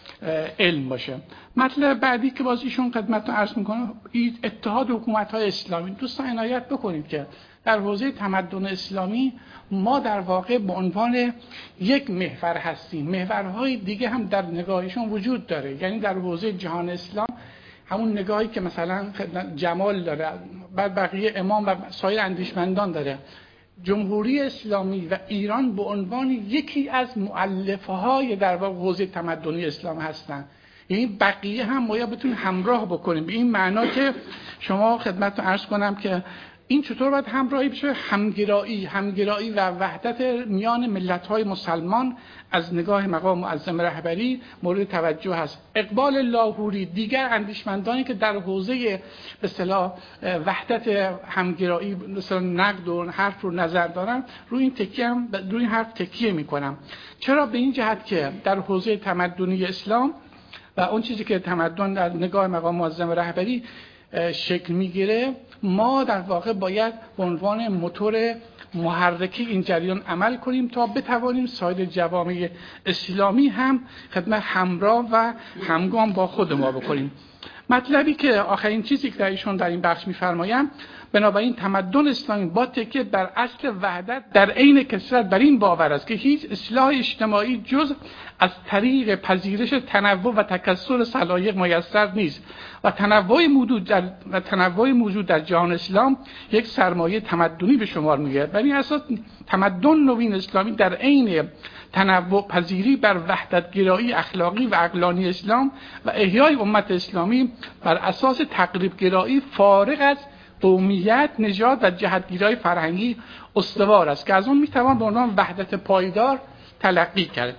علم باشه. مطلب بعدی که باز ایشون خدمت عرض میکنه اتحاد حکومت های اسلامی. دوستان عنایت بکنید که در حوزه تمدن اسلامی ما در واقع به عنوان یک محور هستیم، محورهای دیگه هم در نگاهشون وجود داره. یعنی در حوزه جهان اسلام همون نگاهی که مثلا جمال داره، بعد بقیه امام و سایر اندیشمندان داره. جمهوری اسلامی و ایران به عنوان یکی از مؤلفه های در واقع حوزه تمدنی اسلام هستند. یعنی بقیه هم باید بتونیم همراه بکنیم. به این معنا که شما خدمت رو عرض کنم که این چطور باید همراهی بشه؟ همگرایی همگرایی و وحدت میان ملت‌های مسلمان از نگاه مقام معظم رهبری مورد توجه هست. اقبال لاهوری، دیگر اندیشمندانی که در حوزه به اصطلاح وحدت همگرایی مثلا نقد و حرف رو نظر دارن، روی این تکیه هم روی این حرف تکیه میکنم. چرا؟ به این جهت که در حوزه تمدنی اسلام و اون چیزی که تمدن در نگاه مقام معظم رهبری شکل میگیره، ما در واقع باید به عنوان موتور محرکی این جریان عمل کنیم تا بتوانیم سایر جوامع اسلامی هم خدمت همراه و همگام با خود ما بکنیم. مطلبی که آخرین چیزی که ایشون در این بخش می‌فرمایند، بنابراین تمدن اسلامی با تکیه بر اصل وحدت در عین کثرت بر این باور است که هیچ اصلاح اجتماعی جز از طریق پذیرش تنوع و تکثر سلایق میسر نیست و تنوع موجود در و تنوع موجود در جهان اسلام یک سرمایه تمدنی به شمار می‌آید. بر این اساس تمدن نوین اسلامی در عین تنوع پذیری بر وحدت گرایی اخلاقی و عقلانی اسلام و احیای امت اسلامی بر اساس تقریب گرایی فارغ از قومیت، نژاد و جهتگیری فرهنگی استوار است که از اون میتوان به عنوان وحدت پایدار تلقی کرد.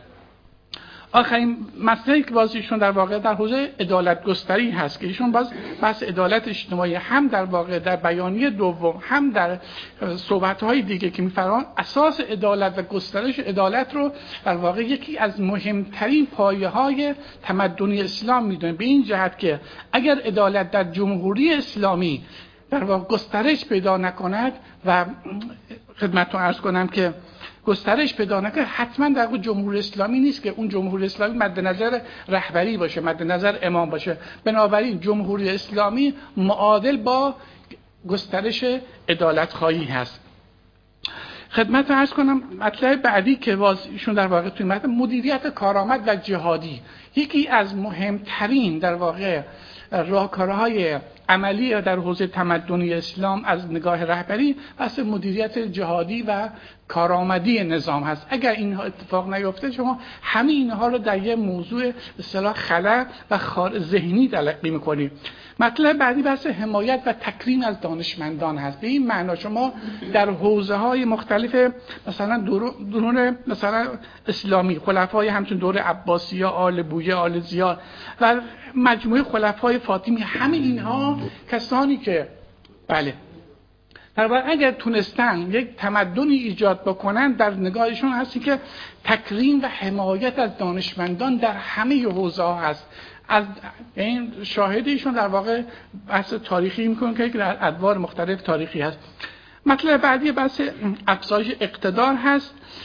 آخرین مسئله که باز ایشون در واقع در حوزه عدالت گستری هست که ایشون باز بحث عدالت اجتماعی هم در واقع در بیانیه دوم هم در صحبت‌های دیگه که می‌فرمان اساس عدالت و گسترش عدالت رو در واقع یکی از مهمترین پایه‌های تمدنی اسلام می‌دونه. به این جهت که اگر عدالت در جمهوری اسلامی در واقع گسترش پیدا نکند و خدمتتون عرض کنم که گسترش پیدا نکنه، حتما در اون جمهوری اسلامی نیست که اون جمهوری اسلامی مد نظر رهبری باشه، مد نظر امام باشه. بنابراین جمهوری اسلامی معادل با گسترش عدالت خواهی هست. خدمت عرض کنم مطلب بعدی که باز ایشون در واقع توی متن مدیریت کارآمد و جهادی، یکی از مهمترین در واقع راهکارهای عملی در حوزه تمدنی اسلام از نگاه رهبری بحث مدیریت جهادی و کارآمدی نظام هست. اگر اینها اتفاق نیفته شما همه اینها رو در یه موضوع به اصطلاح خلا و خار ذهنی تلقی می‌کنید. مطلب بعدی بحث حمایت و تکریم از دانشمندان هست. به این معنا شما در حوزه‌های مختلف مثلا دوران مثلا اسلامی خلفای همچون دوره عباسیه، آل بویه، آل زیاد و مجموعه خلفای فاطمی، همه اینها کسانی که بله در واقع اگر تونستن یک تمدنی ایجاد بکنن در نگاهشون هستی که تکریم و حمایت از دانشمندان در همه حوزه‌ها هست. از این شاهدیشون در واقع بحث تاریخی میکنن که در ادوار مختلف تاریخی هست. مطلب بعدی بحث افزایش اقتدار هست.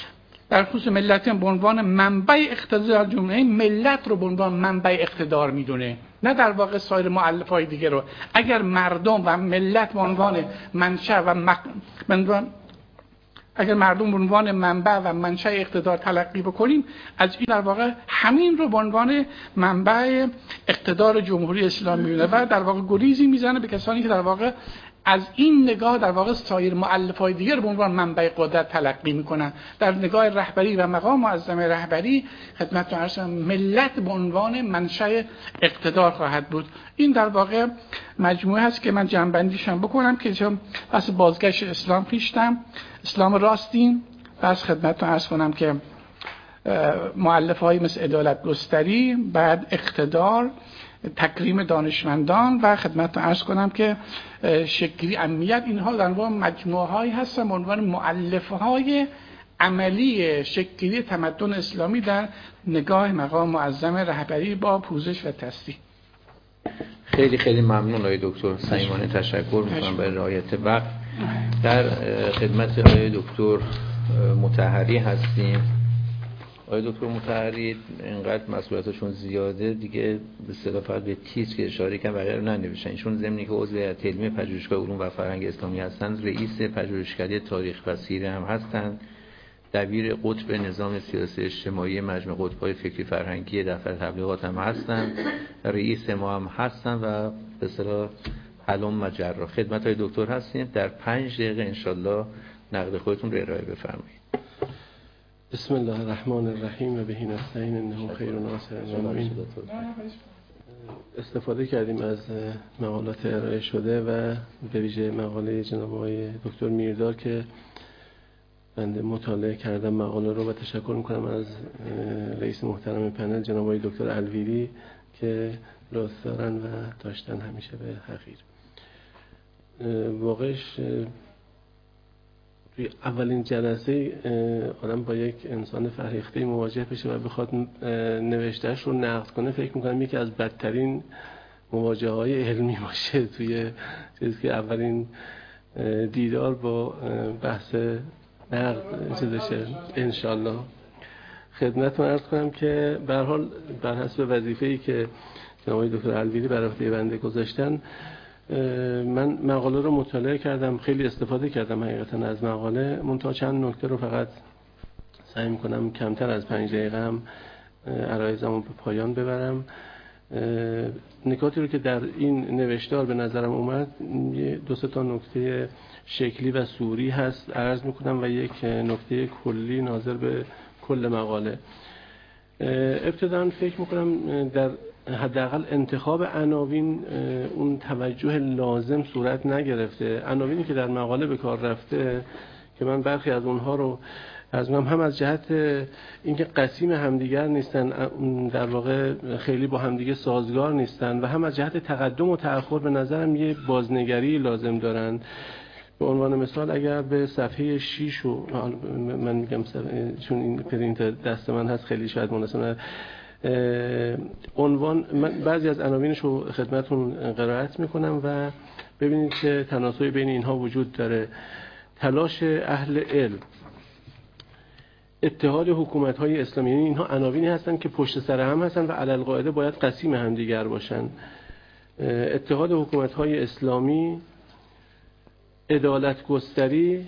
در خصوص ملت به عنوان منبع اقتدار جمهوری، ملت رو به عنوان منبع اقتدار میدونه، نه در واقع سایر مؤلفه‌های دیگه رو. اگر مردم و ملت به عنوان منشأ و مق... منبع اگر مردم به عنوان منبع و منشأ اقتدار تلقی بکنیم، از این در واقع همین رو به عنوان منبع اقتدار جمهوری اسلامی می‌بینه و در واقع گریزی میزنه به کسانی که در واقع از این نگاه در واقع سایر مؤلفه‌های دیگر به عنوان منبع قدرت تلقی میکنن. در نگاه رهبری و مقام معظم رهبری خدمتتون عرض کنم ملت به عنوان منشأ اقتدار خواهد بود. این در واقع مجموعه هست که من جمع‌بندیشم بکنم که چون بس بازگشت اسلام پیشتم، اسلام راستین، بس خدمتتون عرض کنم که مؤلفه‌های مثل عدالت گستری، بعد اقتدار، تکریم دانشمندان و خدمتتون عرض کنم که شکلی امنیت، اینها در واقع مجموعه‌هایی هستن به عنوان مؤلفه‌های عملی شکلی تمدن اسلامی در نگاه مقام معظم رهبری با پوزش و تصدیق. خیلی خیلی ممنون آقای دکتر صمیمانه تشکر می‌کنم برای رعایت وقت. در خدمت آقای دکتر مطهری هستیم. آقای دکتر مطهری اینقدر مسئولیتشون زیاده دیگه به اصطلاح فقط به تیتر که اشاره کردن و غیره ننوشتن. ایشون ضمن که عضو هیئت علمی پژوهشگاه علوم و فرهنگ اسلامی هستند، رئیس پژوهشکده تاریخ و سیره هم هستند، دبیر قطب نظام سیاسی اجتماعی مجمع قطب‌های فکری فرهنگی دفتر تبلیغات هم هستند، رئیس ما هم هستند و به اصطلاح حلم مجرا. خدمت های دکتر هستیم. در پنج دقیقه انشالله نقد خودتون رو ارائه بفرمایید. بسم الله الرحمن الرحیم و به نستعین انه خیر ناصر. استفاده کردیم از مقالات ارائه شده و به ویژه مقاله جناب آقای دکتر میردار که بنده مطالعه کردم مقاله رو و تشکر میکنم از رئیس محترم پنل جناب آقای دکتر الویری که لطف دارن و داشتن همیشه به حقیر. واقعش توی اولین جلسه آدم با یک انسان فرهیخته مواجه بشه و بخواد نوشتهش رو نقد کنه، فکر میکنم یکی از بدترین مواجهه های علمی باشه توی چیزی که اولین دیدار با بحث نقد چیزشه. انشالله خدمتتون عرض کنم که به هر حال بر حسب وظیفه‌ای که جناب دکتر الویری بر عهده بنده گذاشتن، من مقاله رو مطالعه کردم، خیلی استفاده کردم حقیقتا از مقاله. منتها چند نکته رو فقط سعی می‌کنم کمتر از پنج دقیقه هم عرایزمو به پایان ببرم. نکاتی رو که در این نوشتار به نظرم اومد، دو سه تا نکته شکلی و صوری هست عرض می‌کنم و یک نکته کلی ناظر به کل مقاله. ابتداً فکر می‌کنم در حداقل انتخاب عناوین اون توجه لازم صورت نگرفته. عناوینی که در مقاله به کار رفته که من برخی از اونها رو از من هم از جهت اینکه قسیم همدیگر نیستن، در واقع خیلی با همدیگه سازگار نیستن، و هم از جهت تقدم و تأخر به نظرم یه بازنگری لازم دارن. به عنوان مثال اگر به صفحه شش و من میگم چون این پرینت دست من هست خیلی شاید مناسب عنوان، من بعضی از عناوینش رو خدمتون قرائت میکنم و ببینید که تناسبی بین اینها وجود داره. تلاش اهل علم، اتحاد حکومت‌های اسلامی، یعنی اینها عناوینی هستن که پشت سر هم هستن و علی القاعده باید قسیم هم دیگر باشن. اتحاد حکومت‌های اسلامی، عدالت گستری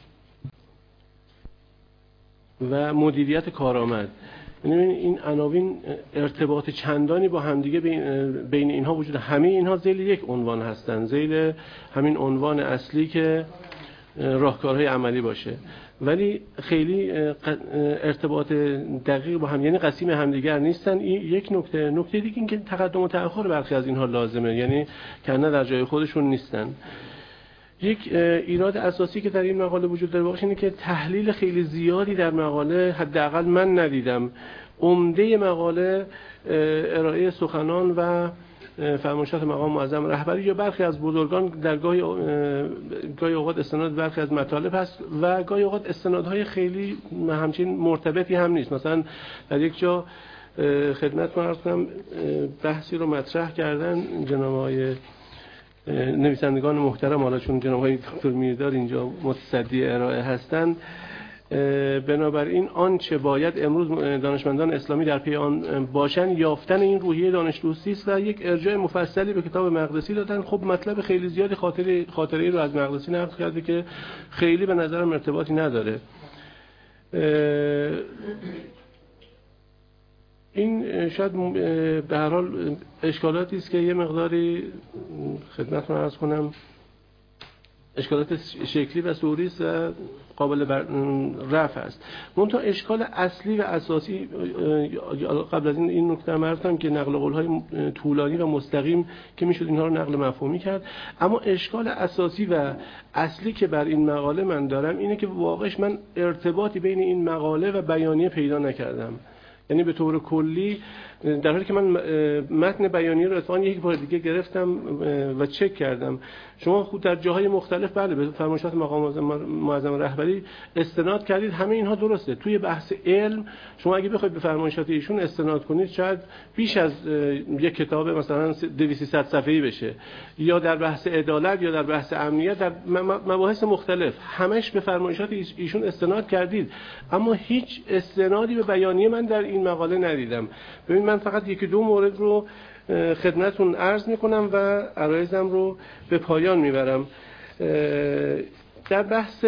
و مدیریت کارآمد. یعنی این عناوین ارتباط چندانی با همدیگه بین اینها وجود، همه اینها ذیل یک عنوان هستند، ذیل همین عنوان اصلی که راهکارهای عملی باشه، ولی خیلی ارتباط دقیق با هم، یعنی قسیم همدیگر نیستن. این یک نکته. نکته دیگه این که تقدم و تأخر برخی از اینها لازمه، یعنی که نه در جای خودشون نیستن. یک ایراد اساسی که در این مقاله وجود داره واقعا اینه که تحلیل خیلی زیادی در مقاله حداقل من ندیدم. عمده مقاله ارائه سخنان و فرمایشات مقام معظم رهبری یا برخی از بزرگان در گاهی گاهی اوقات استناد برخی از مطالب هست و گاهی اوقات استنادهای خیلی همچین مرتبطی هم نیست. مثلا در یک جا خدمتتون عرض کنم بحثی رو مطرح کردن جناب آقای نویسندگان محترم، حالا چون جناب آقای دکتر میردار اینجا متصدی ارائه هستن، بنابراین آنچه باید امروز دانشمندان اسلامی در پی آن باشن یافتن این روحیه دانش دوستی است و یک ارجاع مفصلی به کتاب مقدسی دادن. خب مطلب خیلی زیادی خاطره خاطره ای رو از مقدسی نقل کرده که خیلی به نظرم ارتباطی نداره. این شاید به هر حال اشکالاتی است که یه مقداری خدمتتون عرض کنم اشکالات شکلی و صوری است و قابل رفع است. منتها اشکال اصلی و اساسی قبل از این این نکته مرتم که نقل قول‌های طولانی و مستقیم که میشد اینها رو نقل مفهومی کرد، اما اشکال اساسی و اصلی که بر این مقاله من دارم اینه که واقعش من ارتباطی بین این مقاله و بیانیه پیدا نکردم. یعنی به طور کلی در حالی که من متن بیانیه رو اتفاقاً یک بار دیگه گرفتم و چک کردم، شما خود در جاهای مختلف بله به فرمایشات مقام معظم رهبری استناد کردید، همه اینها درسته. توی بحث علم شما اگه بخواید به فرمایشات ایشون استناد کنید شاید بیش از یک کتاب مثلا دویست صد صفحه‌ای بشه، یا در بحث عدالت یا در بحث امنیت در مباحث مختلف همش به فرمایشات ایشون استناد کردید، اما هیچ استنادی به بیانیه من در این مقاله ندیدم. ببین من فقط یکی دو مورد رو خدمتون عرض میکنم و عرایزم رو به پایان میبرم. در بحث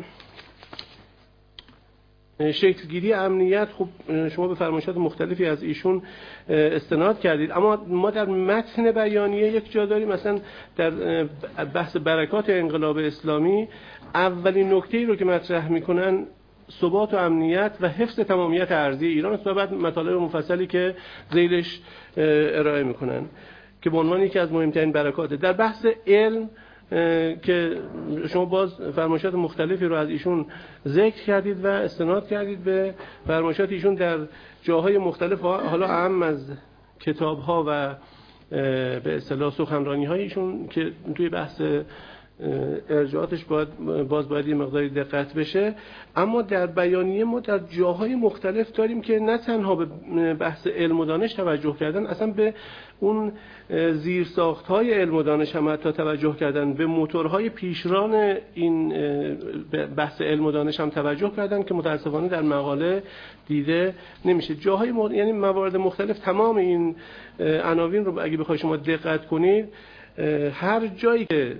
شکلگیری امنیت خب شما به فرمایشات مختلفی از ایشون استناد کردید، اما ما در متن بیانیه یک جا داریم مثلا در بحث برکات انقلاب اسلامی اولین نکته‌ای رو که مطرح میکنن ثبات و امنیت و حفظ تمامیت ارضی ایران است و بعد مطالب مفصلی که ذیلش ارائه میکنن که به عنوان یکی از مهمترین برکات. در بحث علم که شما باز فرمایشات مختلفی رو از ایشون ذکر کردید و استناد کردید به فرمایشات ایشون در جاهای مختلف، حالا اهم از کتاب‌ها و به اصطلاح سخنرانی‌های ایشون که توی بحث ارجاعاتش باید باز باید یه مقداری دقت بشه، اما در بیانیه ما در جاهای مختلف داریم که نه تنها به بحث علم و دانش توجه کردن، اصلا به اون زیرساخت‌های علم و دانش هم حتی توجه کردن، به موتورهای پیشران این بحث علم و دانش هم توجه کردن که متاسفانه در مقاله دیده نمیشه. جاهای م... یعنی موارد مختلف تمام این عناوین رو اگه بخواید شما دقت کنید، هر جایی که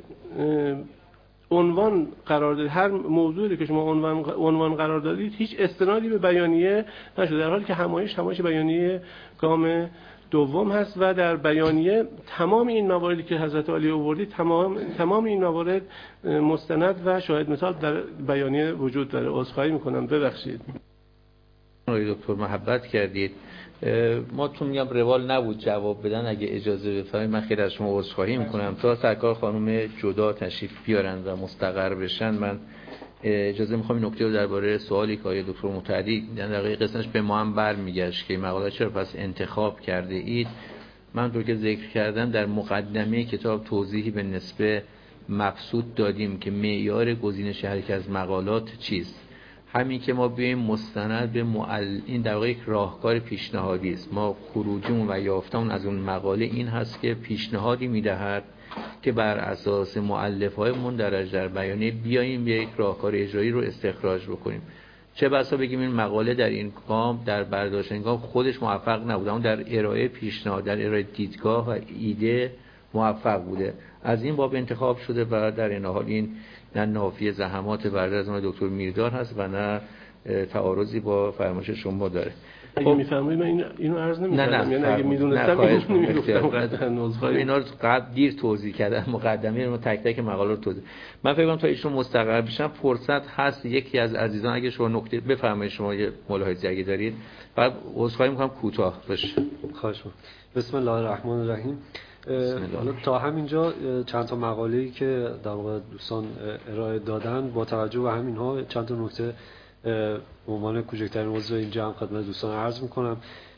عنوان قرار دادید، هر موضوعی که شما عنوان عنوان قرار دادید، هیچ استنادی به بیانیه نشده، در حالی که همایش همایش بیانیه گام دوم هست و در بیانیه تمام این مواردی که حضرت علی آوردید تمام تمام این موارد مستند و شاهد مثال در بیانیه وجود داره. عذرخواهی میکنم، ببخشید. آقای دکتر محبت کردید. ما تو میگم روال نبود جواب بدن، اگه اجازه بفرمایید من خیلی از شما عذرخواهی میکنم تا سرکار خانم جدا تشریف بیارن و مستقر بشن. من اجازه میخوام این نکته رو درباره سوالی که آقای دکتر متعدی در واقع قسمتش به ما هم برمیگشت که مقاله چرا پس انتخاب کرده اید. من تو که ذکر کردم در مقدمه کتاب توضیحی به نسبه مبسوط دادیم که معیار گزینش هر یک از مقالات چیست. همین که ما بیایم مستند به معل... این در واقع یک راهکار پیشنهادی است. ما خروجمون و یافتمون از اون مقاله این هست که پیشنهادی میدهد که بر اساس مؤلفه‌های مندرج در بیانیه بیاییم به یک راهکار اجرایی رو استخراج بکنیم. چه بسا بگیم این مقاله در این گام در برداشت این گام خودش موفق نبوده، اما در ارائه پیشنهاد، در ارائه دیدگاه و ایده موفق بوده. از این باب انتخاب شده و در این حال این نه نافی زحمات برده از دکتر میردار هست و نه تعارضی با فرمایش شما داره. اگه میفرمایید من اینو عرض نمی‌کردم، یعنی اگه میدونستم اینو نمی‌گفتم. قطعاً اینا رو قبل دیر توضیح کردم، مقدمه رو تک تک مقاله رو توضیح. من فکر کنم تا ایشون مستقر بشن فرصت هست یکی از عزیزان اگه شما نکته بفرمایید، شما یه ملاحظه اگه دارید بعد عذرخواهی می‌کنم کوتاه بشه. خواهش می‌کنم. بسم الله الرحمن الرحیم. حالا تا همینجا چند تا مقاله‌ای که در واقع دوستان ارائه دادن، با توجه به همینها چند تا نکته به عنوان کوچکترین عضو این جمع خدمت دوستان عرض میکنم.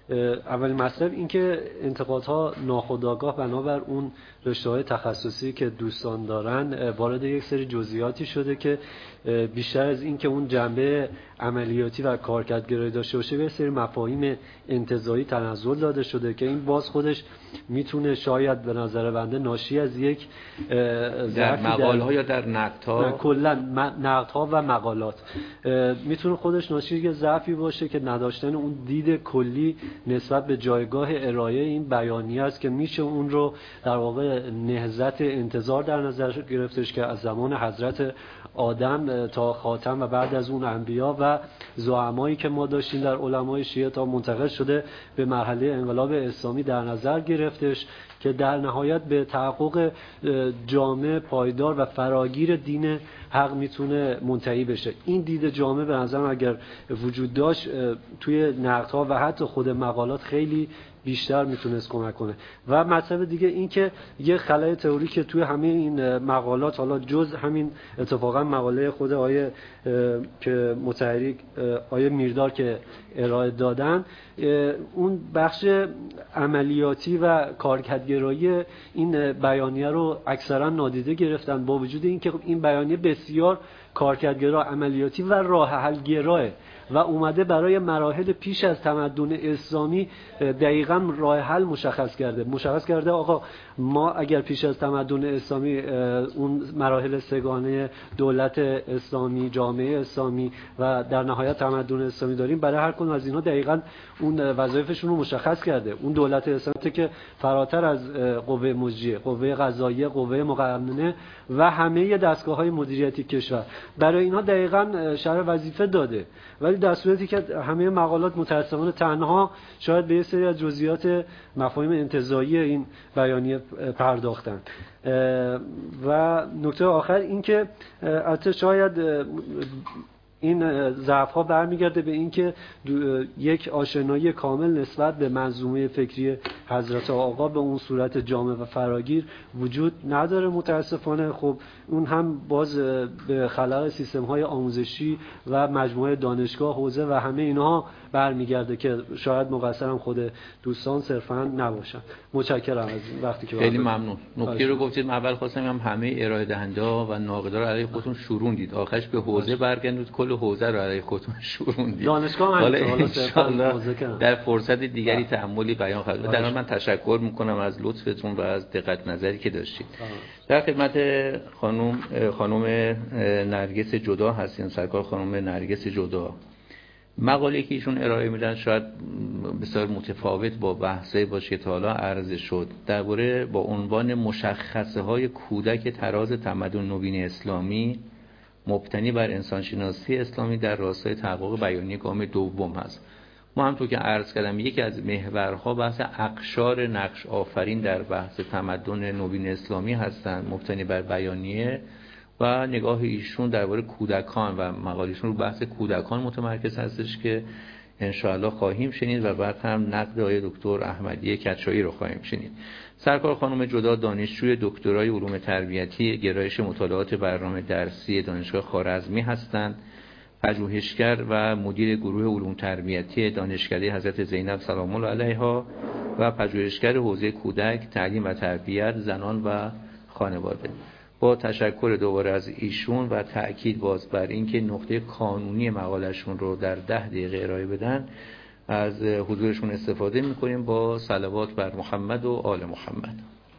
اولین مطلب این که انتقادها ناخودآگاه بنابر اون رشته‌های تخصصی که دوستان دارن وارد یک سری جزئیاتی شده که بیشتر از این که اون جنبه عملیاتی و کارکردگرایی داشته باشه به سری مفاهیم انتزاعی تنزل داده شده که این باز خودش میتونه شاید به نظر بنده ناشی از یک در مقاله‌ها یا در نقدها، کلا نقدها و مقالات میتونه خودش ناشی از ضعفی باشه که نداشتن اون دید کلی نسبت به جایگاه ارائه این بیانیه است که میشه اون رو در واقع نهضت انتظار در نظر گرفتش که از زمان حضرت آدم تا خاتم و بعد از اون انبیا و زعمایی که ما داشتیم در علمای شیعه تا منتقل شده به مرحله انقلاب اسلامی در نظر گرفتش که در نهایت به تحقق جامع پایدار و فراگیر دین حق میتونه منتهی بشه. این دید جامع به نظرم اگر وجود داشت توی نقدها و حتی خود مقالات خیلی بیشتر میتونست کمک کنه. و مطلب دیگه این که یه خلای تئوری که توی همه این مقالات، حالا جز همین اتفاقا مقاله خود آیه که متحری آیه میردار که ارائه دادن، اون بخش عملیاتی و کارکردگرایی این بیانیه رو اکثرا نادیده گرفتن، با وجود اینکه این بیانیه بسیار کارکردگرا، عملیاتی و راه حل گراه و اومده برای مراحل پیش از تمدن اسلامی دقیقاً راه حل مشخص کرده. مشخص کرده آقا ما اگر پیش از تمدن اسلامی اون مراحل سگانه دولت اسلامی، جامعه اسلامی و در نهایت تمدن اسلامی داریم، برای هر کدوم از اینا دقیقاً اون وظایفشون رو مشخص کرده. اون دولت اسلامی که فراتر از قوه مجریه، قوه قضاییه، قوه مقننه و همه دستگاه‌های مدیریتی کشور، برای اینا دقیقاً شرح وظیفه داده. ولی در صورتی که همه مقالات متأسفانه تنها شاید به یه سری از جزئیات مفاهیم انتزاعی این بیانیه پرداختن. و نکته آخر این که البته شاید این ضعف ها برمیگرده به این که یک آشنایی کامل نسبت به منظومه فکری حضرت آقا به اون صورت جامع و فراگیر وجود نداره متاسفانه. خب اون هم باز به خلق سیستم های آموزشی و مجموعه دانشگاه، حوزه و همه اینها برمیگرده که شاید مقصرم خود دوستان صرفا نباشن. متشکرم از این وقتی که خیلی ممنون. نکته رو گفتید، اول خواستم هم همه ارائه دهنده و ناقدا رو علیه خودتون شوروندید، آخرش به حوزه برگردید، کل حوزه رو علیه خودتون شوروندید. دانشگاه هم حالا در فرصت دیگری تأملی بیان خواهد بود. در حال من تشکر میکنم از لطفتون و از دقت نظری که داشتید. در خدمت خانم خانم نرگس جدا هستین، سرکار خانم نرگس جدا. مقاله که ایشون ارائه میدن شاید بسیار متفاوت با بحثی باشه که تا حالا عرض شد، درباره با عنوان مشخصه های کودک تراز تمدن نوین اسلامی مبتنی بر انسانشناسی اسلامی در راستای تحقق بیانیه گام دوم هست. ما هم تو که عرض کردم یکی از محورها بحث اقشار نقش آفرین در بحث تمدن نوین اسلامی هستند، مبتنی بر بیانیه، و نگاه ایشون درباره کودکان و مقالهشون رو بحث کودکان متمرکز هستش که انشاءالله خواهیم شنید و بعد هم نقد آقای دکتر احمدی کچایی رو خواهیم شنید. سرکار خانم جدا دانشجوی دکترای علوم تربیتی گرایش مطالعات برنامه درسی دانشگاه خوارزمی هستند، پژوهشگر و مدیر گروه علوم تربیتی دانشکده حضرت زینب سلام الله علیها و پژوهشگر حوزه کودک، تعلیم و تربیت زنان و خانواده. با تشکر دوباره از ایشون و تأکید باز بر اینکه نقطه کانونی مقالهشون رو در ده دقیقه ارائه بدن، از حضورشون استفاده میکنیم با صلوات بر محمد و آل محمد.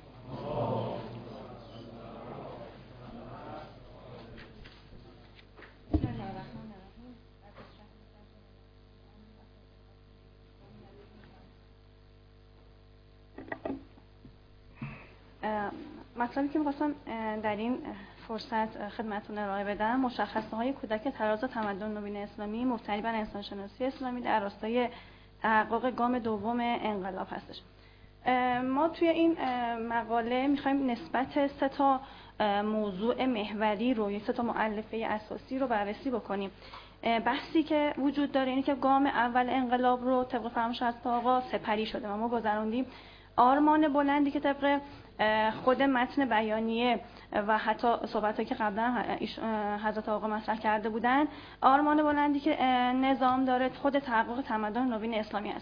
مطلبی که می‌خواستم در این فرصت خدمتتون ارائه بدم مشخصه‌های کودک تراز تمدن نوین اسلامی مبتنی بر انسانشناسی اسلامی در راستای تحقق گام دوم انقلاب هستش. ما توی این مقاله می‌خوایم نسبت سه تا موضوع محوری رو، یک سه تا مؤلفه اساسی رو بررسی بکنیم. بحثی که وجود داره اینه که گام اول انقلاب رو طبق فرمایش از آقا سپری شده و ما گذروندیم آرمان بلندی که طبق خود متن بیانیه و حتی صحبتایی که قبلا حضرت آقا مطرح کرده بودن، آرمان بلندی که نظام داره خود تحقق تمدن نوین اسلامی است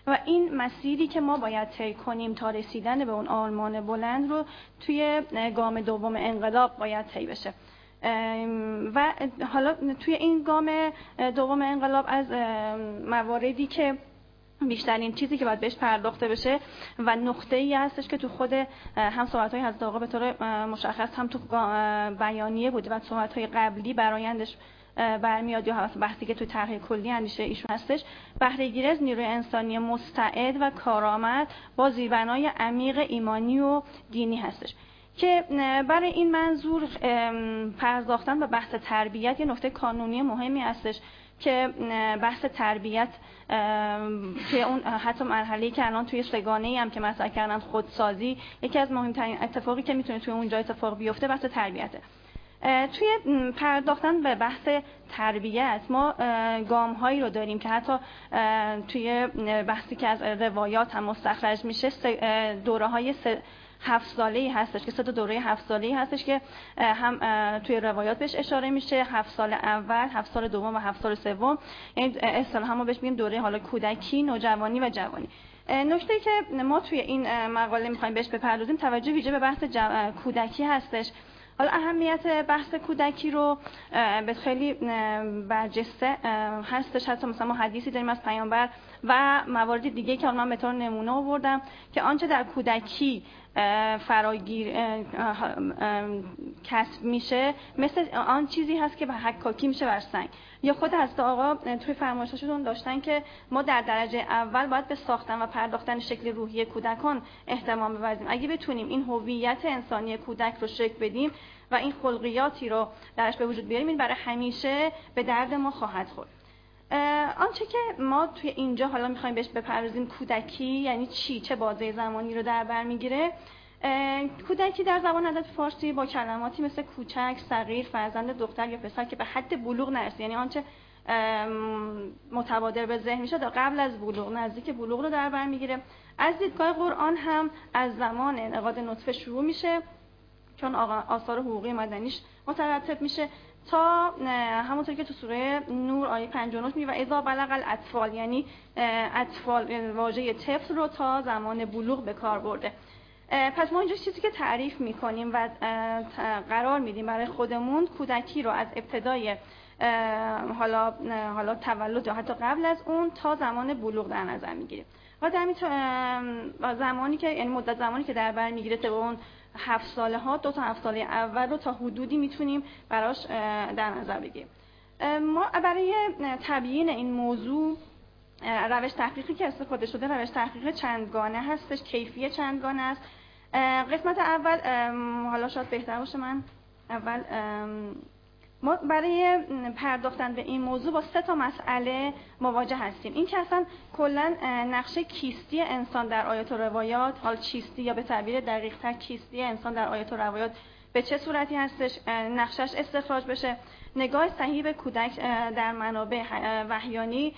و این مسیری که ما باید طی کنیم تا رسیدن به اون آرمان بلند رو توی گام دوم انقلاب باید طی بشه. و حالا توی این گام دوم انقلاب از مواردی که بیشترین چیزی که باید بهش پرداخته بشه و نقطه‌ای هستش که تو خود هم صحبت‌های حضرت آقا به طور مشخص هم تو بیانیه بوده و صحبت‌های قبلی برآیندش برمیاد یا بحثی که تو طرح کلی اندیشه ایشون هستش، بهره‌گیری از نیروی انسانی مستعد و کارآمد با زیربنای عمیق ایمانی و دینی هستش که برای این منظور پرداختن به بحث تربیت یه نکته قانونی مهمی هستش که بحث تربیت که اون حتی مرحله‌ای که الان توی سگانه‌ای هم که مطرح کردن خودسازی، یکی از مهمترین اتفاقی که میتونه توی اونجا اتفاق بیفته بحث تربیته. توی پرداختن به بحث تربیت ما گام‌هایی رو داریم که حتی توی بحثی که از روایات هم مستخرج میشه دوره‌های هفت ساله‌ای هستش که سه تا دوره هفت ساله‌ای هستش که هم توی روایات بهش اشاره میشه، هفت سال اول، هفت سال دوم و هفت سال سوم، یعنی اصطلاحاً ما بهش میگیم دوره حالا کودکی، نوجوانی و جوانی. نکته‌ای که ما توی این مقاله می‌خوایم بهش بپردازیم توجه ویژه به بحث کودکی هستش. حالا اهمیت بحث کودکی رو به خیلی برجسته هستش، حتی مثلا ما حدیثی داریم از پیامبر و موارد دیگه که من به طور نمونه آوردم که آنچه در کودکی فراگیر کسب میشه مثل آن چیزی هست که به حکاکی میشه بر سنگ. یا خود حضرت آقا توی فرمایشاتشون داشتن که ما در درجه اول باید به ساختن و پرداختن شکل روحی کودکان اهتمام بورزیم. اگه بتونیم این هویت انسانی کودک رو شکل بدیم و این خلقیاتی رو درش به وجود بیاریم، این برای همیشه به درد ما خواهد خورد. آنچه که ما توی اینجا حالا میخوایم بهش بپردازیم کودکی یعنی چی، چه بازه زمانی رو در بر میگیره. کودکی در زبان ادبی فارسی با کلماتی مثل کوچک، صغیر، فرزند دختر یا پسر که به حد بلوغ نرسید، یعنی آنچه متبادر به ذهن میشه قبل از بلوغ، نزدیک بلوغ رو در بر میگیره. از دیدگاه قرآن هم از زمان انعقاد نطفه شروع میشه چون آثار حقوقی مدنیش مترتب میشه تا همونطور که تو سوره نور آیه پنجاه و نه میگه و اذا بلغ الاطفال، یعنی اطفال واژه طفل رو تا زمان بلوغ به کار برده. پس ما اینجا چیزی که تعریف میکنیم و قرار میدیم برای خودمون کودکی رو از ابتدای حالا حالا تولد یا حتی قبل از اون تا زمان بلوغ در نظر میگیریم و در زمانی که یعنی مدت زمانی که در بر میگیره تا اون هفت ساله ها، دو تا هفت ساله اول رو تا حدودی میتونیم براش در نظر بگیریم. ما برای تبیین این موضوع روش تحقیقی که استفاده شده روش تحقیق چندگانه هستش، کیفی چندگانه است. قسمت اول حالا شاید بهتر باشه من اول ما برای پرداختن به این موضوع با سه تا مسئله مواجه هستیم. این که اصلا کلا نقشه کیستی انسان در آیات و روایات، حال چیستی یا به تعبیر دقیق‌تر کیستی انسان در آیات و روایات به چه صورتی هستش، نقشش استخراج بشه، نگاه صحیح به کودک در منابع وحیانی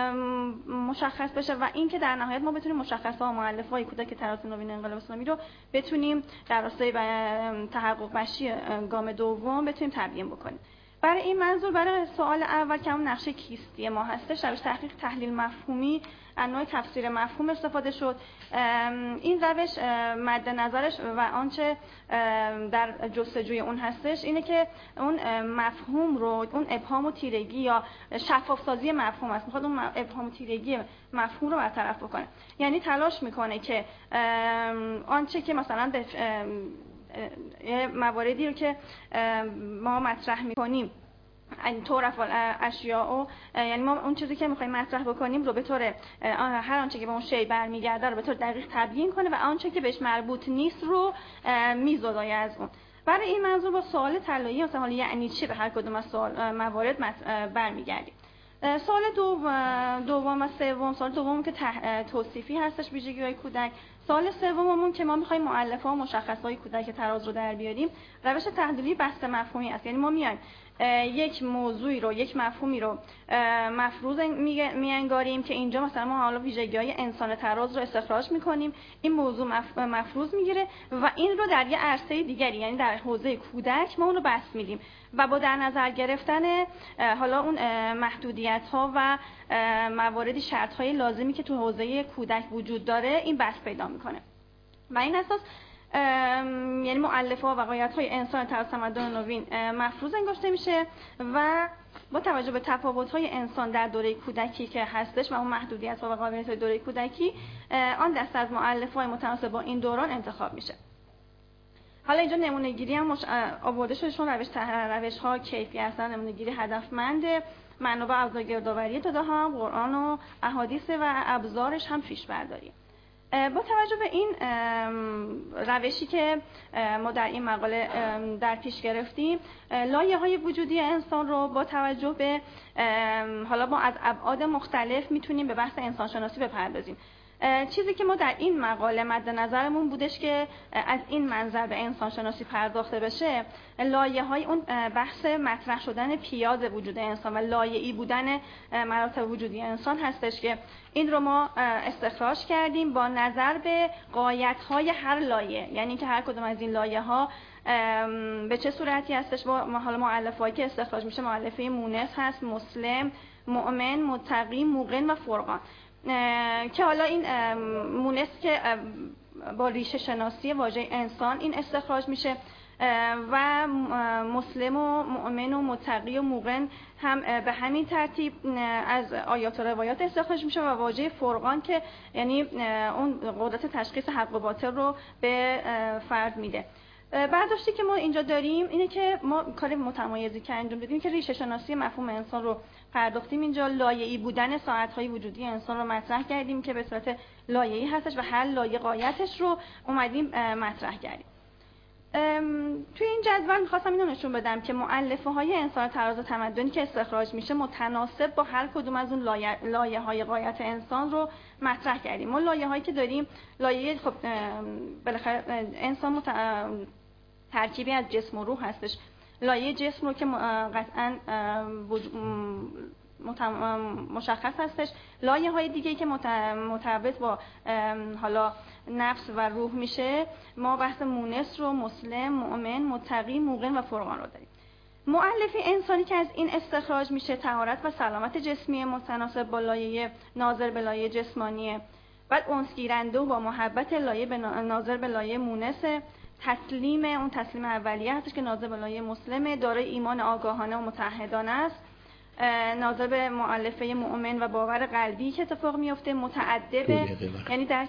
مشخص بشه و این که در نهایت ما بتونیم مشخصات و مؤلفه‌های کودک تراز نوین انقلاب اسلامی رو بتونیم در راستای تحقق بخشی گام دوم بتونیم تبیین بکنیم. برای این منظور برای سوال اول که اون نقشه کیستی ما هستش روش تحقیق تحلیل مفهومی انواع تفسیر مفهوم استفاده شد. این روش مد نظرش و آنچه در جستجوی اون هستش اینه که اون مفهوم رو، اون ابهام و تیرگی یا شفاف سازی مفهوم است، میخواد اون ابهام و تیرگی مفهوم رو برطرف بکنه. یعنی تلاش میکنه که آنچه که مثلا به مواردی رو که ما مطرح میکنیم این طور اشیاء، یعنی ما اون چیزی که میخوایم مطرح بکنیم رو به طور هر آنچه که به اون شی برمیگرده رو به طور دقیق تبیین کنه و آنچه که بهش مربوط نیست رو میزدای از اون. برای این منظور با سوال طلایی مثلا حالا یعنی چی به هر کدوم از سوال موارد برمیگردیم. سوال دوم و سوم، سوال دوم که توصیفی هستش ویژگی‌های کودک، سوال سوممون که ما می‌خوایم مؤلفه‌ها و مشخصات کودک تراز رو در بیاریم، روش تحلیلی بحث مفهومی است. یعنی ما میایم یک موضوعی رو، یک مفهومی رو مفروض میانگاریم که اینجا مثلا ما حالا ویژگی‌های انسان تراز رو استخراج میکنیم، این موضوع مفروض میگیره و این رو در یه عرصه دیگری، یعنی در حوزه کودک ما اون رو بس میدیم و با در نظر گرفتن حالا اون محدودیت‌ها و مواردی شرط‌های لازمی که تو حوزه کودک وجود داره این بس پیدا میکنه. و این اساس یعنی مؤلفه‌ها و قایت‌های انسان تراز تمدن نوین مفروض انگاشته میشه و با توجه به تفاوت‌های انسان در دوره کودکی که هستش و اون محدودیت‌ها و قابلیت‌های دوره کودکی، آن دسته از مؤلفه‌های متناسب با این دوران انتخاب میشه. حالا اینجا نمونه گیری هم مش... آورده شده، چون روش روش ها کیفی هستن، نمونه گیری هدفمنده، منابع ابزار گردآوری داده ها، قرآن و احادیث و ابزارش هم پیش برداری. با توجه به این روشی که ما در این مقاله در پیش گرفتیم، لایه های وجودی انسان رو با توجه به حالا ما از ابعاد مختلف میتونیم به بحث انسانشناسی بپردازیم. چیزی که ما در این مقاله مد نظرمون بودش که از این منظر به انسان شناسی پرداخته بشه، لایه های اون بحث مطرح شدن پیاز وجود انسان و لایه‌ای بودن مراتب وجودی انسان هستش که این رو ما استخراج کردیم با نظر به غایت های هر لایه، یعنی که هر کدوم از این لایه ها به چه صورتی هستش. با حالا مؤلفه‌ای که استخراج میشه مؤلفه مونس هست، مسلم، مؤمن، متقی، موقن و فرقان، که حالا این مونس که با ریشه شناسی واژه انسان این استخراج میشه و مسلم و مؤمن و متقی و موقن هم به همین ترتیب از آیات و روایات استخراج میشه و واژه فرقان که یعنی اون قدرت تشخیص حق و باطل رو به فرد میده. برداشتی که ما اینجا داریم اینه که ما کار متمایزی که انجام دادیم که ریشه شناسی مفهوم انسان رو پرداختیم، اینجا لایه‌ای بودن ساعت‌های وجودی انسان رو مطرح کردیم که به صورت لایه‌ای هستش و هر لایه غایتش رو اومدیم مطرح کردیم. توی این جدول می‌خواستم اینو نشون بدم که مؤلفه‌های انسان تراز تمدنی که استخراج میشه متناسب با هر کدوم از اون لایه لایه‌های غایت انسان رو مطرح کردیم. ما لایه‌هایی که داریم، لایه خب بالاخره انسان مت... ترکیبی از جسم و روح هستش. لایه جسم رو که قطعاً مشخص هستش. لایه های دیگه که مرتبط با حالا نفس و روح میشه، ما بحث مونس رو، مسلم، مؤمن، متقی، موقن و فرقان رو داریم. مؤلفه انسانی که از این استخراج میشه طهارت و سلامت جسمی متناسب با لایه ناظر به لایه جسمانیه، بعد انسگیرنده و با محبت لایه به ناظر به لایه مونسه، تسلیم اون تسلیم اولیه هستش که ناظر به لایه مسلمه، دارای ایمان آگاهانه و متعهدانه است، ناظر به مؤلفه مؤمن و باور قلبی که اتفاق میفته، متعدبه یعنی درک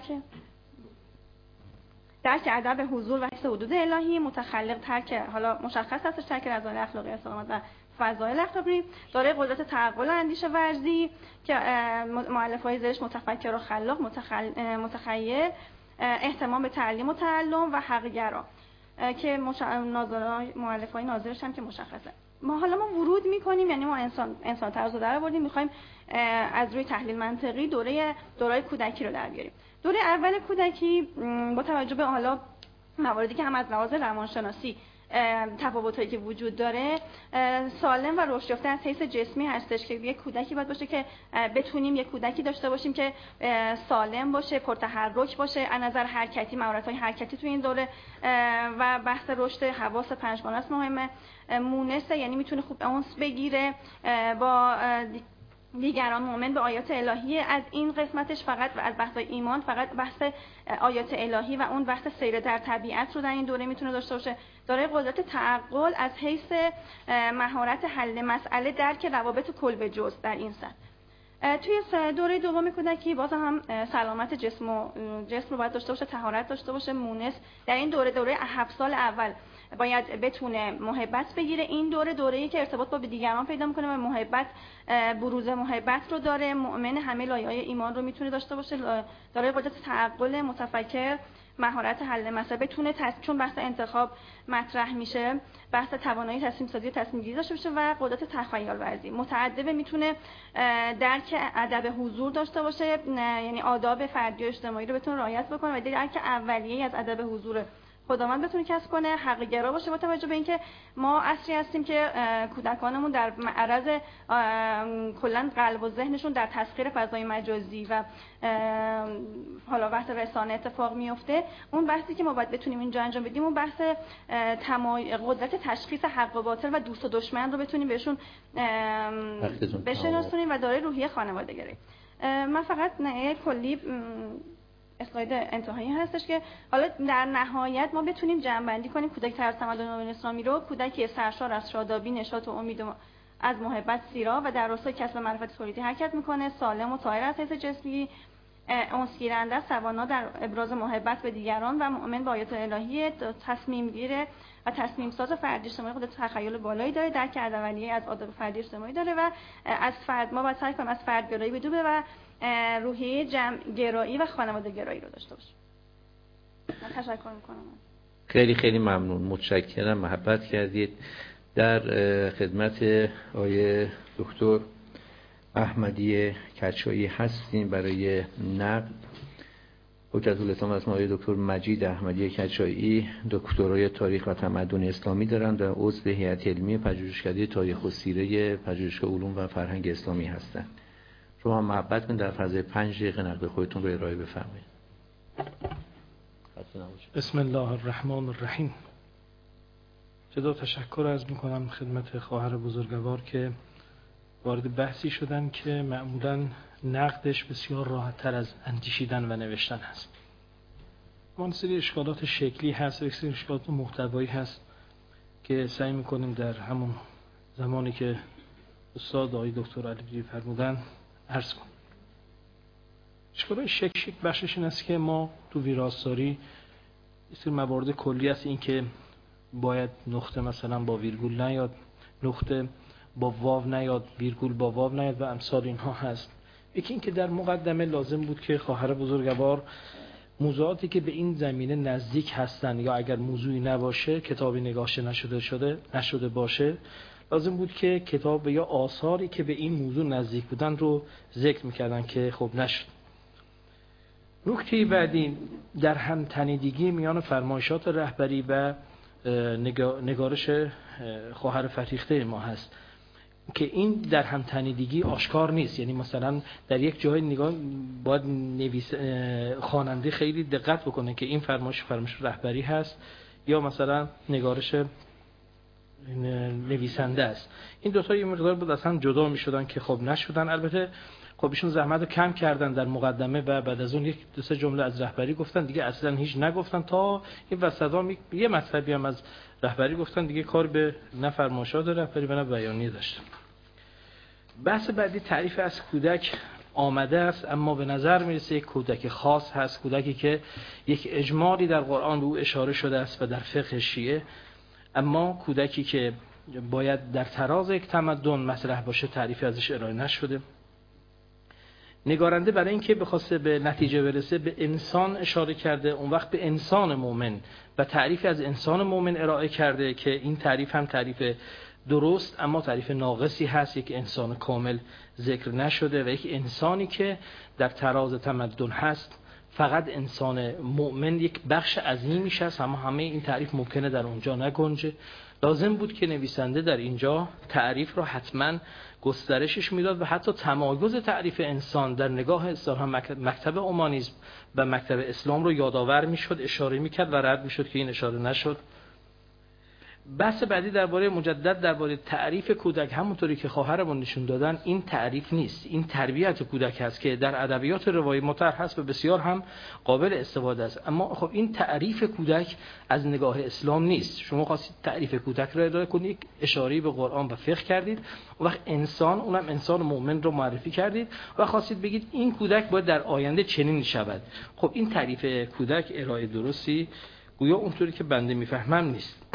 درک ادب حضور و حس حدود الهی، متخلق ترک حالا مشخص هستش ترک رضایل اخلاقی استقامت و فضایل اخلاقی، دارای قدرت تعقل و اندیشه ورزی که مؤلفه‌های زیرش متفکر و خلاق، متخل... متخیل، اهتمام به تعلیم و تعلم و حق‌گرا که مش... ناظرای مؤلفه‌های ناظرش هم که مشخصه. ما حالا ما ورود می‌کنیم، یعنی ما انسان انسان طرز رو در آوردیم، می‌خوایم از روی تحلیل منطقی دوره دورای کودکی رو در بیاریم. دوره اول کودکی با توجه به حالا مواردی که هم از لحاظ روانشناسی تفاوتایی که وجود داره، سالم و رشد یافته از حیث جسمی هستش که یک کودکی باید باشه که بتونیم یک کودکی داشته باشیم که سالم باشه، پرتحرک باشه، از نظر حرکتی مهارت‌های حرکتی تو این دوره و بحث رشد حواس پنجگانه است مهمه. مونسه یعنی میتونه خوب انس بگیره با دیگران، مؤمن به آیات الهی. از این قسمتش فقط و از بحث ایمان فقط بحث آیات الهی و اون بحث سیر در طبیعت رو در این دوره میتونه داشته باشه. داره قدرت تعقل از حیث مهارت حل مسئله، درک روابط کل به جز در این سطح. توی دوره دوم کودکی باز هم سلامت جسم و جسم رو باید داشته باشه، طهارت داشته باشه. مونس در این دوره دوره هفت سال اول باید بتونه محبت بگیره. این دوره دوره‌ای که ارتباط با دیگران پیدا می‌کنه و محبت بروز محبت رو داره. مؤمن همه لایه‌های ایمان رو میتونه داشته باشه. داره قدرت تعقل، متفکر، مهارت حل مسئله، بتونه تص... چون بحث انتخاب مطرح میشه، بحث توانایی تصمیم سازی، تصمیم گیری داشته باشه و قدرت تخیل ورزی. متعدب میتونه درک ادب حضور داشته باشه، یعنی آداب فردی و اجتماعی رو بتونه رعایت بکنه و درک اولیه‌ای از ادب حضور خداوند بتونه کسب کنه، حق گرا باشه، با توجه به اینکه ما عصری هستیم که کودکانمون در معرض کلا قلب و ذهنشون در تسخیر فضای مجازی و حالا وقت رسانه اتفاق میفته. اون بحثی که ما باید بتونیم اینجا انجام بدیم اون بحث تمای... قدرت تشخیص حق و باطل و دوست و دشمن رو بتونیم بهشون بشناسونیم و دارای روحیه خانواده‌گرایی. من فقط نه کلی اسلاید انتهایی هستش که حالا در نهایت ما بتونیم جمع‌بندی کنیم کودک طرز تمدن نوین اسلامی رو کودکی سرشار از شادابی، نشاط و امید و از محبت سیرا و در راستای کسب معرفت تولیدی حرکت میکنه، سالم و طاهر از حیث جسمی، انسگیرنده، توانا در ابراز محبت به دیگران و مؤمن با آیات الهی، تصمیم گیره و تصمیم ساز فردی اجتماعی، خود تخیل بالایی داره، درک ادبی از آداب فردی اجتماعی داره و از فرد ما باید سعی کنیم از فرد گرایی بدون و روحیه جمع گرایی و خانواده گرایی رو داشته باشیم. من تشکر میکنم. خیلی خیلی ممنون، متشکرم، محبت کردید. در خدمت آقای دکتر احمدی کچایی هستیم برای نقد. حکایت الاسلام از آقای دکتر مجید احمدی کچایی دکترای تاریخ و تمدن اسلامی دارند و عضو هیئت علمی پژوهشکده تاریخ و سیره پژوهشگاه علوم و فرهنگ اسلامی هستند. شما محبت کنید در فضای پنج دقیقه نقد خودتون رو ارائه بفرمایید. بسم الله الرحمن الرحیم. جدا تشکر از میکنم خدمت خواهر بزرگوار که وارد بحثی شدن که معمولاً نقدش بسیار راحت تر از اندیشیدن و نوشتن هست. ما سری اشکالات شکلی هست و سری اشکالات محتوایی هست که سعی میکنیم در همون زمانی که استاد آقای دکتر علی فرمودن عرض کنیم. اشکالات شک شک بخشش این است که ما تو ویراستاری یه سری موارد کلی است، این که باید نقطه مثلا با ویرگول نیاد، نقطه با واو نیاد، ویرگول با واو نیاد و امثال اینها هست. یکی این که در مقدمه لازم بود که خواهر بزرگوار موضوعاتی که به این زمینه نزدیک هستند یا اگر موضوعی نباشه کتابی نگاشته نشده شده نشده باشه، لازم بود که کتاب یا آثاری که به این موضوع نزدیک بودن رو ذکر میکردن که خب نشد. نکته بعدی در هم تنیدگی میان فرمایشات رهبری و نگارش خواهر فرهیخته ما هست که این در هم تنیدگی آشکار نیست. یعنی مثلا در یک جای نگاه باید نویس خواننده خیلی دقت بکنه که این فرمایش فرمایش رهبری هست یا مثلا نگارش نویسنده است. این دو تا یه مقدار بود از هم جدا میشدن که خب نشدن. البته خب ایشون زحمت رو کم کردن در مقدمه و بعد از اون یک دو سه جمله از رهبری گفتن، دیگه اصلا هیچ نگفتن تا این وسطا یه مطلبی هم از رهبری گفتن، دیگه کار به نه فرمایشات رهبری و نه بیانیه داشتن. بحث بعدی تعریف از کودک آمده است، اما به نظر میرسه یک کودک خاص هست، کودکی که یک اجمالی در قرآن به او اشاره شده است و در فقه شیعه، اما کودکی که باید در تراز یک تمدن مطرح باشه تعریفی ازش ارائه نشده. نگارنده برای اینکه بخواسته به نتیجه برسه به انسان اشاره کرده، اون وقت به انسان مومن و تعریفی از انسان مومن ارائه کرده که این تعریف هم تعریف درست اما تعریف ناقصی هست، یک انسان کامل ذکر نشده و یک انسانی که در تراز تمدن هست فقط انسان مؤمن یک بخش عظیمیش هست، اما همه این تعریف ممکنه در اونجا نگنجه. لازم بود که نویسنده در اینجا تعریف را حتما گسترشش میداد و حتی تمایز تعریف انسان در نگاه اصطلاحاً مکتب اومانیسم و مکتب اسلام رو یادآور میشد، اشاره میکرد و رد میشد که این اشاره نشد. بحث بعدی درباره مجدد درباره تعریف کودک، همونطوری که خواهرمون نشون دادن، این تعریف نیست، این تربیت کودک هست که در ادبیات روایی مطرح هست و بسیار هم قابل استفاده است. اما خب این تعریف کودک از نگاه اسلام نیست. شما خواستید تعریف کودک را ارائه کنید، اشاره به قرآن و فقه کردید، و وقت انسان، اونم انسان مؤمن رو معرفی کردید و خواستید بگید این کودک باید در آینده چنین شود. خب این تعریف کودک ارائه درستی گویا اونطوری که بنده میفهمم نیست.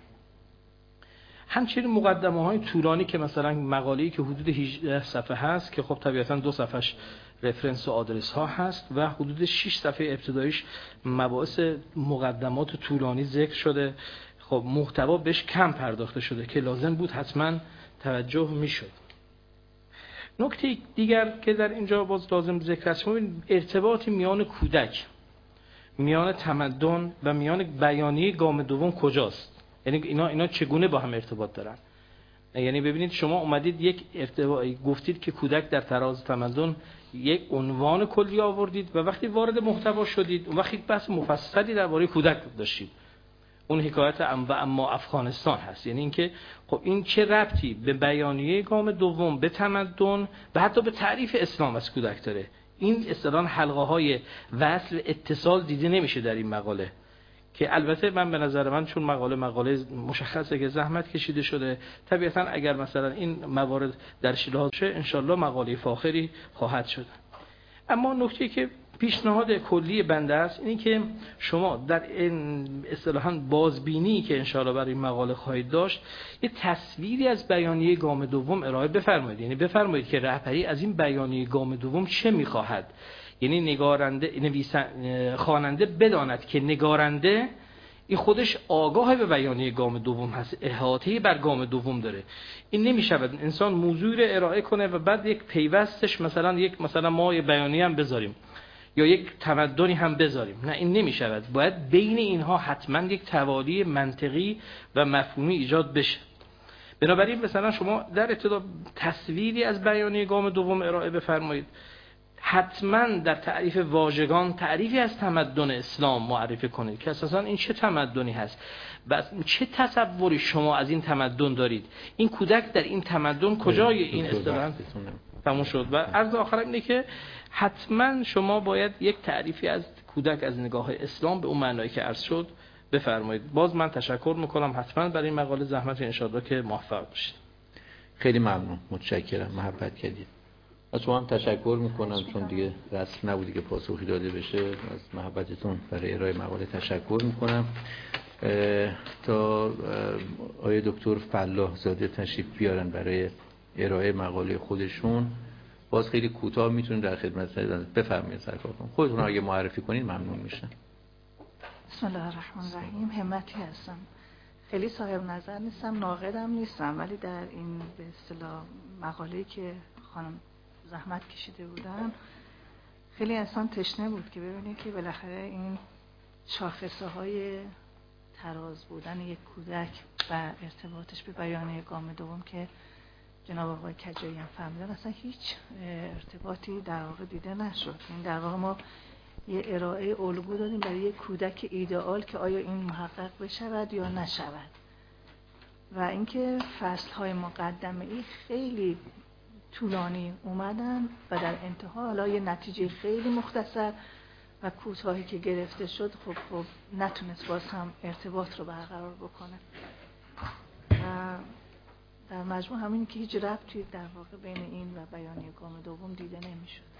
همچنین مقدمه های طولانی که مثلا مقاله‌ای که حدود هجده صفحه هست که خب طبیعتاً دو صفحش رفرنس و آدرس ها هست و حدود شش صفحه ابتداییش مباحث مقدمات طولانی ذکر شده، خب محتوا بهش کم پرداخته شده که لازم بود حتما توجه میشد. نکته دیگر که در اینجا باز لازم ذکر است، ارتباط میان کودک میان تمدن و میان بیانیه گام دوم کجاست، یعنی اینا اینا چگونه با هم ارتباط دارن. یعنی ببینید شما اومدید یک ارتباط گفتید که کودک در تراز تمدن یک عنوان کلی آوردید و وقتی وارد محتوا شدید اون وقت بحث مفصلی درباره کودک داشتید. اون حکایت ام و اما افغانستان هست، یعنی اینکه خب این چه ربطی به بیانیه گام دوم، به تمدن و حتی به تعریف اسلام از کودک داره. این اصطلاحاً حلقه های وصل اتصال دیده نمیشه در این مقاله، که البته من به نظر من چون مقاله مقاله مشخصه که زحمت کشیده شده، طبیعتاً اگر مثلا این موارد در شیراز شه انشالله مقاله فاخری خواهد شد. اما نکته که پیشنهاد کلی بنده است اینی که شما در این اصطلاحاً بازبینی که انشالله برای این مقاله خواهید داشت یه تصویری از بیانیه گام دوم ارائه بفرمایید، یعنی بفرمایید که رهبری از این بیانیه گام دوم چه میخواهد. یعنی نگارنده نویسنده خواننده بداند که نگارنده این خودش آگاه به بیانیه گام دوم هست، احاطه بر گام دوم داره. این نمیشود انسان موضوعی رو ارائه کنه و بعد یک پیوستش مثلا یک مثلا ما یه بیانیه هم بذاریم یا یک تمدنی هم بذاریم، نه این نمیشود. باید بین اینها حتما یک توالی منطقی و مفهومی ایجاد بشه. بنابراین مثلا شما در ابتدا تصویری از بیانیه گام دوم ارائه بفرمایید، حتما در تعریف واژگان تعریفی از تمدن اسلام معرفی کنید که اساسا این چه تمدنی هست و چه تصوری شما از این تمدن دارید، این کودک در این تمدن کجای این اصطلاح تموم شد. و عرض آخرم اینه که حتما شما باید یک تعریفی از کودک از نگاه اسلام به اون معنایی که عرض شد بفرمایید. باز من تشکر میکنم حتما برای این مقاله زحمت، انشاءالله که موفق باشید. خیلی ممنون، متشکرم، محبت کردید. از شما هم تشکر میکنم چون دیگه رسم نبودی که پاسخی داده بشه. از محبتتون برای ارائه مقاله تشکر میکنم. تا آقای دکتر فلاح زاده تشریف بیارن برای ارائه مقاله خودشون، باز خیلی کوتاه میتونید در خدمت بفرمایید سرکار کنم. خودتون اگه معرفی کنین ممنون میشم. بسم الله الرحمن الرحیم. همتی هستم، خیلی صاحب نظر نیستم، ناقدم نیستم، ولی در این به اصطلاح مقاله‌ای که خانم زحمت کشیده بودن خیلی انسان تشنه بود که ببینید که بالاخره این شاخصه های تراز بودن یک کودک و ارتباطش به بیانیه گام دوم که جناب آقای کجایی هم فهمیدن اصلا هیچ ارتباطی در واقع دیده نشد. این در واقع ما یه ارائه الگو دادیم برای یک کودک ایدئال که آیا این محقق بشود یا نشود، و اینکه فصل‌های مقدمه ای خیلی طولانی اومدن و در انتها حالا یه نتیجه خیلی مختصر و کوتاهی که گرفته شد خب خب نتونست باز هم ارتباط رو برقرار بکنه. و در مجموع همین که هیچ ربطی در واقع بین این و بیانیه گام دوم دیده نمیشد.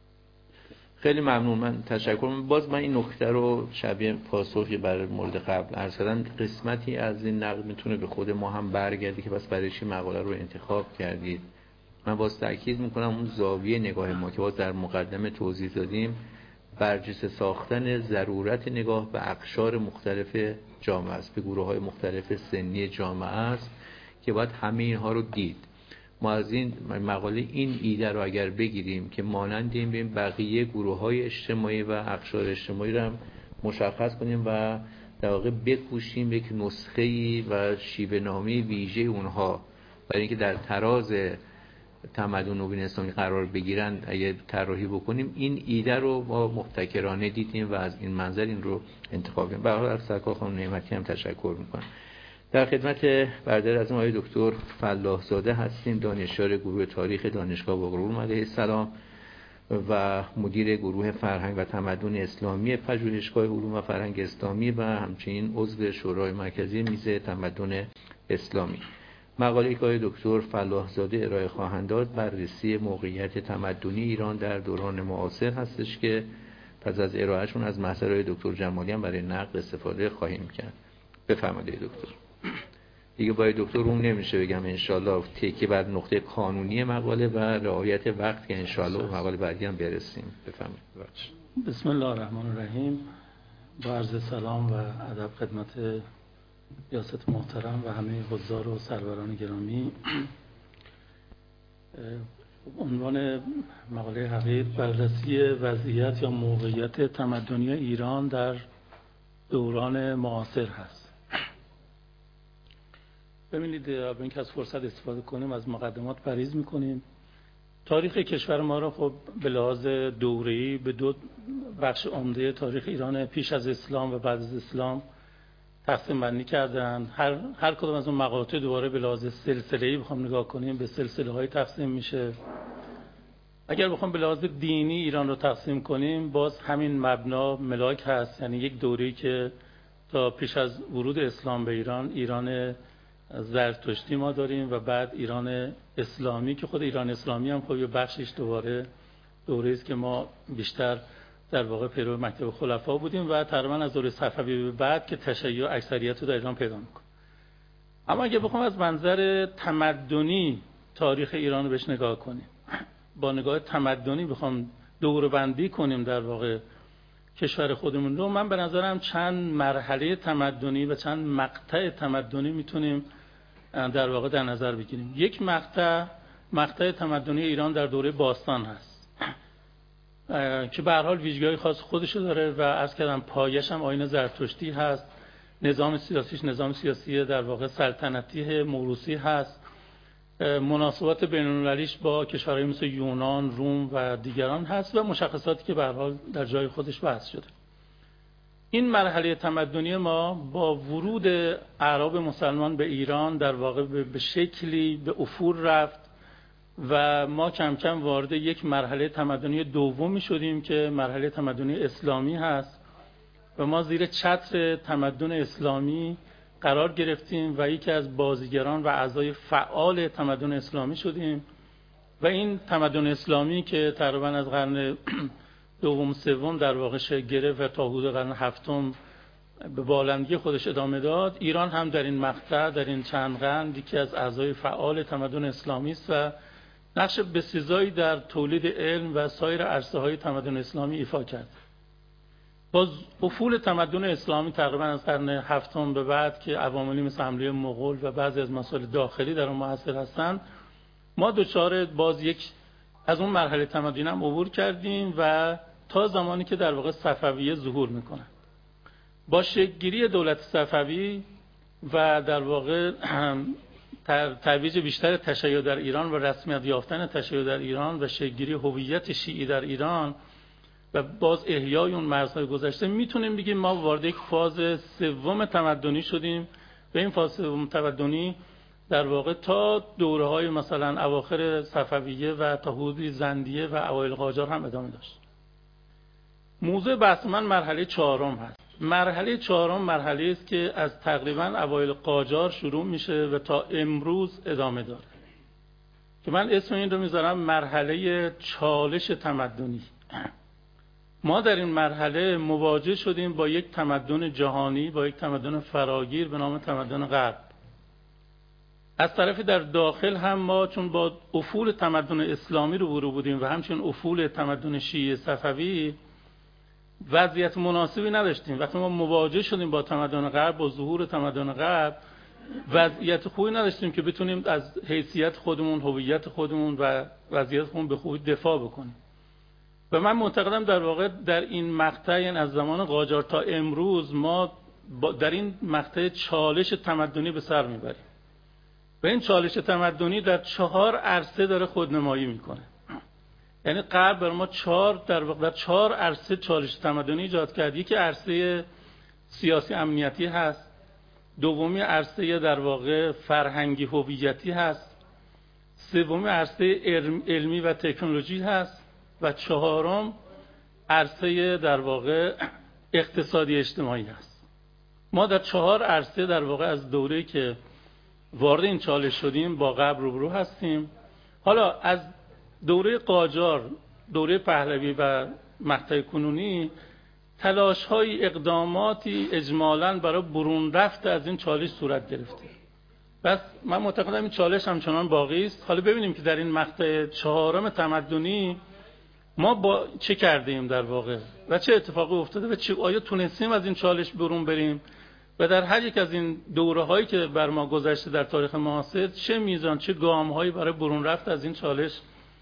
خیلی ممنون، من تشکر می‌کنم. باز من این نکته رو شبیه پاسخی برای مورد قبل عرض کردم، قسمتی از این نقد میتونه به خود ما هم برگرده که بس برای چی مقاله رو انتخاب کردید. من باز تأکید میکنم اون زاویه نگاه ما که باز در مقدمه توضیح دادیم، برجسته ساختن ضرورت نگاه به اقشار مختلف جامعه است، به گروه های مختلف سنی جامعه است که باید همه اینها رو دید. ما از این مقاله این ایده رو اگر بگیریم که مانند این بین بقیه گروه های اجتماعی و اقشار اجتماعی رو هم مشخص کنیم و در واقع بکوشیم یک نسخه‌ای و شیوه نامی ویژه اونها برای اینکه در تراز تمدن نوین اسلامی قرار بگیرن اگه طراحی بکنیم، این ایده رو ما مبتکرانه دیدیم و از این منظر این رو انتخاب کردیم. به هر حال از سرکار خانم نعمتی هم تشکر میکنم. در خدمت برادر از آقای دکتر فلاح زاده هستیم، دانشیار گروه تاریخ دانشگاه باقرالعلوم علیه السلام و مدیر گروه فرهنگ و تمدن اسلامی پژوهشگاه علوم و فرهنگ اسلامی و همچنین عضو شورای مرکزی میزه تمدن اسلامی. مقاله که دکتر فلاح زاده ارائه خواهند داد بررسی موقعیت تمدنی ایران در دوران معاصر هستش که پس از ارائهشون از محضر دکتر جمالی هم برای نقد استفاده خواهیم کرد. بفرمایید دکتر. دیگه با دکتر اون نمیشه بگم انشالله تکی بر نقطه قانونی مقاله و رعایت وقت که انشالله مقاله بعدی هم برسیم. بفرمایید. بسم الله الرحمن الرحیم. با عرض سلام و ادب خدمت ریاست محترم و همه حضار و سروران گرامی. عنوان مقاله حقیر بررسی وضعیت یا موقعیت تمدنی ایران در دوران معاصر هست. ببینید، به اینکه از فرصت استفاده کنیم از مقدمات پریز میکنیم. تاریخ کشور ما را خب به لحاظ دوره‌ای به دو بخش عمده تاریخ ایران پیش از اسلام و بعد از اسلام تقسیم بندی کردن. هر هر کدوم از اون مقاطع دوباره به لحاظ سلسله‌ای بخوام نگاه کنیم به سلسله‌های تقسیم میشه. اگر بخوام به لحاظ دینی ایران رو تقسیم کنیم، باز همین مبنا ملاک هست، یعنی یک دوره‌ای که تا پیش از ورود اسلام به ایران، ایران زرتشتی ما داریم و بعد ایران اسلامی که خود ایران اسلامی هم خب یه بخشش دوباره دوره‌ای است که ما بیشتر در واقع پیرو مکتب خلفا بودیم و تقریبا از دوره صفوی به بعد که تشیع اکثریت رو در ایران پیدا می‌کنه. اما اگه بخوام از منظر تمدنی تاریخ ایران رو بهش نگاه کنیم، با نگاه تمدنی بخوام دوره بندی کنیم در واقع کشور خودمون رو، من به نظرم چند مرحله تمدنی و چند مقطع تمدنی میتونیم در واقع در نظر بگیریم. یک مقطع مقطع تمدنی ایران در دوره باستان هست که به هر حال ویژگی‌های خاص خودشو داره و عرض کردم پایش هم آیین زرتشتی هست. نظام سیاسیش نظام سیاسی در واقع سلطنتی موروثی هست. مناسبات بین‌المللیش با کشورهای مثل یونان، روم و دیگران هست و مشخصاتی که به هر حال در جای خودش وضع شده. این مرحله تمدنی ما با ورود اعراب مسلمان به ایران در واقع به شکلی به افول رفت و ما کم کم وارد یک مرحله تمدنی دومی شدیم که مرحله تمدنی اسلامی هست و ما زیر چتر تمدن اسلامی قرار گرفتیم و یکی از بازیگران و اعضای فعال تمدن اسلامی شدیم و این تمدن اسلامی که تقریبا از قرن دوم سوم در واقع شکل گرفت و تا حدود قرن هفتم به بالندگی خودش ادامه داد، ایران هم در این مقطع در این چند قرن یکی از اعضای فعال تمدن اسلامی است و نقش بسزایی در تولید علم و سایر عرصه‌های تمدن اسلامی ایفا کرد. با افول تمدن اسلامی تقریبا از قرن هفتم به بعد که عواملی مثل حمله مغول و بعضی از مسائل داخلی در اون مؤثر هستند، ما دوچار باز یک از اون مرحله تمدنی هم عبور کردیم و تا زمانی که در واقع صفویه ظهور میکنه. با شکل‌گیری دولت صفوی و در واقع ترویج بیشتر تشیع در ایران و رسمیت یافتن تشیع در ایران و شکل‌گیری هویت شیعی در ایران و باز احیای اون مرزهای گذشته، میتونیم بگیم ما وارد یک فاز سوم تمدنی شدیم و این فاز سوم تمدنی در واقع تا دوره‌های مثلا اواخر صفویه و تا حدودی زندیه و اوایل قاجار هم ادامه داشت. موضوع بحث من مرحله چهارم هست. مرحله چهارم مرحله است که از تقریبا اوایل قاجار شروع میشه و تا امروز ادامه داره که من اسم این رو میذارم مرحله چالش تمدنی. ما در این مرحله مواجه شدیم با یک تمدن جهانی، با یک تمدن فراگیر به نام تمدن غرب. از طرف در داخل هم ما چون با افول تمدن اسلامی رو برو بودیم و همچنین افول تمدن شیعی صفوی وضعیت مناسبی نداشتیم. وقتی ما مواجه شدیم با تمدن غرب، با ظهور تمدن غرب، وضعیت خوبی نداشتیم که بتونیم از حیثیت خودمون، هویت خودمون و وضعیت خودمون به خوبی دفاع بکنیم. و من معتقدم در واقع در این مقطع، یعنی از زمان قاجار تا امروز، ما در این مقطع چالش تمدنی به سر میبریم و این چالش تمدنی در چهار عرصه داره خودنمایی میکنه. یعنی قبل بر ما چهار در واقع در چهار عرصه چالش تمدنی ایجاد کرد. یکی عرصه سیاسی امنیتی هست، دومی عرصه در واقع فرهنگی هویتی هست، سومی عرصه علمی و تکنولوژی هست و چهارم عرصه در واقع اقتصادی اجتماعی هست. ما در چهار عرصه در واقع از دوره‌ای که وارد این چالش شدیم با قبل روبرو هستیم. حالا از دوره قاجار، دوره پهلوی و مقطع کنونی تلاش‌های اقداماتی اجمالاً برای برون رفت از این چالش صورت گرفته. بس من معتقدم این چالش همچنان باقی است. حالا ببینیم که در این مقطع چهارم تمدنی ما با چه کردیم در واقع و چه اتفاقی افتاده و چه آیا تونستیم از این چالش برون بریم و در هر یک از این دوره‌هایی که بر ما گذشته در تاریخ معاصر چه میزان چه گام‌هایی برای برون رفت از این چالش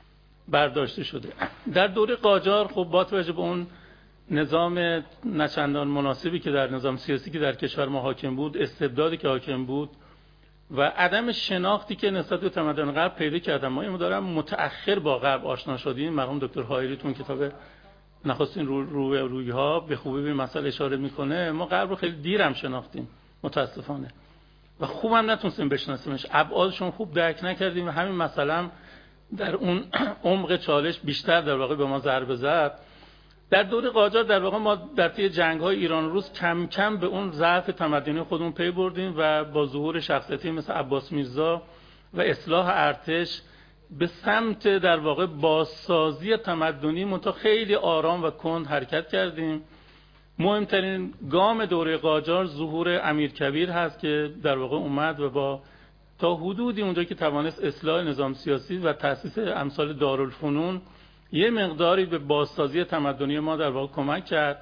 برداشته شده. در دوره قاجار خب با توجه به اون نظام نچندان مناسبی که در نظام سیاسی که در کشور ما حاکم بود، استبدادی که حاکم بود و عدم شناختی که نسبت به تمدن غرب پیدا کردن، ما این دارم متأخر با غرب آشنا شدیم. مرحوم دکتر هایری تو کتاب نخستین رو روی روی ها به خوبی به مسئله اشاره میکنه. ما غرب رو خیلی دیرم شناختیم متاسفانه و خوبم نتونستیم بشناسیمش، ابعادشون خوب درک نکردیم و همین مثلا در اون عمق چالش بیشتر در واقع به ما ضربه زد. در دوره قاجار در واقع ما در طی جنگ‌های ایران و روس کم کم به اون ضعف تمدنی خودمون پی بردیم و با ظهور شخصیتی مثل عباس میرزا و اصلاح ارتش به سمت در واقع بازسازی تمدنی منتها خیلی آرام و کند حرکت کردیم. مهمترین گام دوره قاجار ظهور امیرکبیر هست که در واقع اومد و با تا حدودی اونجا که توانست اصلاح نظام سیاسی و تأسیس امثال دارالفنون یه مقداری به بازسازی تمدنی ما در واقع کمک کرد.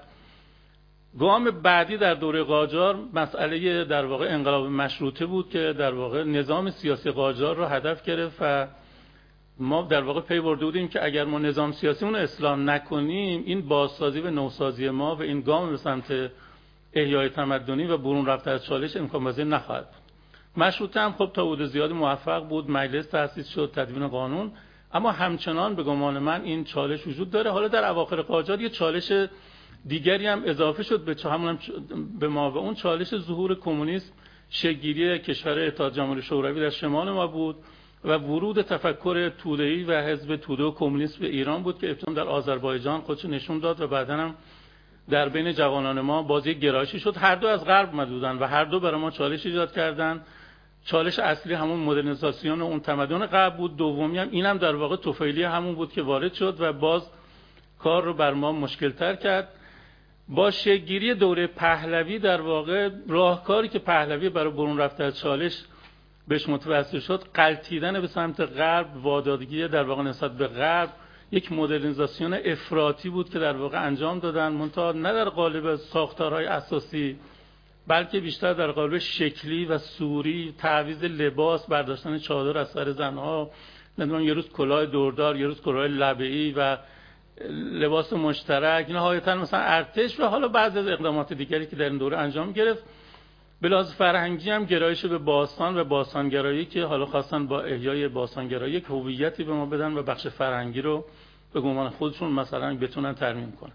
گام بعدی در دوره قاجار مسئله در واقع انقلاب مشروطه بود که در واقع نظام سیاسی قاجار رو هدف گرفت و ما در واقع پی برده بودیم که اگر ما نظام سیاسی اون رو اصلاح نکنیم این بازسازی و نوسازی ما و این گام به سمت احیای تمدنی و برون رفت از چالش امکان پذیر نخواهد بود. مشروطه هم خب تا حدود زیادی موفق بود، مجلس تأسیس شد، تدوین قانون، اما همچنان به گمان من این چالش وجود داره. حالا در اواخر قاجار یه چالش دیگری هم اضافه شد به همون به ما و اون چالش ظهور کمونیسم، شکل‌گیری کشور اتحاد جماهیر شوروی در شمال ما بود و ورود تفکر توده‌ای و حزب توده و کمونیسم به ایران بود که ابتدا در آذربایجان خودش نشون داد و بعداً هم در بین جوانان ما باز یک گرایشی شد. هر دو از غرب اومده بودن و هر دو برای ما چالش ایجاد کردن. چالش اصلی همون مدرنیزاسیون اون تمدن غرب بود، دومی هم اینم در واقع طفیلی همون بود که وارد شد و باز کار رو بر ما مشکل تر کرد. با شکل‌گیری دوره پهلوی در واقع راهکاری که پهلوی برای برون رفت از چالش بهش متوسل شد، غلطیدن به سمت غرب، وادادگی در واقع نسبت به غرب، یک مدرنیزاسیون افراطی بود که در واقع انجام دادن، منتها نه در قالب ساختارهای اساسی بلکه بیشتر در قالب شکلی و صوری، تعویض لباس، برداشتن چادر از سر زنها، نمیدونم یه روز کلاه دوردار، یه روز کلاه لبه‌ای و لباس مشترک، نهایتاً مثلا ارتش و حالا بعضی از اقدامات دیگری که در این دوره انجام گرفت. به لحاظ فرهنگی هم گرایش به باستان و باستانگرایی که حالا خواستن با احیای باستانگرایی یک هویتی به ما بدن و بخش فرهنگی رو به گمان خودشون مثلا بتونن ترمیم کنن.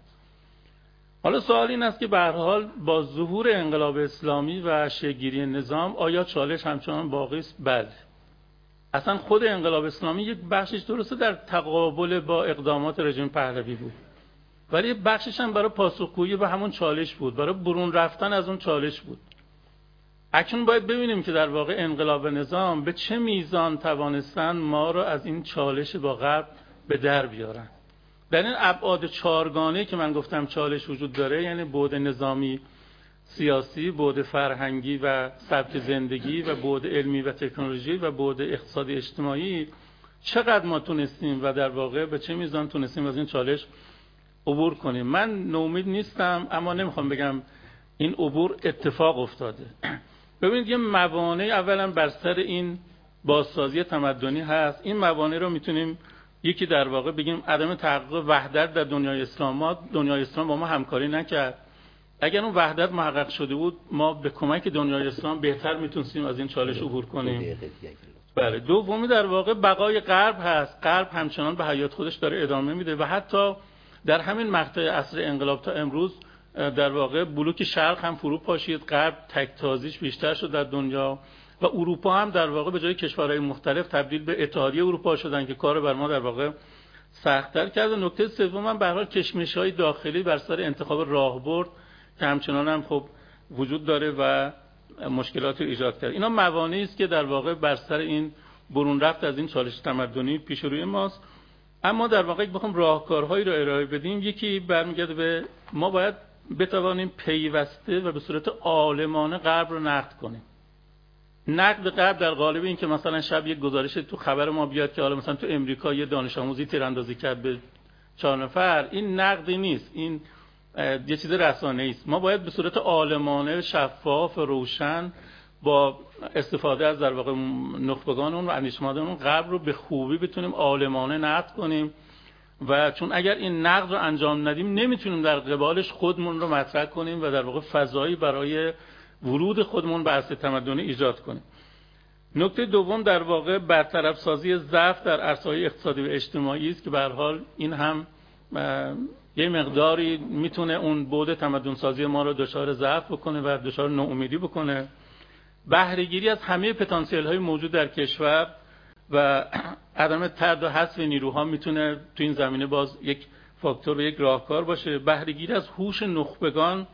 حالا سوال این است که به هر حال با ظهور انقلاب اسلامی و شکل‌گیری نظام آیا چالش همچنان باقی است؟ بله. اصلا خود انقلاب اسلامی یک بخشش درسته در تقابل با اقدامات رژیم پهلوی بود، ولی بخشش هم برای پاسخگویی به همون چالش بود، برای برون رفتن از اون چالش بود. اکنون باید ببینیم که در واقع انقلاب نظام به چه میزان توانستن ما رو از این چالش با غرب به در بیارن. در این ابعاد چهارگانه که من گفتم چالش وجود داره، یعنی بعد نظامی سیاسی، بعد فرهنگی و سبک زندگی و بعد علمی و تکنولوژی و بعد اقتصادی اجتماعی، چقدر ما تونستیم و در واقع به چه میزان تونستیم از این چالش عبور کنیم. من نومید نیستم، اما نمیخوام بگم این عبور اتفاق افتاده. ببینید یه موانع اولا بر سر این بازسازی تمدنی هست. این موانع رو میتونیم یکی در واقع بگیم عدم تحقق وحدت در دنیای اسلام. دنیای اسلام با ما همکاری نکرد. اگر اون وحدت محقق شده بود ما به کمک دنیای اسلام بهتر میتونستیم از این چالش عبور کنیم. بله. دومی در واقع بقای غرب هست. غرب همچنان به حیات خودش داره ادامه میده و حتی در همین مقطع عصر انقلاب تا امروز در واقع بلوک شرق هم فرو پاشید، غرب تک‌تازیش بیشتر شد در دنیا و اروپا هم در واقع به جای کشورهای مختلف تبدیل به اتحادیه اروپا شدن که کار بر ما در واقع سخت‌تر کرد. و نکته سوم هم به هر حال کشمکش‌های داخلی بر سر انتخاب راهبرد که همچنان هم خب وجود داره و مشکلات رو ایجاد کرد. اینا موانعی است که در واقع بر سر این برون رفت از این چالش تمدنی پیش روی ماست. اما در واقع بخوام راهکارهایی رو ارائه بدیم، یکی برمیگرده به ما باید بتوانیم پیوسته و به صورت عالمانه غرب رو نقد کنیم. نقد غرب در قالب این که مثلا شب یک گزارش تو خبر ما بیاد که حالا مثلا تو امریکا یه دانش آموزی تیراندازی کرد به چهار نفر، این نقدی نیست، این یه چیز رسانه‌ای است. ما باید به صورت عالمانه، شفاف، روشن با استفاده از در واقع نخبگان و اندیشمندان غرب رو به خوبی بتونیم عالمانه نقد کنیم و چون اگر این نقد رو انجام ندیم نمیتونیم در قبالش خودمون رو مطرح کنیم و در واقع فضایی برای ورود خودمون به عرصه تمدنی ایجاد کنیم. نکته دوم در واقع برطرف سازی ضعف در عرصه‌های اقتصادی و اجتماعی است که به هر حال این هم یه مقداری میتونه اون بعد تمدن سازی ما رو دچار ضعف بکنه و دچار ناامیدی بکنه. بهره گیری از همه پتانسیل های موجود در کشور و عدم طرد و حذف نیروها میتونه تو این زمینه باز یک فاکتور و یک راهکار باشه. بهره گیری از هوش نخبگان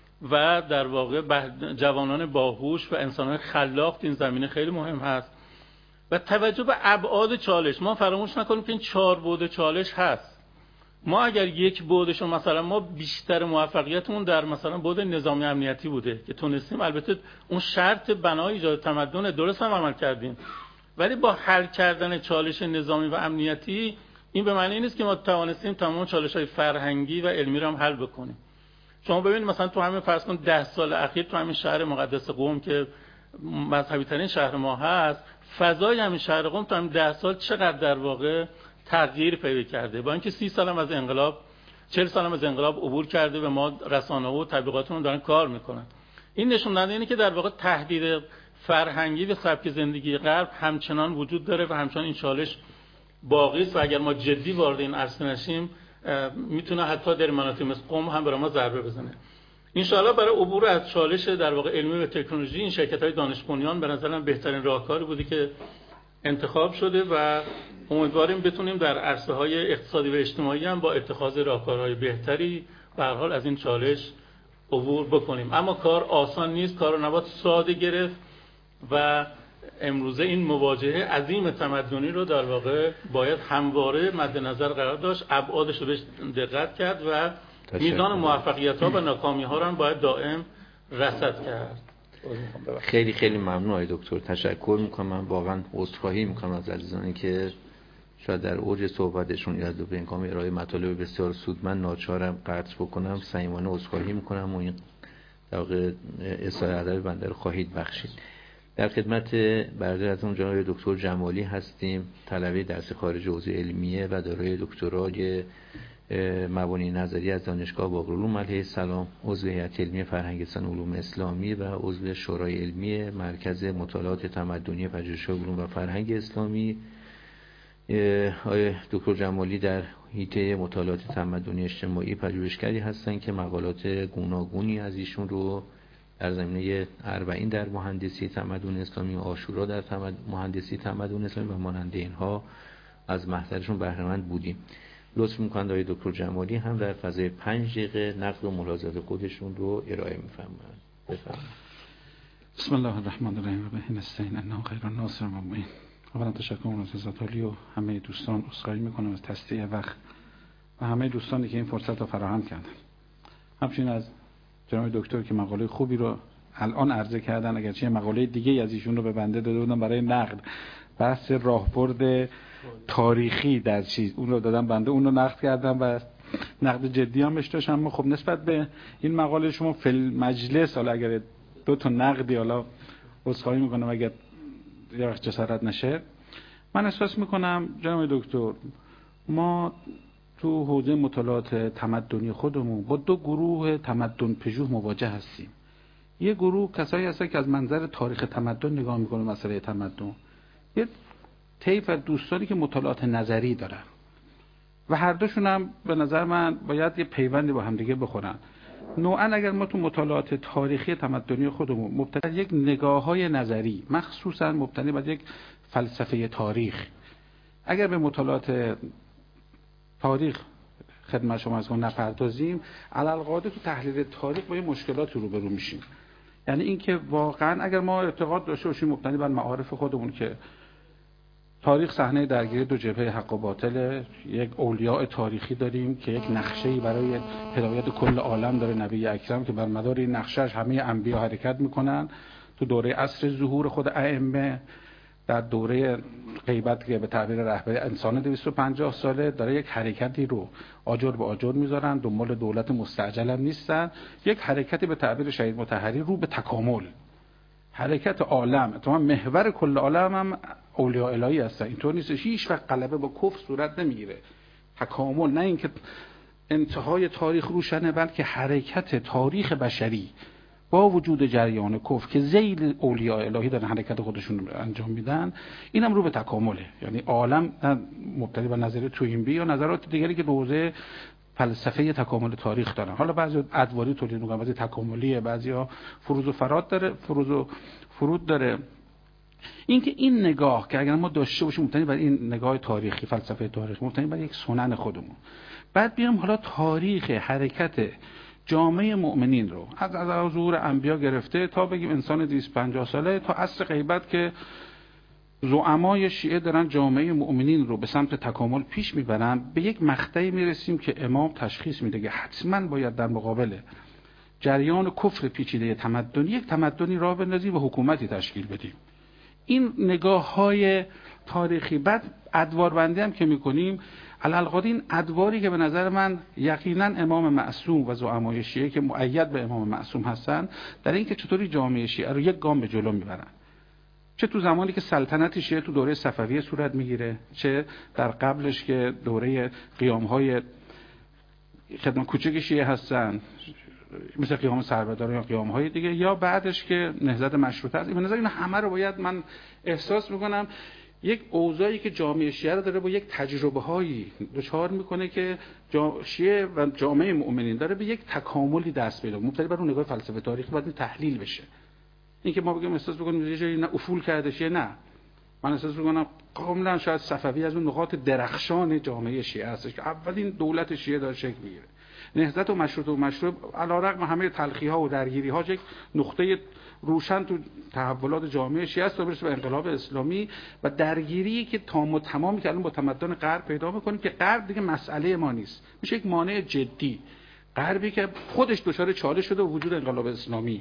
و در واقع جوانان باهوش و انسان‌های خلاق این زمینه خیلی مهم هست و توجه به ابعاد چالش. ما فراموش نکنیم که این چهار بعد چالش هست. ما اگر یک بعدش مثلا ما بیشتر موفقیتمون در مثلا بعد نظامی امنیتی بوده که تونستیم، البته اون شرط بنای ایجاد تمدن درست هم عمل کردیم، ولی با حل کردن چالش نظامی و امنیتی این به معنی نیست که ما توانستیم تمام چالش‌های فرهنگی و علمی رو هم حل بکنیم. شما ببینید مثلا تو همین فرض کن ده سال اخیر تو همین شهر مقدس قم که مذهبی ترین شهر ما هست، فضای همین شهر قم تو همین ده سال چقدر در واقع تغییر پیدا کرده، با اینکه سی سال هم از انقلاب چهل سال هم از انقلاب عبور کرده و ما رسانه و تبلیغاتمون دارن کار میکنن. این نشون دهنده اینه که در واقع تهدید فرهنگی و سبک زندگی غرب همچنان وجود داره و همچنان این چالش باقی است و اگر ما جدی وارد این عرصه نشیم میتونه حتی در مناطق مثل قم هم برای ما ضربه بزنه. ان شاءالله برای عبور از چالش در واقع علمی و تکنولوژی این شرکت‌های دانش بنیان به نظر من بهترین راهکاری بودی که انتخاب شده و امیدواریم بتونیم در عرصه‌های اقتصادی و اجتماعی هم با اتخاذ راهکارهای بهتری به هر حال از این چالش عبور بکنیم. اما کار آسان نیست، کار رو نباید ساده گرفت و امروزه این مواجهه عظیم تمدنی رو در واقع باید همواره مد نظر قرار داشت، ابعادش رو بهش دقت کرد و میزان موفقیت‌ها و ناکامی‌ها رو هم باید دائم رصد کرد. خیلی خیلی ممنون آقای دکتر، تشکر میکنم. من واقعا عذرخواهی میکنم از عزیزانی که شاید در اوج صحبتشون یا به هنگام ارائه مطالب بسیار سودمند ناچارم قطع بکنم. صمیمانه عذرخواهی میکنم و این در واقع اصلاح ادب بنده رو خواهید بخشید. در خدمت برادر از اون جناب دکتر جمالی هستیم، طلبه درس خارج حوزه علمیه و دارای دکترای مبانی نظری از دانشگاه باقرالعلوم علیه السلام، عضو هیئت علمی فرهنگستان علوم اسلامی و عضو شورای علمی مرکز مطالعات تمدنی پژوهش‌های علوم و فرهنگ اسلامی. آقای دکتر جمالی در حیطه مطالعات تمدنی اجتماعی پژوهشگری هستند که مقالات گوناگونی از ایشون رو در زمینه اربعین در مهندسی تمدن اسلامی و عاشورا در تمد... مهندسی تمدن اسلامی و مانند اینها از محضرشون بهره مند بودیم. لطف میکنند آقای دکتر جمالی هم در فضای پنج دقیقه نقد و ملاحظات خودشون رو ارائه میفرمایند. بفرمایید. بسم الله الرحمن الرحیم و به نستعین انه خیر الناصر و المعین. اولا تشکر از حضرت عالی و همه دوستان، عذرخواهی میکنم از تضییع وقت و همه دوستانی که این فرصت رو فراهم کردن. همچنین از جناب دکتر که مقاله خوبی رو الان عرضه کردن، اگرچه مقاله دیگه از ایشون رو به بنده داده بودن برای نقد، بحث راهبرد تاریخی در چیز، اون رو دادم بنده، اون رو نقد کردم و نقد جدی هم بهش داشتم. اما خب نسبت به این مقاله شما فی المجلس، حالا اگر دو تا نقدی، حالا عذرخواهی میکنم اگر یه وقت جسارت نشه، من احساس میکنم جناب دکتر ما تو حوزه مطالعات تمدنی خودمون با دو گروه تمدن پژوه مواجه هستیم. یه گروه کسایی هستن که از منظر تاریخ تمدن نگاه میکنه مسئله تمدن، یه طیف از دوستانی که مطالعات نظری دارن و هر دوشون هم به نظر من باید یه پیوندی با هم دیگه بخورن. نوعا اگر ما تو مطالعات تاریخی تمدنی خودمون مبتنی یک نگاه‌های نظری، مخصوصا مبتنی بر یک فلسفه تاریخ، اگر به مطالعات تاریخ خدمت شما از اون نپردازیم، علالقاعده تو تحلیل تاریخ با یه مشکلات روبرو میشیم. یعنی اینکه واقعا اگر ما اعتقاد داشته باشیم مبتنی بر معارف خودمون که تاریخ صحنه درگیری دو جبهه حق و باطله، یک اولیاء تاریخی داریم که یک نقشه‌ای برای هدایت کل عالم داره، نبی اکرم، که بر مدار این نقشه‌اش همه انبیا حرکت میکنن. تو دوره عصر ظهور خود ائمه، در دوره غیبت که به تعبیر رهبری انسان دویست و پنجاه ساله داره یک حرکتی رو آجر به آجر میذارن، دنبال دولت مستعجل هم نیستن، یک حرکتی به تعبیر شهید مطهری رو به تکامل، حرکت عالم، اتفاقا محور کل عالم هم اولیاء الهی هستن. اینطور نیست، هیچ وقت غلبه با کفر صورت نمیگیره. تکامل نه اینکه انتهای تاریخ روشنه، بلکه حرکت تاریخ بشری با وجود جریان کفر که ذیل اولیاء الهی دارن حرکت خودشون رو انجام میدن، اینم رو به تکامله. یعنی عالم مبتنی بر نظریه توینبی یا نظرات دیگری که به حوزه فلسفه تکامل تاریخ دارن. حالا بعضی ادواری تولید میکنن، بعضی تکاملیه، بعضیا فروز و فراد داره، فروز و فرود داره. اینکه این نگاه که اگر ما داشته باشیم مبتنی بر این نگاه تاریخی، فلسفه تاریخی، مبتنی بر یک سنن خودمون، بعد بیام حالا تاریخ حرکت جامعه مؤمنین رو از از ظهور انبیا گرفته تا بگیم انسان دویست و پنجاه ساله تا عصر غیبت که زعمای شیعه دارن جامعه مؤمنین رو به سمت تکامل پیش میبرن، به یک مقطعی میرسیم که امام تشخیص میده که حتما باید در مقابل جریان کفر پیچیده تمدنی یک تمدنی راه بندازیم و حکومتی تشکیل بدیم. این نگاه های تاریخی. بعد ادوار بندی هم که میکنیم، علالقاعده این ادواری که به نظر من یقینا امام معصوم و زعمای شیعه که مؤید به امام معصوم هستن، در این که چطوری جامعه شیعه رو یک گام به جلو میبرن، چه تو زمانی که سلطنت شیعه تو دوره صفویه صورت میگیره، چه در قبلش که دوره قیام‌های خدمت کوچک شیعه هستن مثل قیام سربدار یا قیام‌های دیگه، یا بعدش که نهضت مشروطه است. به نظر این همه رو باید من احساس میکنم یک اوضاعی که جامعه شیعه رو داره با یک تجربه‌هایی دچار میکنه که شیعه و جامعه مؤمنین داره به یک تکاملی دست پیدا کنه. مبتنی بر اون نگاه فلسفه تاریخی باید تحلیل بشه. اینکه ما بگیم احساس بکنیم یه جایی نه افول کرده شیعه، نه، من احساس میکنم کاملا شاید صفوی از اون نقاط درخشان جامعه شیعه هستش که اولین دولت شیعه داره شکل میگیره. نهضت و مشروطه و مشروع علیرغم همه تلخی‌ها و درگیری‌ها یک نقطه روشن تو تحولات جامعه شیعه است تا برسه به انقلاب اسلامی و درگیری که تام و تمامی که الان با تمدن غرب پیدا می‌کنیم که غرب دیگه مسئله ما نیست، میشه یک مانع جدی. غربی که خودش دچار چالش شده و وجود انقلاب اسلامی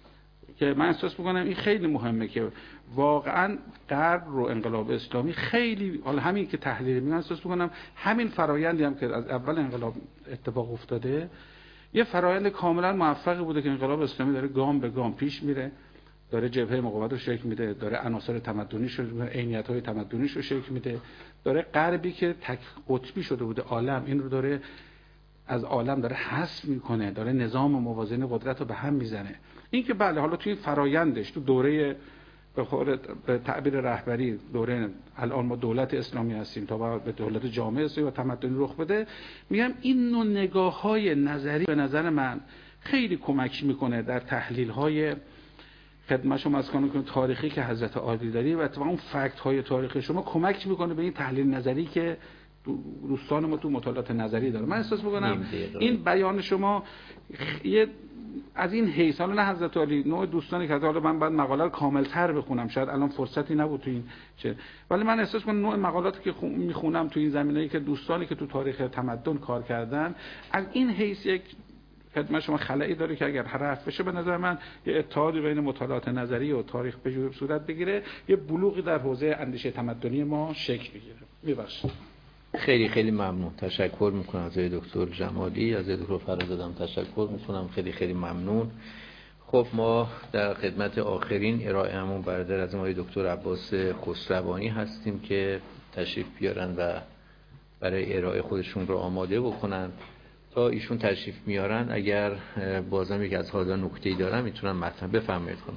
که من احساس می‌کنم این خیلی مهمه که واقعا غرب رو انقلاب اسلامی خیلی، حالا همین که تحلیل می‌کنم احساس می‌کنم همین فرآیندی هم که از اول انقلاب اتفاق افتاده یه فرآیند کاملا موفقی بوده که انقلاب اسلامی داره گام به گام پیش میره، داره جبهه مقاومت رو شکل میده، داره عناصر تمدنیش رو، عینیت‌های تمدنیش رو شکل میده، داره غربی که تک قطبی شده بوده عالم این رو داره از عالم داره حذف میکنه، داره نظام موازنه قدرت رو به هم میزنه. این که بله حالا توی فرایندش تو دوره به خود به تعبیر رهبری دوره الان ما دولت اسلامی هستیم تا به دولت جامعه اسلامی و تمدنی رخ بده، میگم این نوع نگاه‌های نظری به نظر من خیلی کمک میکنه در تحلیل‌های خدمت شما از کانون تاریخی که حضرت عالی داری و اتفاقا اون فکت‌های تاریخی شما کمک میکنه به این تحلیل نظری که دوستان ما تو مطالعات نظری داره. من احساس میکنم این بیان شما یه از این حیث، حالا نه حضرت علی، نوع دوستانی که حالا من بعد مقاله رو کاملتر بخونم، شاید الان فرصتی نبود تو این چه، ولی من احساس میکنم نوع مقالاتی که میخونم تو این زمینه‌ای که دوستانی که تو تاریخ تمدن کار کردن از این حیث یک خدمت شما خلایی داره که اگر حرف بشه به نظر من یه اتحادی بین مطالعات نظری و تاریخ به جور صورت بگیره، یه بلوغی در حوزه اندیشه تمدنی ما شکل بگیره. میبخشید. خیلی خیلی ممنون، تشکر میکنم از دکتر جمالی، از دکتر فرزادم تشکر میکنم، خیلی خیلی ممنون. خب ما در خدمت آخرین ارائه همون برادر از ما دکتر عباس خسروانی هستیم که تشریف بیارن و برای ارائه خودشون رو آماده بکنن. تا ایشون تشریف میارن اگر بازم یک از حالا نکته‌ای دارم میتونم مطرح بفرمایید کنم.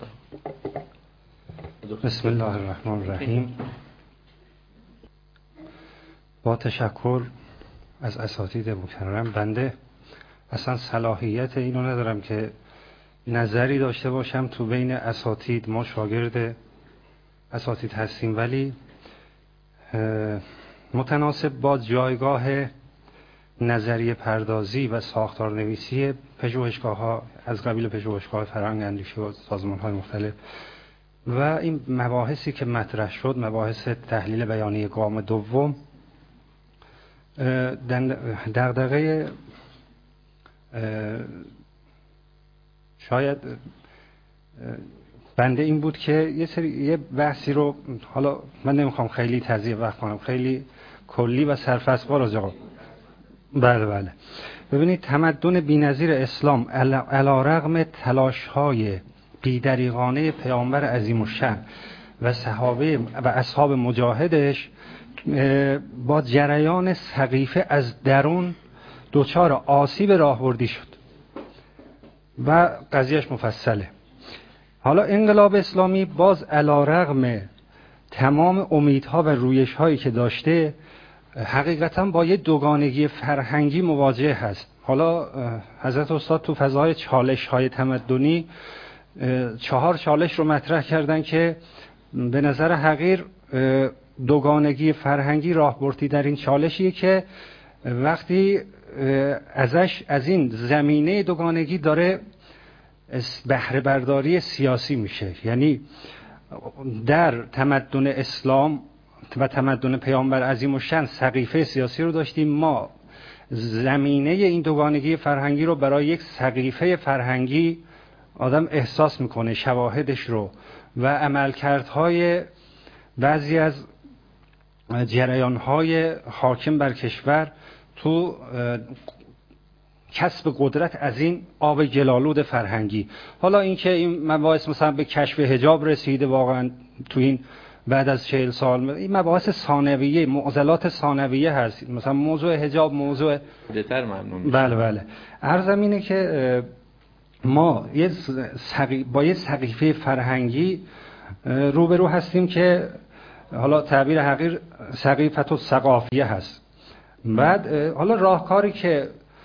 بفرمایید. بسم الله الرحمن الرحیم. با تشکر از اساتید مکرم، بنده اصلا صلاحیت اینو ندارم که نظری داشته باشم تو بین اساتید، ما شاگرد اساتید هستیم، ولی متناسب با جایگاه نظریه پردازی و ساختار نویسی پژوهشگاه ها از قبیل پژوهشگاه فرهنگ اندیشه و سازمان های مختلف و این مباحثی که مطرح شد، مباحث تحلیل بیانی گام دوم، دغدغه شاید بنده این بود که یه سری یه بحثی رو، حالا من نمیخوام خیلی تضییع وقت کنم، خیلی کلی و سرفصل راجع به بله بله ببینید تمدن بی‌نظیر اسلام علی‌رغم تلاش‌های بی‌دریغانه پیامبر عظیم الشأن و صحابه و اصحاب مجاهدش با جریان سقیفه از درون دچار آسیب راهبردی شد و قضیهش مفصله. حالا انقلاب اسلامی باز علی‌رغم تمام امیدها و رویش‌هایی که داشته حقیقتاً با یه دوگانگی فرهنگی مواجه هست. حالا حضرت استاد تو فضای چالش‌های تمدنی چهار چالش رو مطرح کردن که به نظر حقیر دوگانگی فرهنگی راهبردی در این چالشیه که وقتی ازش از این زمینه دوگانگی داره بهره برداری سیاسی میشه، یعنی در تمدن اسلام و تمدن پیامبر عظیم الشأن سقیفه سیاسی رو داشتیم، ما زمینه این دوگانگی فرهنگی رو برای یک سقیفه فرهنگی آدم احساس میکنه، شواهدش رو و عملکردهای بعضی از جریانهای حاکم بر کشور تو کسب قدرت از این آب گلالود فرهنگی. حالا اینکه این مباحث مثلا به کشف حجاب رسیده واقعا تو این بعد از چهل سال، این مباحث ثانویه، معضلات ثانویه هست، مثلا موضوع حجاب موضوع بهتر ممنون میشه. بله بله عرضم اینه که ما یه سقی... با یه سقیفه فرهنگی روبرو هستیم که حالا تعبیر حقیر سقیفة الثقافیه هست. بعد حالا راهکاری که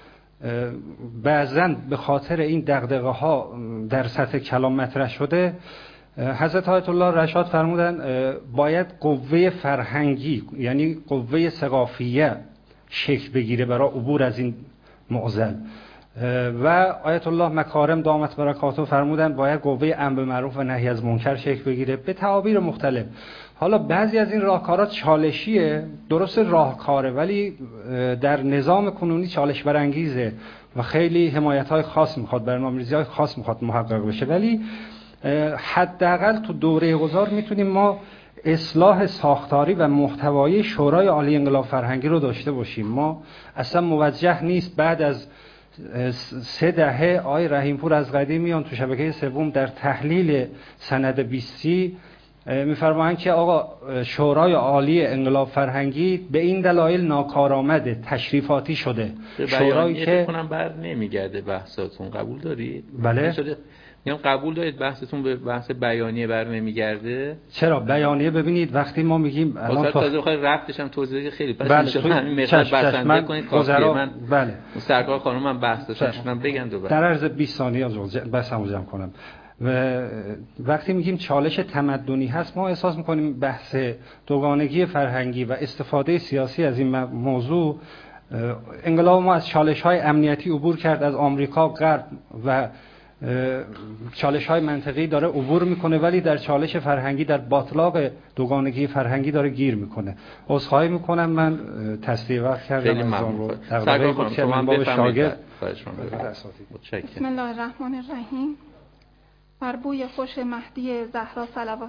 بعضن به خاطر این دغدغه ها در سطح کلام مطرح شده، حضرت آیت الله رشاد فرمودن باید قوه فرهنگی یعنی قوه ثقافیه شکل بگیره برای عبور از این معضل، و آیت الله مکارم دامت برکاته فرمودن باید قوه امر معروف و نهی از منکر شکل بگیره به تعابیر مختلف. حالا بعضی از این راهکارات چالشیه، درست راهکاره ولی در نظام کنونی چالش برانگیزه و خیلی حمایت‌های خاص میخواد، برنامه‌ریزی‌های خاص میخواد محقق بشه، ولی حداقل تو دوره گذار میتونیم ما اصلاح ساختاری و محتوایی شورای عالی انقلاب فرهنگی رو داشته باشیم. ما اصلا موجه نیست بعد از سه دهه آقای رحیمپور از قدیم میان تو شبکه سوم در تحلیل سند بیستی میفرمایند که آقا شورای عالی انقلاب فرهنگی به این دلایل ناکارآمده، تشریفاتی شده. شورایی که کنم بر نمیگرده بحثاتون، قبول دارید؟ بله. میگم قبول دارید بحثتون به بحث بیانیه بر نمیگرده؟ چرا بیانیه ببینید وقتی ما میگیم الان تازه بخوای رفتش هم توضیح خیلی پس بله. میشه همین مقدار بسنده کنید کافیه. من بله سرکار خانم من بحث داشتم بگن دوباره در عرض بیست ثانیه بحثمو جمع کنم. و وقتی میگیم چالش تمدنی هست ما احساس میکنیم بحث دوگانگی فرهنگی و استفاده سیاسی از این موضوع، انقلاب ما از چالش های امنیتی عبور کرد، از آمریکا غرب و چالش های منطقی داره عبور میکنه، ولی در چالش فرهنگی در باطلاق دوگانگی فرهنگی داره گیر میکنه. عذرخواهی میکنم من تصدیق وقت کردم از اون رو تقریبا بود که من با شاگرد. بسم الله الرحمن الرحیم. بر بوی خوش مهدی زهرا صلوات.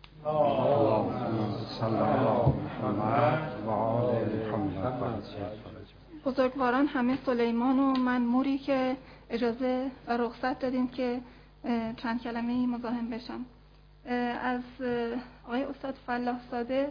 بزرگواران همه سلیمان و من موری که اجازه و رخصت دادیم که چند کلمه‌ای مزاحم بشم. از آقای استاد فلاح زاده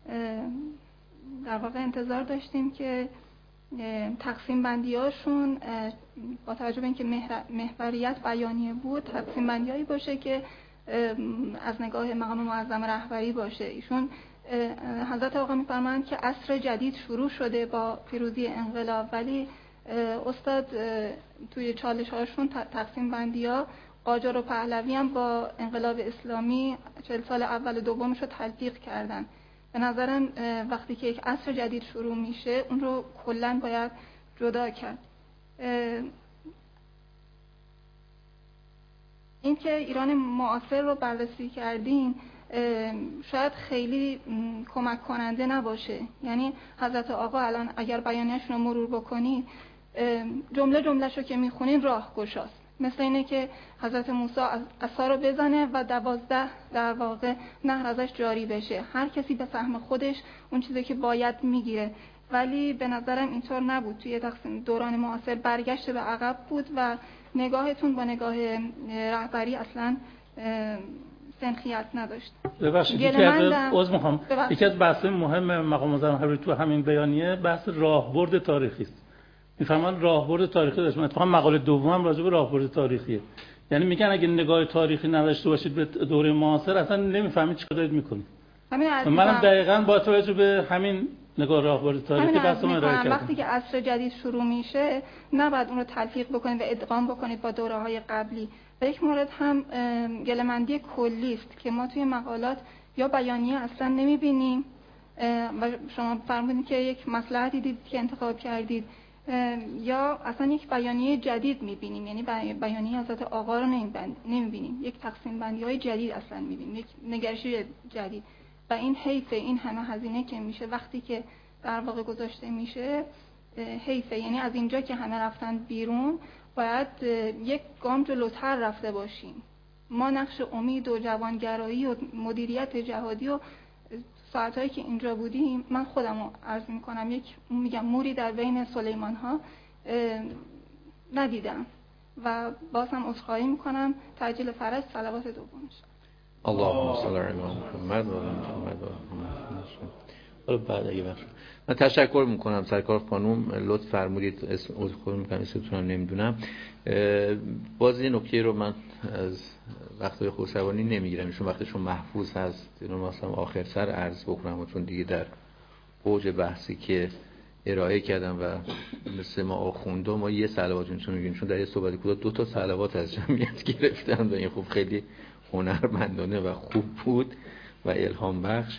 در واقع انتظار داشتیم که تقسیم بندیاشون با توجه به اینکه محوریت بیانیه بود تقسیم بندیایی باشه که از نگاه مقام معظم رهبری باشه. ایشون حضرت آقا می‌فرمایند که عصر جدید شروع شده با پیروزی انقلاب، ولی استاد توی چالش هاشون تقسیم بندی‌ها قاجار و پهلوی هم با انقلاب اسلامی چهل سال اول و دومش رو تلفیق کردن. به نظرم وقتی که یک عصر جدید شروع میشه اون رو کلاً باید جدا کرد. این که ایران معاصر رو بررسی کردین شاید خیلی کمک کننده نباشه. یعنی حضرت آقا الان اگر بیانیه‌شون رو مرور بکنید جمله جمله‌شو که میخونین راه گشاست، مثل اینه که حضرت موسی عصا رو بزنه و دوازده در واقع نهر ازش جاری بشه، هر کسی به سهم خودش اون چیزی که باید میگیره. ولی به نظرم اینطور نبود. توی دوران معاصر برگشت به عقب بود و نگاهتون با نگاه رهبری اصلا سنخیت نداشت. ببخشید یکی از عذر میخوام یکی از بحث مهم مقام معظم حبری تو همین بیانیه بحث راهبرد تاریخی است. میفهمن راهبرد تاریخی داشت. اتفاقا مقاله دومم راجع به راهبرد تاریخیه. یعنی میگن اگه نگاه تاریخی نداشته باشید به دوره معاصر اصلا نمیفهمید چیکار دارید میکنید. منم دقیقاً با توجه به همین نگاه راهبرد تاریخی بحثم ارائه کردم. وقتی که عصر جدید شروع میشه نباید اون رو تلفیق بکنید و ادغام بکنید با دوره‌های قبلی. و یک مورد هم گله‌مندی کلی است که ما توی مقالات یا بیانیه اصلا نمیبینیم و شما فرمودید که یک مصلحتی دیدید که انتخاب کردید، یا اصلا یک بیانیه جدید میبینیم، یعنی بیانیه حضرت آقا رو نمیبینیم، یک تقسیم بندی های جدید اصلا میبینیم، یک نگرشی جدید. و این حیفه، این همه هزینه که میشه وقتی که در واقع گذاشته میشه حیفه. یعنی از اینجا که همه رفتن بیرون باید یک گام جلوتر رفته باشیم. ما نقش امید و جوانگرایی و مدیریت جهادی و ساعتهایی که اینجا بودیم، من خودم رو عرض میکنم یک میگم موری در بین سلیمان ها ندیدم و باز هم عذرخواهی میکنم. تعجیل فرج صلوات دومش. اللهم صل علی محمد و آل محمد و حالا بعد اگه بخش من تشکر میکنم سرکار خانم، لطف فرمودید. اسم عذرخواهی میکنم اسمتون رو نمیدونم. باز این نکته رو من از وقتای خسروانی نمیگیرم، چون وقتشون محفوظ هست. اینو مثلا آخر سر عرض بکنم، چون دیگه در اوج بحثی که ارائه کردم و مثل ما آخونده ما یه صلوات میتونیم میگیم، چون در یه صحبت کوتاه دو تا صلوات از جمعیت گرفتن و این خوب خیلی هنرمندانه و خوب بود و الهام بخش.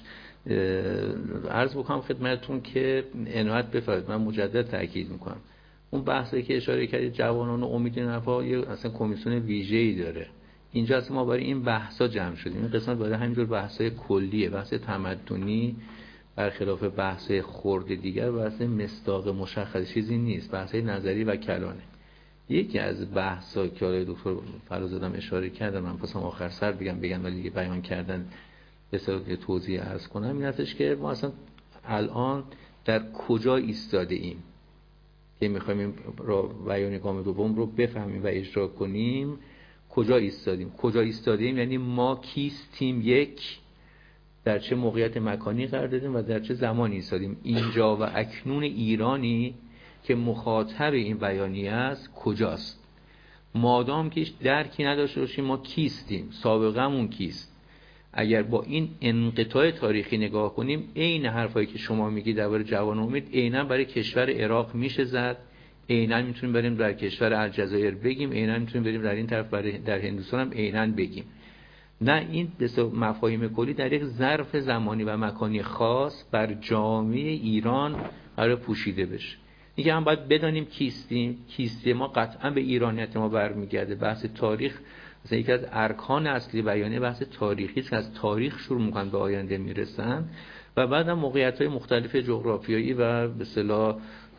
عرض بکنم خدمتتون که عنایت بفرمایید. من مجدد تاکید میکنم اون بحثی که اشاره کردید جوانان و امید نفع یه اصلا کمیسیون ویژه‌ای داره. اینجا اصلا ما برای این بحثا جمع شدیم. این قسمت برای همینجور بحثای کلیه، بحث تمدنی برخلاف بحث خرد دیگر، بحث مصداق مشخص چیزی نیست، بحثای نظری و کلانه. یکی از بحثا که آقای دکتر فرازادم اشاره کردن، من خواستم آخر سر بگم بگم ولی دیگه بیان کردن به صورت توضیح عرض کنم، این هستش که ما اصلا الان در کجا ایستاده ایم که میخوایم این بیانیه گام دوم رو بفهمیم و اجرا کنیم. کجا ایستادیم؟ کجا ایستادیم یعنی ما کیستیم، یک در چه موقعیت مکانی قرار دادیم و در چه زمانی ایستادیم. اینجا و اکنون ایرانی که مخاطب این بیانیه است کجاست؟ مادام که درکی نداشته باشیم ما کیستیم، سابقمون کیست. اگر با این انقطاع تاریخی نگاه کنیم، عین حرفایی که شما میگی درباره جوان امید عیناً برای کشور عراق میشه زد، عیناً میتونیم بریم در کشور الجزایر بگیم، عیناً میتونیم بریم در این طرف برای در هندوستان هم عیناً بگیم. نه، این مفاهیم کلی در یک ظرف زمانی و مکانی خاص بر جامعه ایران قرار پوشیده بشه. دیگه هم باید بدانیم کیستیم. کیستی ما قطعا به ایرانیت ما برمیگرده. بحث تاریخ مثلا یکی از ارکان اصلی بیانیه بحث تاریخی است که از تاریخ شروع میکنن به آینده میرسن و بعد هم موقعیت‌های مختلف جغرافیایی و به اصطلاح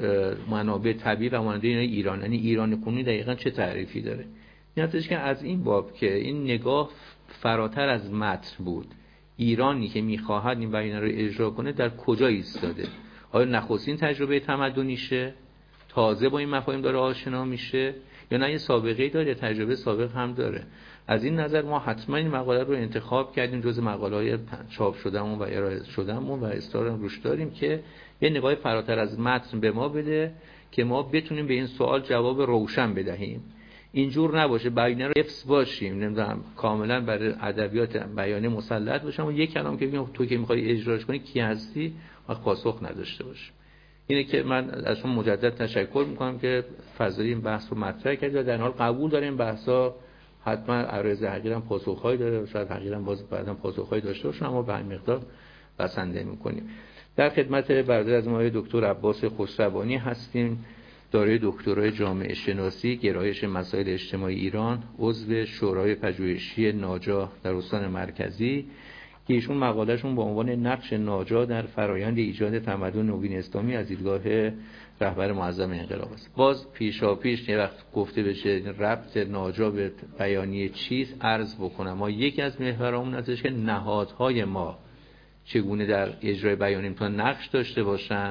منابع طبیعی و مانند اینا ایران، یعنی ایران کنونی دقیقاً چه تعریفی داره. این هستش که از این باب که این نگاه فراتر از متن بود، ایرانی که میخواهد این بیانیه رو اجرا کنه در کجا ایستاده؟ آیا نخستین تجربه تمدنیشه تازه با این مفاهیم داره آشنا میشه یا نه یه سابقه‌ای داره، تجربه سابق هم داره؟ از این نظر ما حتما این مقاله رو انتخاب کردیم جز مقاله‌های چاپ شدهمون و ارائه شدهمون و اصرار روش داریم که یه نگاه فراتر از متن به ما بده که ما بتونیم به این سوال جواب روشن بدهیم. اینجور نباشه بیانیه رو حفظ باشیم، نمیدونم کاملا برای ادبیات بیانیه مسلط باشم و یک کلام که بگیم تو که می‌خوای اجراش کنی کی هستی و پاسخ نداشته باشیم. اینه که من از شما مجدد تشکر میکنم که فضای این بحث رو مطرح کردید و در حال قبول داریم بحثا حتما عرض حقیقا پاسخ‌هایی داره و شاید حقیقا باز بعداً پاسخ‌هایی داشته باشه، اما به همین مقدار بسنده میکنیم. در خدمت برادر از ما دکتر عباس خسروانی هستیم، دارای دکترای جامعه شناسی گرایش مسائل اجتماعی ایران، عضو شورای پژوهشی ناجا در استان مرکزی که ایشون مقالهشون با عنوان نقش ناجا در فرایند ایجاد تمدن نوین اسلامی از دیدگاه رهبر معظم انقلاب است. باز پیشا پیش یه وقت گفته بشه ربط ناجا به بیانیه چیست عرض بکنم. ما یکی از محورامون هستش که نهادهای ما چگونه در اجرای بیانیه میتونن نقش داشته باشن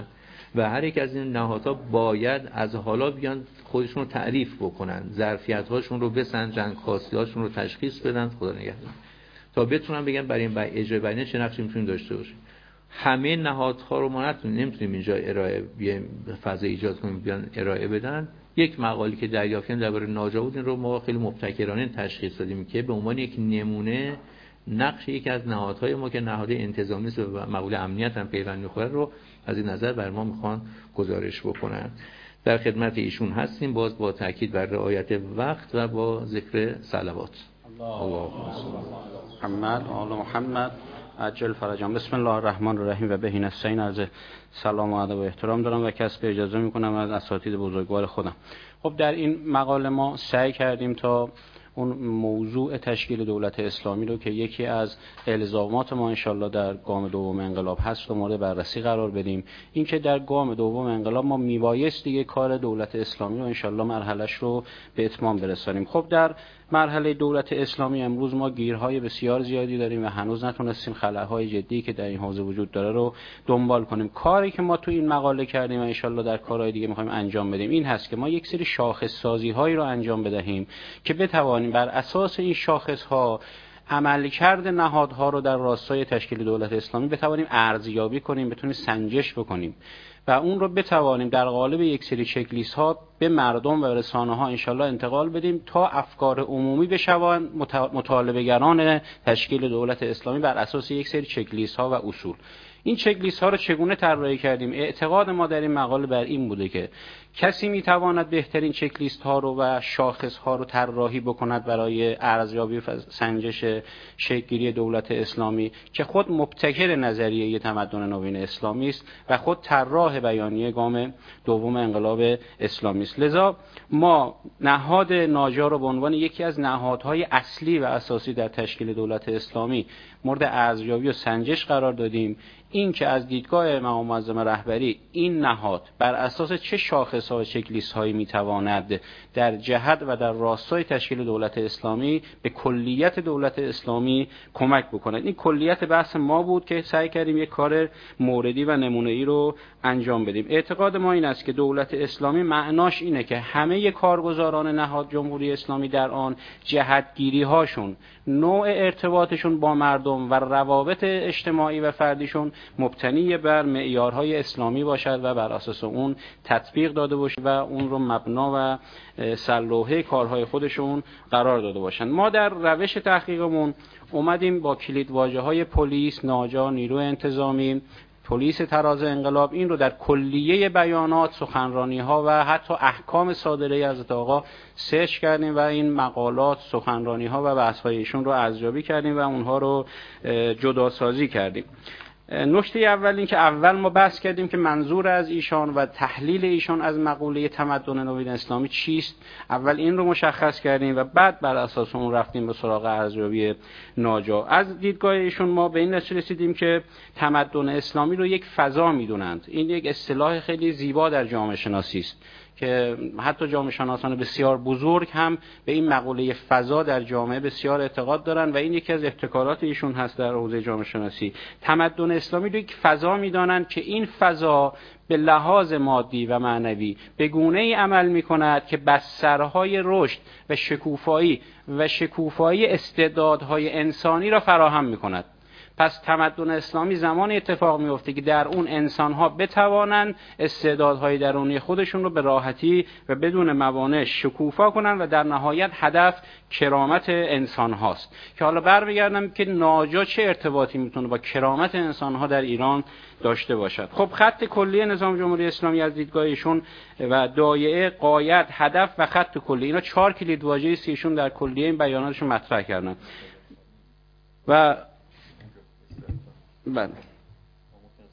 و هر یک از این نهادها باید از حالا بیان خودشون رو تعریف بکنن، ظرفیت هاشون رو بسنجن، خواسته هاشون رو تشخیص بدن، خدا نگهدار، تا بتونن بگن برای این اجرای بیانیه چه نقشی میتونیم داشته باشیم. همه نهادها رو ما نتونیم نمیتونیم اینجا ارائه بیایم فضا ایجاد کنیم بیان ارائه بدن. یک مقالی که دریافتیم درباره ناجا این رو ما خیلی مبتکرانه تشخیص دادیم که به عنوان یک نمونه نقش یکی از نهادهای ما که نهاد انتظامی است و مقوله امنیت هم پیوند می‌خوره رو از این نظر بر ما میخوان گزارش بکنن. در خدمت ایشون هستیم، باز با تاکید بر رعایت وقت و با ذکر صلوات. الله محمد آل محمد عجل فرجام. بسم الله الرحمن الرحیم و بهین نستعین. از سلام و ادب و احترام دارم و کسب اجازه میکنم از اساتید بزرگوار خودم. خب در این مقاله ما سعی کردیم تا اون موضوع تشکیل دولت اسلامی رو که یکی از الزامات ما انشالله در گام دوم انقلاب هست و مورد بررسی قرار بدیم. این که در گام دوم انقلاب ما میبایست دیگه کار دولت اسلامی رو انشالله مرحلش رو به اتمام برسانیم. خب در مرحله دولت اسلامی امروز ما گیرهای بسیار زیادی داریم و هنوز نتونستیم خلاهای جدی که در این حوزه وجود داره رو دنبال کنیم. کاری که ما تو این مقاله کردیم و انشالله در کارهای دیگه میخوایم انجام بدیم این هست که ما یک سری شاخص سازی هایی رو انجام بدهیم که بتوانیم بر اساس این شاخص ها عملکرد نهادها رو در راستای تشکیل دولت اسلامی بتوانیم ارزیابی کنیم، بتونیم سنجش بکنیم و اون رو بتوانیم در قالب یک سری چک لیست ها به مردم و رسانه ها انشالله انتقال بدیم تا افکار عمومی بشوند مطالبه گران تشکیل دولت اسلامی بر اساس یک سری چک لیست ها و اصول. این چک لیست ها رو چگونه طراحی کردیم؟ اعتقاد ما در این مقاله بر این بوده که کسی میتواند بهترین چک لیست ها رو و شاخص ها رو طراحی بکند برای ارزیابی و سنجش شکل‌گیری دولت اسلامی که خود مبتکر نظریه تمدن نوین اسلامی است و خود طراح بیانیه گام دوم انقلاب اسلامی است. لذا ما نهاد ناجا رو به عنوان یکی از نهادهای اصلی و اساسی در تشکیل دولت اسلامی مورد ارزیابی و سنجش قرار دادیم. این که از دیدگاه امام معظم رهبری این نهاد بر اساس چه شاخص‌ها و چک لیست‌هایی میتواند در جهت و در راستای تشکیل دولت اسلامی به کلیت دولت اسلامی کمک بکند. این کلیت بحث ما بود که سعی کردیم یک کار موردی و نمونه‌ای رو انجام بدیم. اعتقاد ما این است که دولت اسلامی معناش اینه که همه کارگزاران نهاد جمهوری اسلامی در آن جهتگیری هاشون، نوع ارتباطشون با مردم و روابط اجتماعی و فردیشون مبتنی بر معیارهای اسلامی باشد و بر اساس اون تطبیق داده باشد و اون رو مبنا و سلوحه کارهای خودشون قرار داده باشند. ما در روش تحقیقمون اومدیم با کلیدواژه‌های پلیس، ناجا، نیروی انتظامی، پلیس تراز انقلاب این رو در کلیه بیانات، سخنرانی ها و حتی احکام صادره از آقا سرچ کردیم و این مقالات، سخنرانی ها و بحث های ایشون رو ارزیابی کردیم و اونها رو جداسازی کردیم. نکته اول این که اول ما بحث کردیم که منظور از ایشان و تحلیل ایشان از مقوله تمدن نوین اسلامی چیست. اول این رو مشخص کردیم و بعد بر اساس اون رفتیم به سراغ ارزیابی ناجا. از دیدگاه ایشون ما به این نتیجه رسیدیم که تمدن اسلامی رو یک فضا میدونند. این یک اصطلاح خیلی زیبا در جامعه شناسی است که حتی جامعه شناسان بسیار بزرگ هم به این مقوله فضا در جامعه بسیار اعتقاد دارن و این یکی از ابتکارات ایشون هست در حوزه جامعه شناسی. تمدن اسلامی رو یک فضا میدانن که این فضا به لحاظ مادی و معنوی به گونه‌ای عمل می‌کند که بسترهای رشد و شکوفایی و شکوفایی استعدادهای انسانی را فراهم می‌کند. پس تمدن اسلامی زمان اتفاق میفته که در اون انسان‌ها بتوانند استعدادهای درونی خودشون رو به راحتی و بدون موانع شکوفا کنن و در نهایت هدف کرامت انسان هاست. که حالا برمیگردم که ناجا چه ارتباطی میتونه با کرامت انسان ها در ایران داشته باشد. خب خط کلی نظام جمهوری اسلامی از دیدگاه ایشون و دایره، غایت، هدف و خط کلی، اینا چهار کلیدواژه‌ای است که ایشون در کلیه این بیاناتشون مطرح کردن. و بله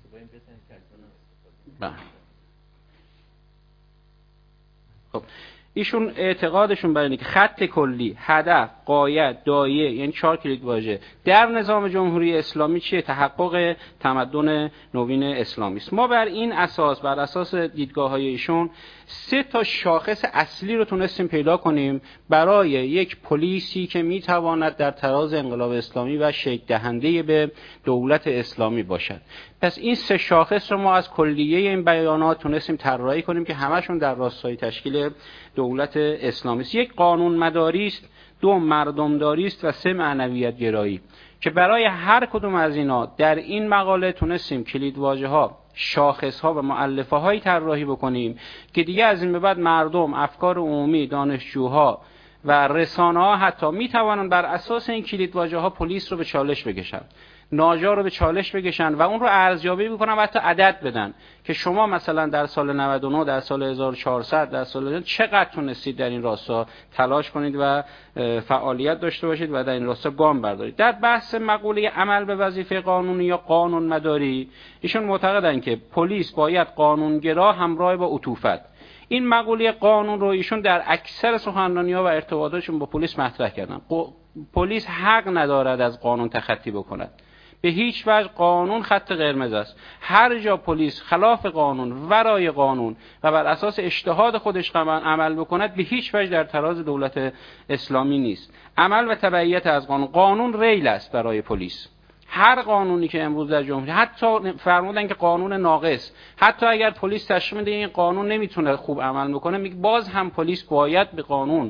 بله خب ایشون اعتقادشون بر اینه که خط کلی، هدف، غایت، دایه، یعنی چهار کلید واژه در نظام جمهوری اسلامی چیه؟ تحقق تمدن نوین اسلامی است. ما بر این اساس، بر اساس دیدگاه‌های ایشون، سه تا شاخص اصلی رو تونستیم پیدا کنیم برای یک پلیسی که میتواند در تراز انقلاب اسلامی و شکل دهنده به دولت اسلامی باشد. پس این سه شاخص رو ما از کلیه این بیانات تونستیم طراحی کنیم که همشون در راستای تشکیل دولت اسلامی است. یک قانون مداری است، دو مردمداری است و سه معنویت گرایی، که برای هر کدوم از اینا در این مقاله تونستیم کلیدواژه ها، شاخص ها و مؤلفه هایی طراحی بکنیم که دیگه از این به بعد مردم، افکار عمومی، دانشجوها و رسانه ها حتی می توانند بر اساس این کلیدواژه ها پلیس رو به چالش بکشن، ناجا رو به چالش بکشن و اون رو ارزیابی بکنن و حتی عدد بدن که شما مثلا در سال نود و نه، در سال هزار و چهارصد، در سال چقدر تونستید در این راستا تلاش کنید و فعالیت داشته باشید و در این راستا گام بردارید. در بحث مقوله عمل به وظیفه قانونی یا قانون مداری، ایشون معتقدن که پلیس باید قانونگرا همراه با عطوفت. این مقوله قانون رو ایشون در اکثر سخنرانی‌ها و ارتباطاتشون با پلیس مطرح کردن. پلیس حق ندارد از قانون تخطی بکند. به هیچ وجه قانون خط قرمز است. هر جا پلیس خلاف قانون، ورای قانون و بر اساس اجتهاد خودش عمل بکند، به هیچ وجه در تراز دولت اسلامی نیست. عمل و تبعیت از قانون، قانون ریل است برای پلیس. هر قانونی که امروز در جمهوری، حتی فرمودن که قانون ناقص، حتی اگر پلیس تشخیص میده این قانون نمیتونه خوب عمل بکنه، میگه باز هم پلیس باید به قانون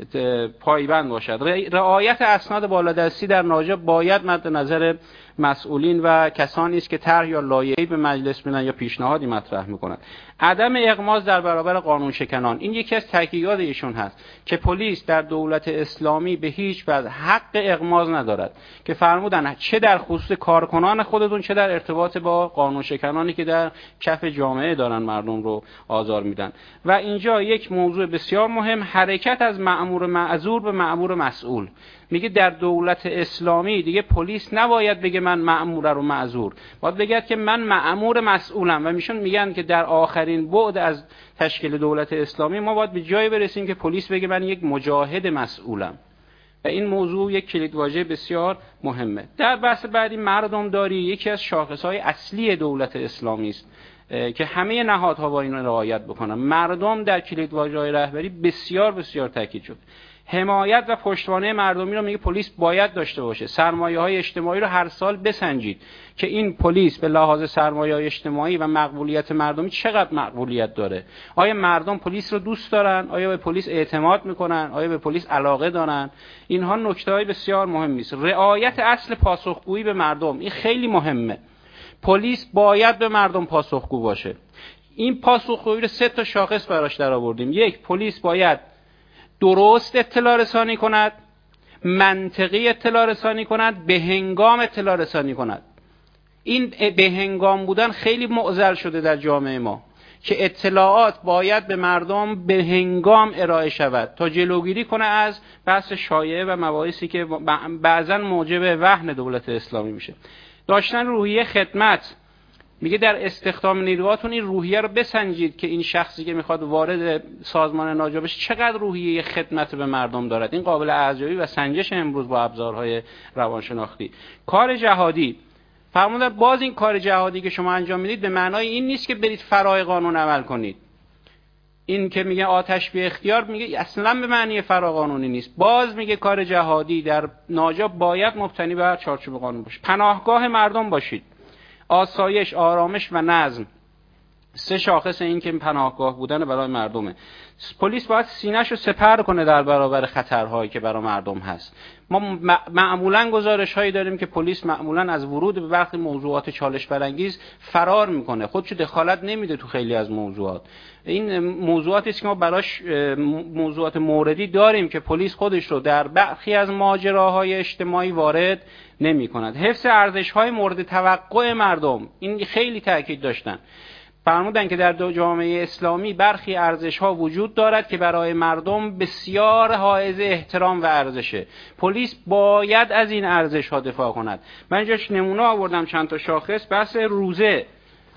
پایبند باشد. رعایت اسناد بالادستی در ناجا باید مد نظر مسئولین و کسانی است که طرح یا لایحه‌ای به مجلس میدن یا پیشنهادی مطرح میکنند. عدم اغماض در برابر قانون شکنان، این یکی از تاکیدات ایشون هست که پلیس در دولت اسلامی به هیچ وجه حق اغماض ندارد، که فرمودن چه در خصوص کارکنان خودتون، چه در ارتباط با قانون شکنانی که در کف جامعه دارن مردم رو آزار میدن. و اینجا یک موضوع بسیار مهم، حرکت از مأمور معذور به مأمور مسئول. میگه در دولت اسلامی دیگه پلیس نباید بگه من مأمور رو معذور، باید بگه که من مأمور مسئولم. و میشون میگن که در آخرین بعد از تشکیل دولت اسلامی ما باید به جای برسیم که پلیس بگه من یک مجاهد مسئولم. و این موضوع یک کلیدواژه بسیار مهمه. در بحث بعدی مردمداری یکی از شاخصهای اصلی دولت اسلامی است که همه نهادها با این رعایت بکنن. مردم در کلیدواژه‌های رهبری بسیار بسیار تاکید شد. حمایت و پشتوانه مردمی رو میگه پلیس باید داشته باشه. سرمایه‌های اجتماعی رو هر سال بسنجید که این پلیس به لحاظ سرمایه‌های اجتماعی و مقبولیت مردمی چقدر مقبولیت داره. آیا مردم پلیس رو دوست دارن؟ آیا به پلیس اعتماد میکنن؟ آیا به پلیس علاقه دارن؟ اینها نکته‌های بسیار مهمی است. رعایت اصل پاسخگویی به مردم، این خیلی مهمه. پلیس باید به مردم پاسخگو باشه. این پاسخگویی رو سه تا شاخص براش درآوردیم. یک، پلیس باید درست اطلاع رسانی کند، منطقی اطلاع رسانی کند، به هنگام اطلاع رسانی کند. این به هنگام بودن خیلی معضل شده در جامعه ما که اطلاعات باید به مردم به هنگام ارائه شود تا جلوگیری کنه از بحث شایعه و مباحثی که بعضا موجب وهن دولت اسلامی میشه. داشتن روحیه خدمت، میگه در استخدام نیروهاتون این روحیه رو بسنجید که این شخصی که میخواد وارد سازمان ناجا بشه چقدر روحیه خدمت به مردم دارد. این قابل ارزیابی و سنجش امروز با ابزارهای روانشناختی. کار جهادی، فرمودن باز این کار جهادی که شما انجام میدید به معنای این نیست که برید فرای قانون عمل کنید. این که میگه آتش بی اختیار، میگه اصلا به معنی فراقانونی نیست. باز میگه کار جهادی در ناجا باید مبتنی بر چارچوب قانون باشه. پناهگاه مردم باشید. آسایش، آرامش و نظم، سه شاخص این که پناهگاه بودن برای مردمه. پلیس باید سینه‌ش رو سپر کنه در برابر خطرهایی که برای مردم هست. ما معمولاً گزارش‌هایی داریم که پلیس معمولاً از ورود به برخی موضوعات چالش برانگیز فرار میکنه، خودشو دخالت نمیده تو خیلی از موضوعات. این موضوعاتی است که ما براش موضوعات موردی داریم که پلیس خودش رو در برخی از ماجراهای اجتماعی وارد نمی‌کند. حفظ ارزش‌های مورد توقع مردم، این خیلی تاکید داشتن. فرمودن که در دو جامعه اسلامی برخی ارزش‌ها وجود دارد که برای مردم بسیار حائز احترام و ارزشه. پلیس باید از این ارزش‌ها دفاع کند. من اینجاش نمونه آوردم چند تا شاخص. بحث روزه،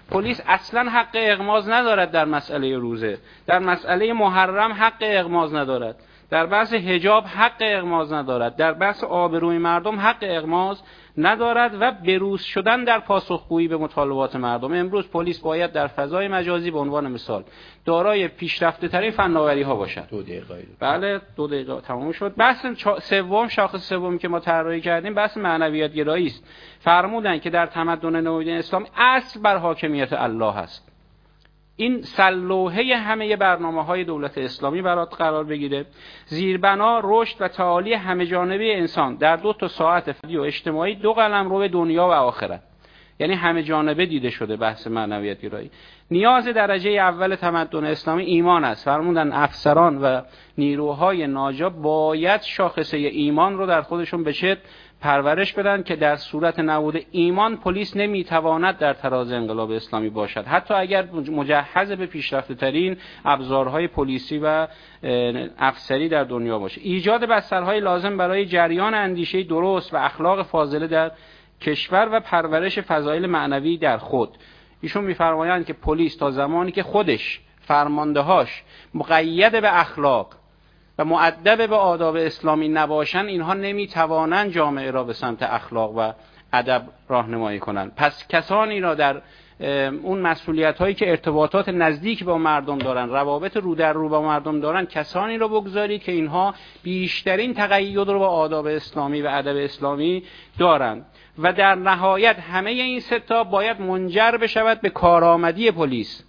پلیس اصلا حق اغماض ندارد در مسئله روزه، در مسئله محرم حق اغماض ندارد، در بحث حجاب حق اغماض ندارد، در بحث آبروی مردم حق اغماض ندارد و بروز شدن در پاسخگویی به مطالبات مردم. امروز پلیس باید در فضای مجازی به عنوان مثال دارای پیشرفته ترین فناوری ها باشد. دو دقیقه. بله دو دقیقه تمام شد. بحث سوم، شاخص سومی که ما طراحی کردیم بحث معنویت گرایی است. فرمودن که در تمدن نوین اسلام اصل بر حاکمیت الله است. این سلوحه همه برنامه‌های دولت اسلامی برات قرار بگیره. زیربنا رشد و تعالی همه جانبه انسان در دو تا ساعت فردی و اجتماعی، دو قلمرو دنیا و آخرت، یعنی همه جانبه دیده شده بحث معنویت گرایی. نیاز درجه اول تمدن اسلامی ایمان است. فرمودن افسران و نیروهای ناجا باید شاخصه ایمان رو در خودشون بچت پرورش بدن که در صورت نبود ایمان پلیس نمیتواند در تراز انقلاب اسلامی باشد، حتی اگر مجهز به پیشرفته ترین ابزارهای پلیسی و افسری در دنیا باشه. ایجاد بسترهای لازم برای جریان اندیشه درست و اخلاق فاضله در کشور و پرورش فضایل معنوی در خود. ایشون میفرمایند که پلیس تا زمانی که خودش فرماندهاش مقید به اخلاق و مؤدب به آداب اسلامی نباشن، اینها نمیتوانند جامعه را به سمت اخلاق و ادب راهنمایی کنند. پس کسانی را در اون مسئولیت هایی که ارتباطات نزدیک با مردم دارن، روابط رو در رو با مردم دارن، کسانی را بگذارید که اینها بیشترین تقید رو با آداب اسلامی و ادب اسلامی دارند. و در نهایت همه این سه تا باید منجر بشود به کارآمدی پلیس.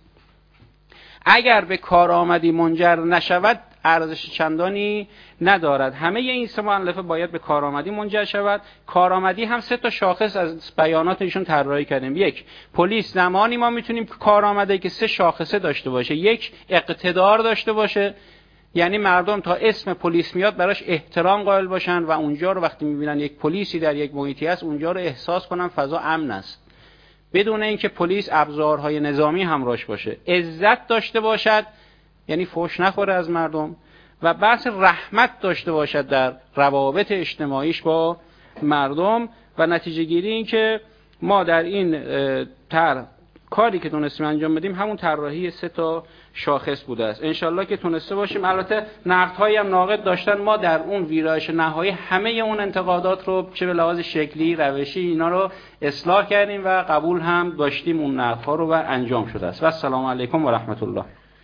اگر به کارآمدی منجر نشود ارزش چندانی ندارد. همه این سه مؤلفه باید به کارآمدی منجر شود. کارآمدی هم سه تا شاخص از بیانات ایشون طراحی کردیم. یک، پلیس زمانی ما میتونیم کارآمده که سه شاخصه داشته باشه. یک، اقتدار داشته باشه، یعنی مردم تا اسم پلیس میاد براش احترام قائل باشن و اونجا رو وقتی میبینن یک پلیسی در یک محیطی هست اونجا رو احساس کنن فضا امن است، بدون اینکه پلیس ابزارهای نظامی همراهش باشه. عزت داشته باشد، یعنی فحش نخوره از مردم، و بحث رحمت داشته باشد در روابط اجتماعیش با مردم. و نتیجه گیری این که ما در این طرح کاری که تونستیم انجام بدیم همون طراحی سه تا شاخص بوده است. انشالله که تونسته باشیم. البته نقدهایی هم ناقد داشتن، ما در اون ویرایش نهایی همه اون انتقادات رو چه به لحاظ شکلی، روشی، اینا رو اصلاح کردیم و قبول هم داشتیم اون نقدها رو و انجام شده است. و السلام علیکم و رحمت الله.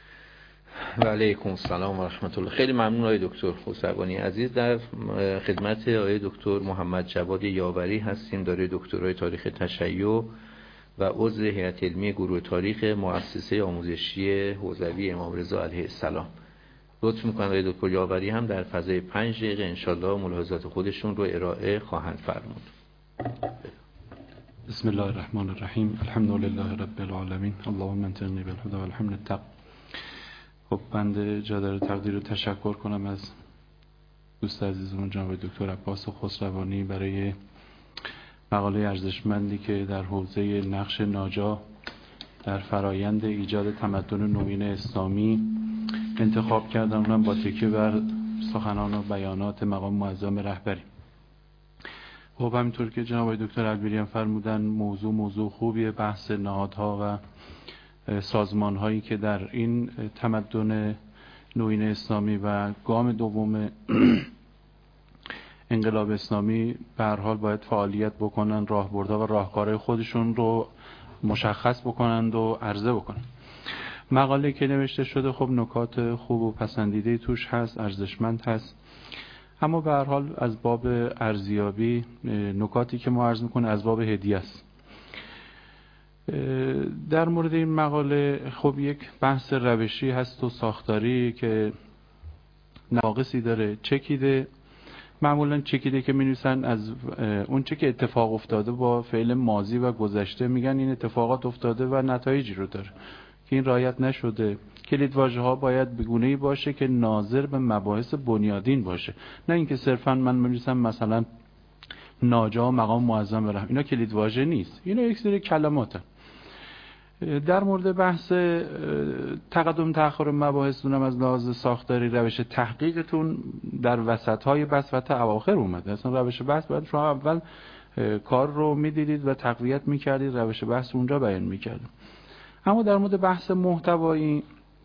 و علیکم السلام و رحمت الله. خیلی ممنون آقای دکتر خسروانی عزیز. در خدمت آقای دکتر محمد جواد یاوری هستیم، دارای دکترای تاریخ تشیع و عضو هیئت علمی گروه تاریخ مؤسسه آموزشی حوزوی امام رضا علیه السلام. لطف می‌کنند آقای دکتر یاوری هم در فضای پنج دقیقه انشالله ملاحظات خودشون رو ارائه خواهند فرمود. بسم الله الرحمن الرحیم. الحمد لله رب العالمین. اللهم انصرنی بالهدى والحمد التق. خب بنده جا داره تقدیر رو تشکر کنم از دوست عزیزمون جناب دکتر عباس خسروانی برای مقاله ارزشمندی که در حوزه نقش ناجا در فرایند ایجاد تمدن نوین اسلامی انتخاب کردن، اونم با تکیه بر سخنان و بیانات مقام معظم رهبری. خب همینطور که جناب دکتر البیری هم فرمودن، موضوع موضوع خوبیه، بحث نهادها و سازمان هایی که در این تمدن نوین اسلامی و گام دوم انقلاب اسلامی به هر حال باید فعالیت بکنن، راهبردها و راهکارهای خودشون رو مشخص بکنند و عرضه بکنن. مقاله که نوشته شده خب نکات خوب و پسندیده توش هست، ارزشمند هست، اما به هر حال از باب ارزیابی نکاتی که ما عرض میکنه از باب هدیه است. در مورد این مقاله خب یک بحث روشی هست و ساختاری که ناقصی داره. چکیده، معمولا چکیده که می نویسن از اون چه که اتفاق افتاده با فعل ماضی و گذشته، میگن این اتفاقات افتاده و نتایجی رو داره که این رعایت نشده. کلید واژه ها باید به گونه‌ای باشه که ناظر به مباحث بنیادین باشه، نه اینکه صرفا من می نویسم مثلا ناجا مقام معظم رحم. اینا کلید واژه نیست، اینا یک سری کلماته. در مورد بحث تقدم تأخر مباحث دونم از لحاظ ساختاری روش تحقیقتون در وسط‌های بحث و تا اواخر اومده. اصلا روش بحث باید شما اول کار رو میدیدید و تقویت میکردید، روش بحث اونجا بیان میکردید. اما در مورد بحث محتوایی،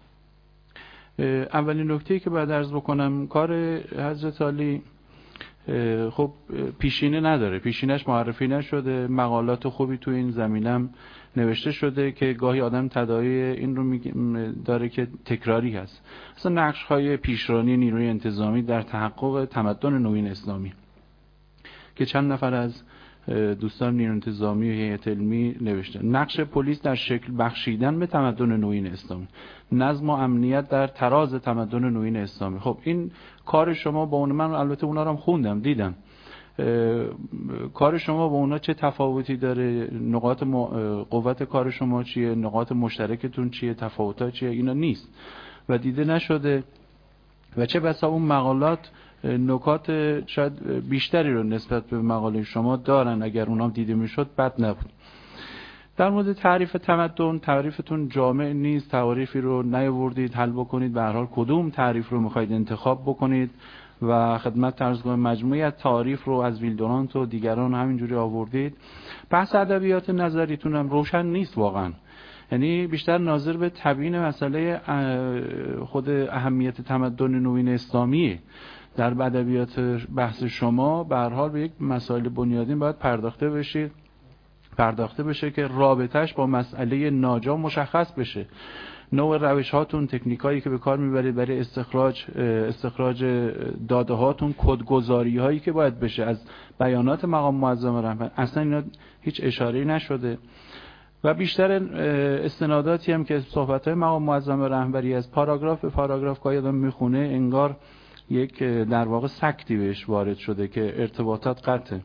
اولین نکته‌ای که باید عرض بکنم، کار حضرت علی خب پیشینه نداره، پیشینش معرفی نشده، مقالات خوبی تو این زمینم نوشته شده که گاهی آدم تداعی این رو داره که تکراری هست. اصلا نقش‌های پیشرانی نیروی انتظامی در تحقق تمدن نوین اسلامی که چند نفر از دوستان نیروی انتظامی و هیئت علمی نوشته. نقش پلیس در شکل بخشیدن به تمدن نوین اسلامی، نظم و امنیت در تراز تمدن نوین اسلامی. خب این کار شما با اون، من البته اونا رو هم خوندم دیدم، کار شما با اونا چه تفاوتی داره، نقاط قوت کار شما چیه، نقاط مشترکتون چیه، تفاوت‌ها چیه، اینا نیست و دیده نشده و چه بسا اون مقالات نکات شاید بیشتری رو نسبت به مقاله شما دارن، اگر اونام دیده میشد بد نبود. در مورد تعریف تمدن، تعریفتون جامع نیست، تعریفی رو نیاوردید حل بکنید، به هر حال کدوم تعریف رو میخواید انتخاب بکنید و خدمت عرض کنم مجموعه تعریف رو از ویلدورانت و دیگران همینجوری آوردید. بحث ادبیات نظریتون هم روشن نیست واقعا، یعنی بیشتر ناظر به تبیین مسئله خود اهمیت تمدن نوین اسلامیه. در ادبیات بحث شما به هر حال به یک مسائل بنیادین باید پرداخته بشه پرداخته بشه که رابطهش با مسئله ناجا مشخص بشه. نوع روش هاتون، تکنیک هایی که به کار میبرید برای استخراج استخراج داده هاتون، کدگذاری هایی که باید بشه از بیانات مقام معظم رهبری، اصلا اینا هیچ اشاره‌ای نشده و بیشتر استناداتی هم که صحبت های مقام معظم رهبری از پاراگراف به پاراگراف که آدم میخونه انگار یک در واقع سکتی بهش وارد شده که ارتباطات قطعه.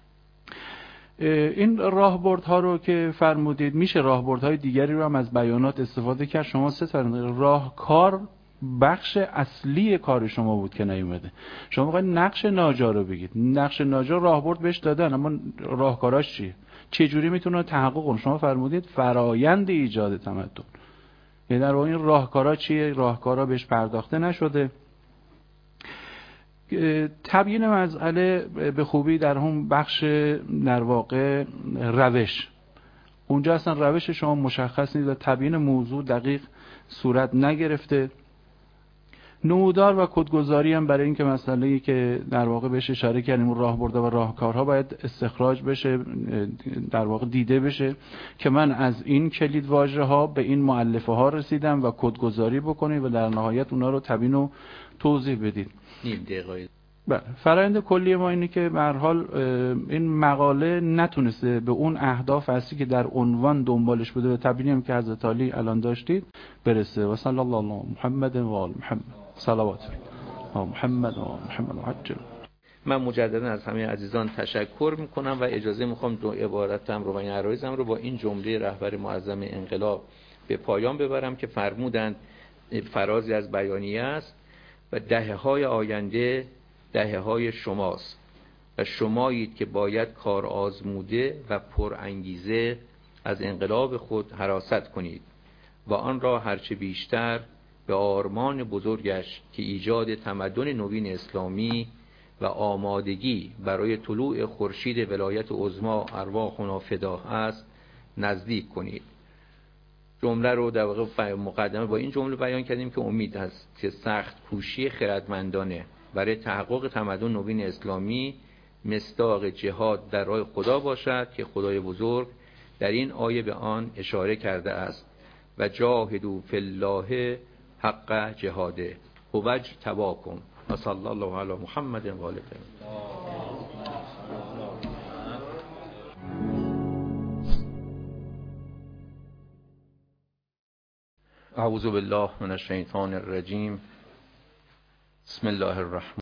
این راهبردها رو که فرمودید، میشه راهبردهای دیگری رو هم از بیانات استفاده کرد. شما سه تا راهکار بخش اصلی کار شما بود که نیومده. شما میخواید نقش ناجا رو بگید، نقش ناجا راهبرد بهش دادن، اما راهکاراش چیه؟ چه جوری میتونه تحقق کنه؟ شما فرمودید فرایند ایجاد تمدن، یعنی در واقع این راهکارا چیه؟ راهکارا بهش پرداخته نشده. تبیین مسئله به خوبی در اون بخش در واقع روش، اونجا اصلا روش شما مشخص نیست و تبیین موضوع دقیق صورت نگرفته. نمودار و کدگذاری هم برای اینکه مسئله‌ای که در واقع بهش اشاره کردیم، اون راهبردها و راهکارها باید استخراج بشه، در واقع دیده بشه که من از این کلید واژه ها به این مؤلفه ها رسیدم و کدگذاری بکنید و در نهایت اونا رو تبیین و توضیح بدید. نیم دقیقه. بله، فرآیند کلی ما اینه که به هر حال این مقاله نتونسته به اون اهداف اصلی که در عنوان دنبالش بوده و تبیینی هم که حضرت علی الان داشتید برسه. و صلی الله علی محمد و آل محمد. صلوات الله محمد و محمد عجل. من مجددا از همه عزیزان تشکر میکنم و اجازه میخوام دو عبارتم رو و این عرایزم رو با این جمله رهبر معظم انقلاب به پایان ببرم که فرمودند فرازی از بیانیه است و دهه های آینده دهه های شماست و شمایید که باید کار آزموده و پر انگیزه از انقلاب خود حراست کنید و آن را هرچه بیشتر به آرمان بزرگش که ایجاد تمدن نوین اسلامی و آمادگی برای طلوع خورشید ولایت عظما ارواحنا فدا است نزدیک کنید. جمله رو در واقع مقدمه با این جمله بیان کردیم که امید است که سخت کوشی خردمندانه برای تحقق تمدن نوین اسلامی مصداق جهاد در راه خدا باشد که خدای بزرگ در این آیه به آن اشاره کرده است و جاهدوا فی الله حق جهاده هوج تباکم و صلی الله علی محمد و آله. اعوذ بالله من الشیطان الرجیم. بسم الله الرحمن